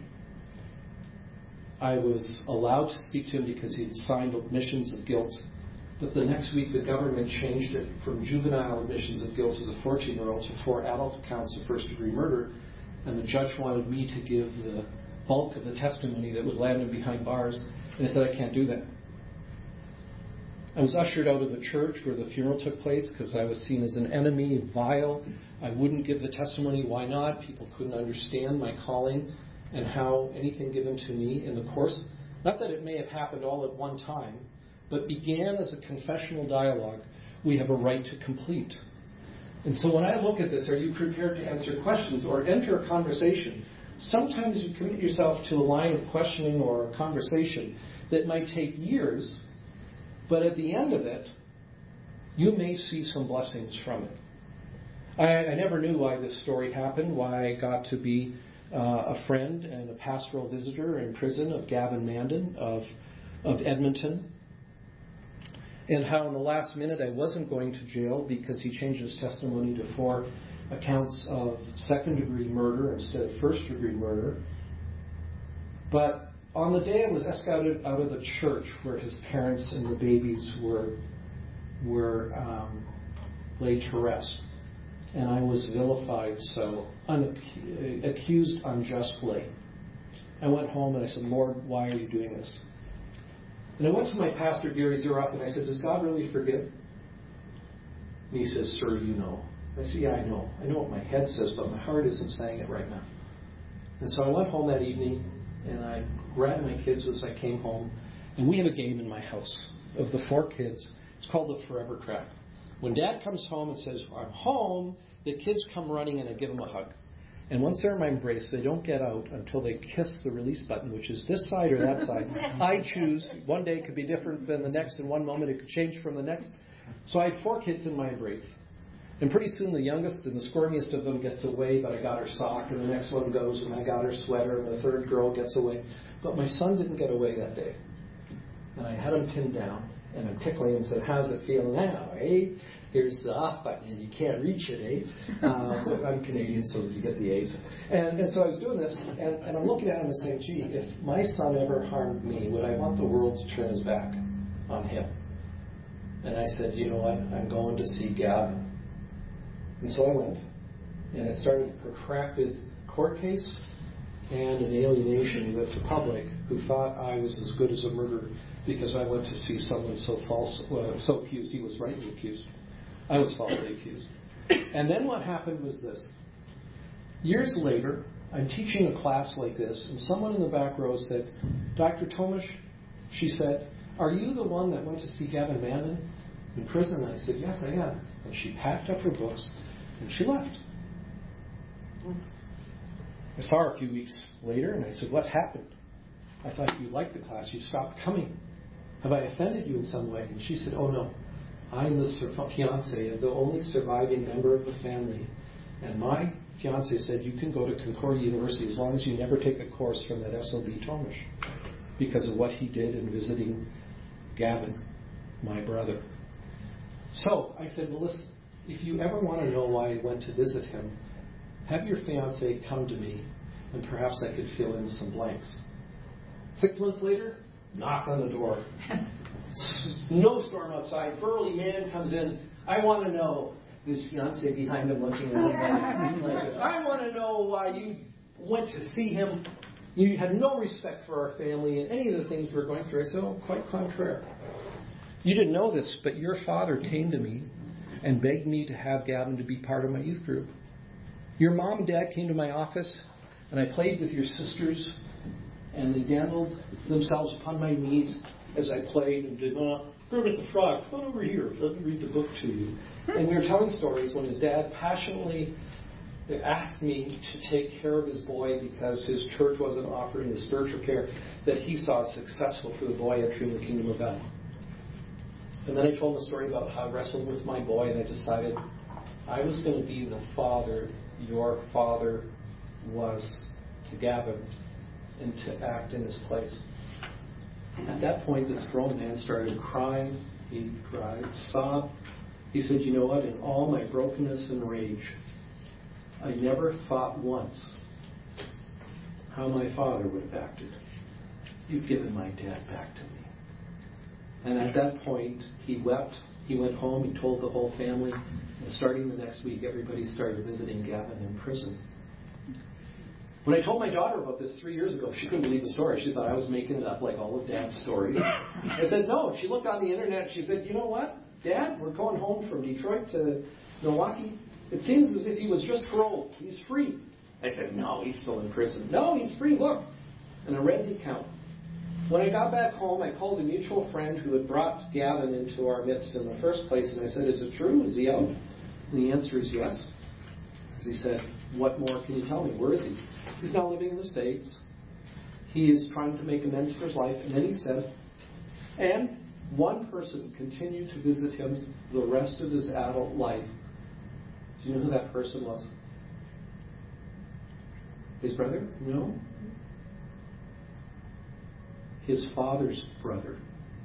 I was allowed to speak to him because he had signed admissions of guilt. But the next week, the government changed it from juvenile admissions of guilt as a 14-year-old to 4 adult counts of first-degree murder. And the judge wanted me to give the bulk of the testimony that would land him behind bars. And I said, I can't do that. I was ushered out of the church where the funeral took place because I was seen as an enemy, vile. I wouldn't give the testimony. Why not? People couldn't understand my calling and how anything given to me in the course, not that it may have happened all at one time, but began as a confessional dialogue we have a right to complete. And so when I look at this, are you prepared to answer questions or enter a conversation? Sometimes you commit yourself to a line of questioning or a conversation that might take years, but at the end of it, you may see some blessings from it. I never knew why this story happened, why I got to be a friend and a pastoral visitor in prison of Gavin Mandan of Edmonton, and how in the last minute I wasn't going to jail because he changed his testimony to 4 accounts of second-degree murder instead of first-degree murder. But on the day I was escorted out of the church where his parents and the babies were laid to rest, and I was vilified so, accused unjustly, I went home and I said, Lord, why are you doing this? And I went to my pastor, Gary Ziroff, and I said, does God really forgive? And he says, sir, you know. I said, yeah, I know. I know what my head says, but my heart isn't saying it right now. And so I went home that evening, and I grabbed my kids as I came home, and we have a game in my house of the 4 kids. It's called the Forever Trap. When Dad comes home and says, I'm home, the kids come running, and I give them a hug. And once they're in my embrace, they don't get out until they kiss the release button, which is this side or that side. I choose. One day it could be different than the next. In one moment it could change from the next. So I had 4 kids in my embrace. And pretty soon the youngest and the squirmiest of them gets away, but I got her sock. And the next one goes, and I got her sweater. And the third girl gets away. But my son didn't get away that day. And I had him pinned down. And I'm tickling him and said, how's it feel now, eh? Here's the off button, and you can't reach it, eh? I'm Canadian, so you get the A's. And so I was doing this, and I'm looking at him and saying, gee, if my son ever harmed me, would I want the world to turn his back on him? And I said, you know what, I'm going to see Gavin. And so I went, and it started a protracted court case and an alienation with the public who thought I was as good as a murderer because I went to see someone so so accused. He was rightly accused. I was falsely accused. And then what happened was this. Years later, I'm teaching a class like this, and someone in the back row said, Dr. Tomish, she said, are you the one that went to see Gavin Mandan in prison? And I said, yes, I am. And she packed up her books, and she left. I saw her a few weeks later, and I said, what happened? I thought you liked the class. You stopped coming. Have I offended you in some way? And she said, oh, no. I'm the fiancé, the only surviving member of the family. And my fiancé said, you can go to Concordia University as long as you never take a course from that SLB Tomish because of what he did in visiting Gavin, my brother. So I said, well, listen, if you ever want to know why I went to visit him, have your fiancé come to me, and perhaps I could fill in some blanks. 6 months later, knock on the door. Snowstorm outside. Burly man comes in. I want to know. His fiancée behind him looking at him like this. I want to know why you went to see him. You had no respect for our family and any of the things we're going through. I said, oh, quite contrary. You didn't know this, but your father came to me and begged me to have Gavin to be part of my youth group. Your mom and dad came to my office, and I played with your sisters, and they dandled themselves upon my knees as I played and did, Kermit the Frog, come over here, let me read the book to you. And we were telling stories when his dad passionately asked me to take care of his boy because his church wasn't offering the spiritual care that he saw successful for the boy entering the kingdom of God. And then I told him a story about how I wrestled with my boy, and I decided I was going to be the father your father was to Gavin and to act in his place. At that point, this grown man started crying. He cried, sobbed. He said, you know what, in all my brokenness and rage, I never thought once how my father would have acted. You've given my dad back to me. And at that point, he wept. He went home. He told the whole family. And starting the next week, everybody started visiting Gavin in prison. When I told my daughter about this 3 years ago, she couldn't believe the story. She thought I was making it up like all of Dad's stories. I said, no. She looked on the internet. She said, you know what, Dad, we're going home from Detroit to Milwaukee. It seems as if he was just paroled. He's free. I said, no, he's still in prison. No, he's free. Look. And I read the account. When I got back home, I called a mutual friend who had brought Gavin into our midst in the first place, and I said, is it true? Is he out? And the answer is yes. He said, what more can you tell me? Where is he? He's now living in the States. He is trying to make amends for his life. And then he said, and one person continued to visit him the rest of his adult life. Do you know who that person was? His brother? No. His father's brother.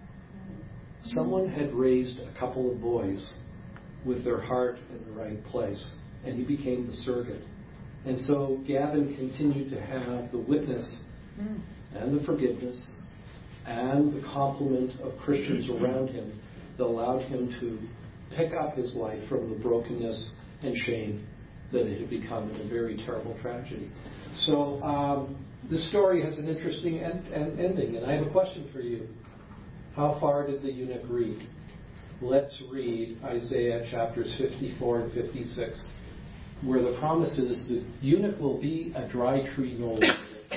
Someone had raised a couple of boys with their heart in the right place, and he became the surrogate. And so Gavin continued to have the witness and the forgiveness and the complement of Christians around him that allowed him to pick up his life from the brokenness and shame that it had become in a very terrible tragedy. So this story has an interesting ending, and I have a question for you. How far did the eunuch read? Let's read Isaiah chapters 54 and 56, where the promise is the eunuch will be a dry tree no longer.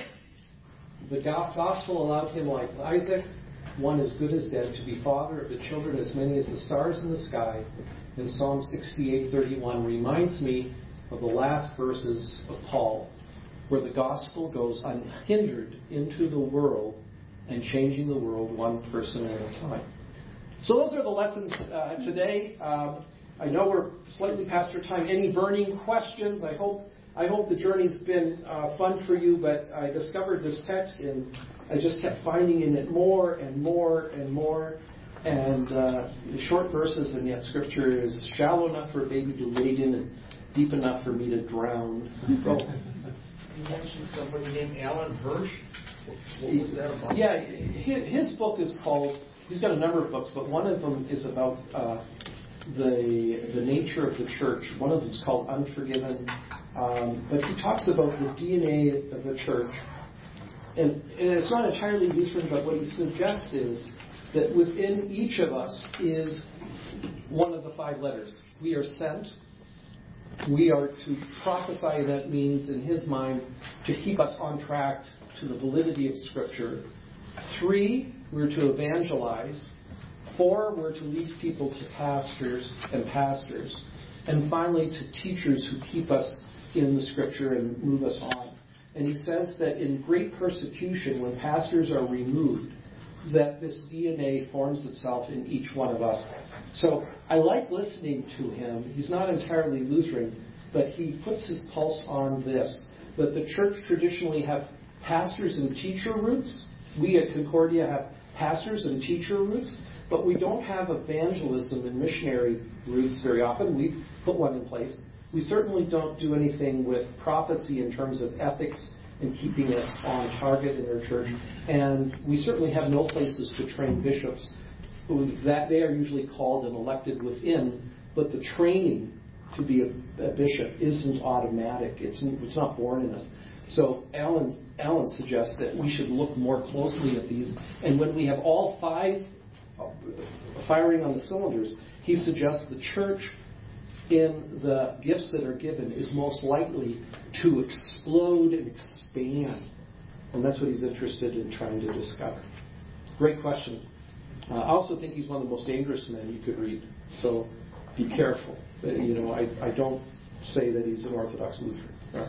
The gospel allowed him, like Isaac, one as good as dead, to be father of the children as many as the stars in the sky. And Psalm 68:31 reminds me of the last verses of Paul, where the gospel goes unhindered into the world and changing the world one person at a time. So those are the lessons today. I know we're slightly past our time. Any burning questions? I hope the journey's been fun for you, but I discovered this text and I just kept finding in it more and more and more. And short verses, and yet Scripture is shallow enough for a baby to wade in and deep enough for me to drown. Go. You mentioned somebody named Alan Hirsch. What was that about? Yeah, his book is called, he's got a number of books, but one of them is about the nature of the church. One of them is called Unforgiven. But he talks about the DNA of the church. And it's not entirely Lutheran, but what he suggests is that within each of us is one of the 5 letters. We are sent. We are to prophesy. That means, in his mind, to keep us on track to the validity of Scripture. 3, we're to evangelize. 4, we're to lead people to pastors. And finally, to teachers who keep us in the Scripture and move us on. And he says that in great persecution, when pastors are removed, that this DNA forms itself in each one of us. So I like listening to him. He's not entirely Lutheran, but he puts his pulse on this, that the church traditionally have pastors and teacher roots. We at Concordia have pastors and teacher roots, but we don't have evangelism and missionary roots very often. We've put one in place. We certainly don't do anything with prophecy in terms of ethics and keeping us on target in our church. And we certainly have no places to train bishops. That they are usually called and elected within, but the training to be a bishop isn't automatic. It's not born in us. So Alan suggests that we should look more closely at these. And when we have all 5 firing on the cylinders, he suggests the church in the gifts that are given is most likely to explode and expand. And that's what he's interested in trying to discover. Great question. I also think he's one of the most dangerous men you could read. So be careful. I don't say that he's an Orthodox Lutheran.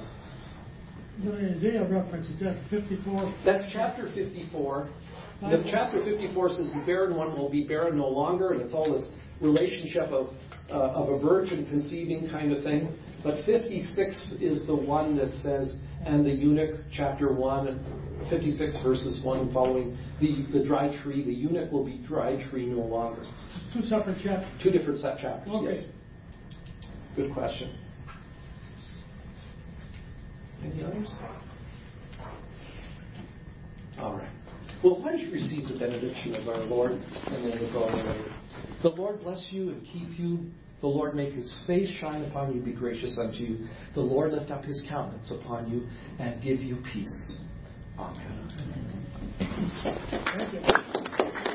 The Isaiah reference, is that 54? That's chapter 54. The chapter 54 says the barren one will be barren no longer, and it's all this relationship of a virgin conceiving kind of thing. But 56 is the one that says, and the eunuch, chapter 1, 56 verses 1 and following, the dry tree, the eunuch will be dry tree no longer. 2 separate chapters? 2 different chapters, okay. Yes. Good question. Any others? All right. Well, why don't you receive the benediction of our Lord, and then we'll go on. The Lord bless you and keep you. The Lord make his face shine upon you, be gracious unto you. The Lord lift up his countenance upon you and give you peace. Amen. Thank you.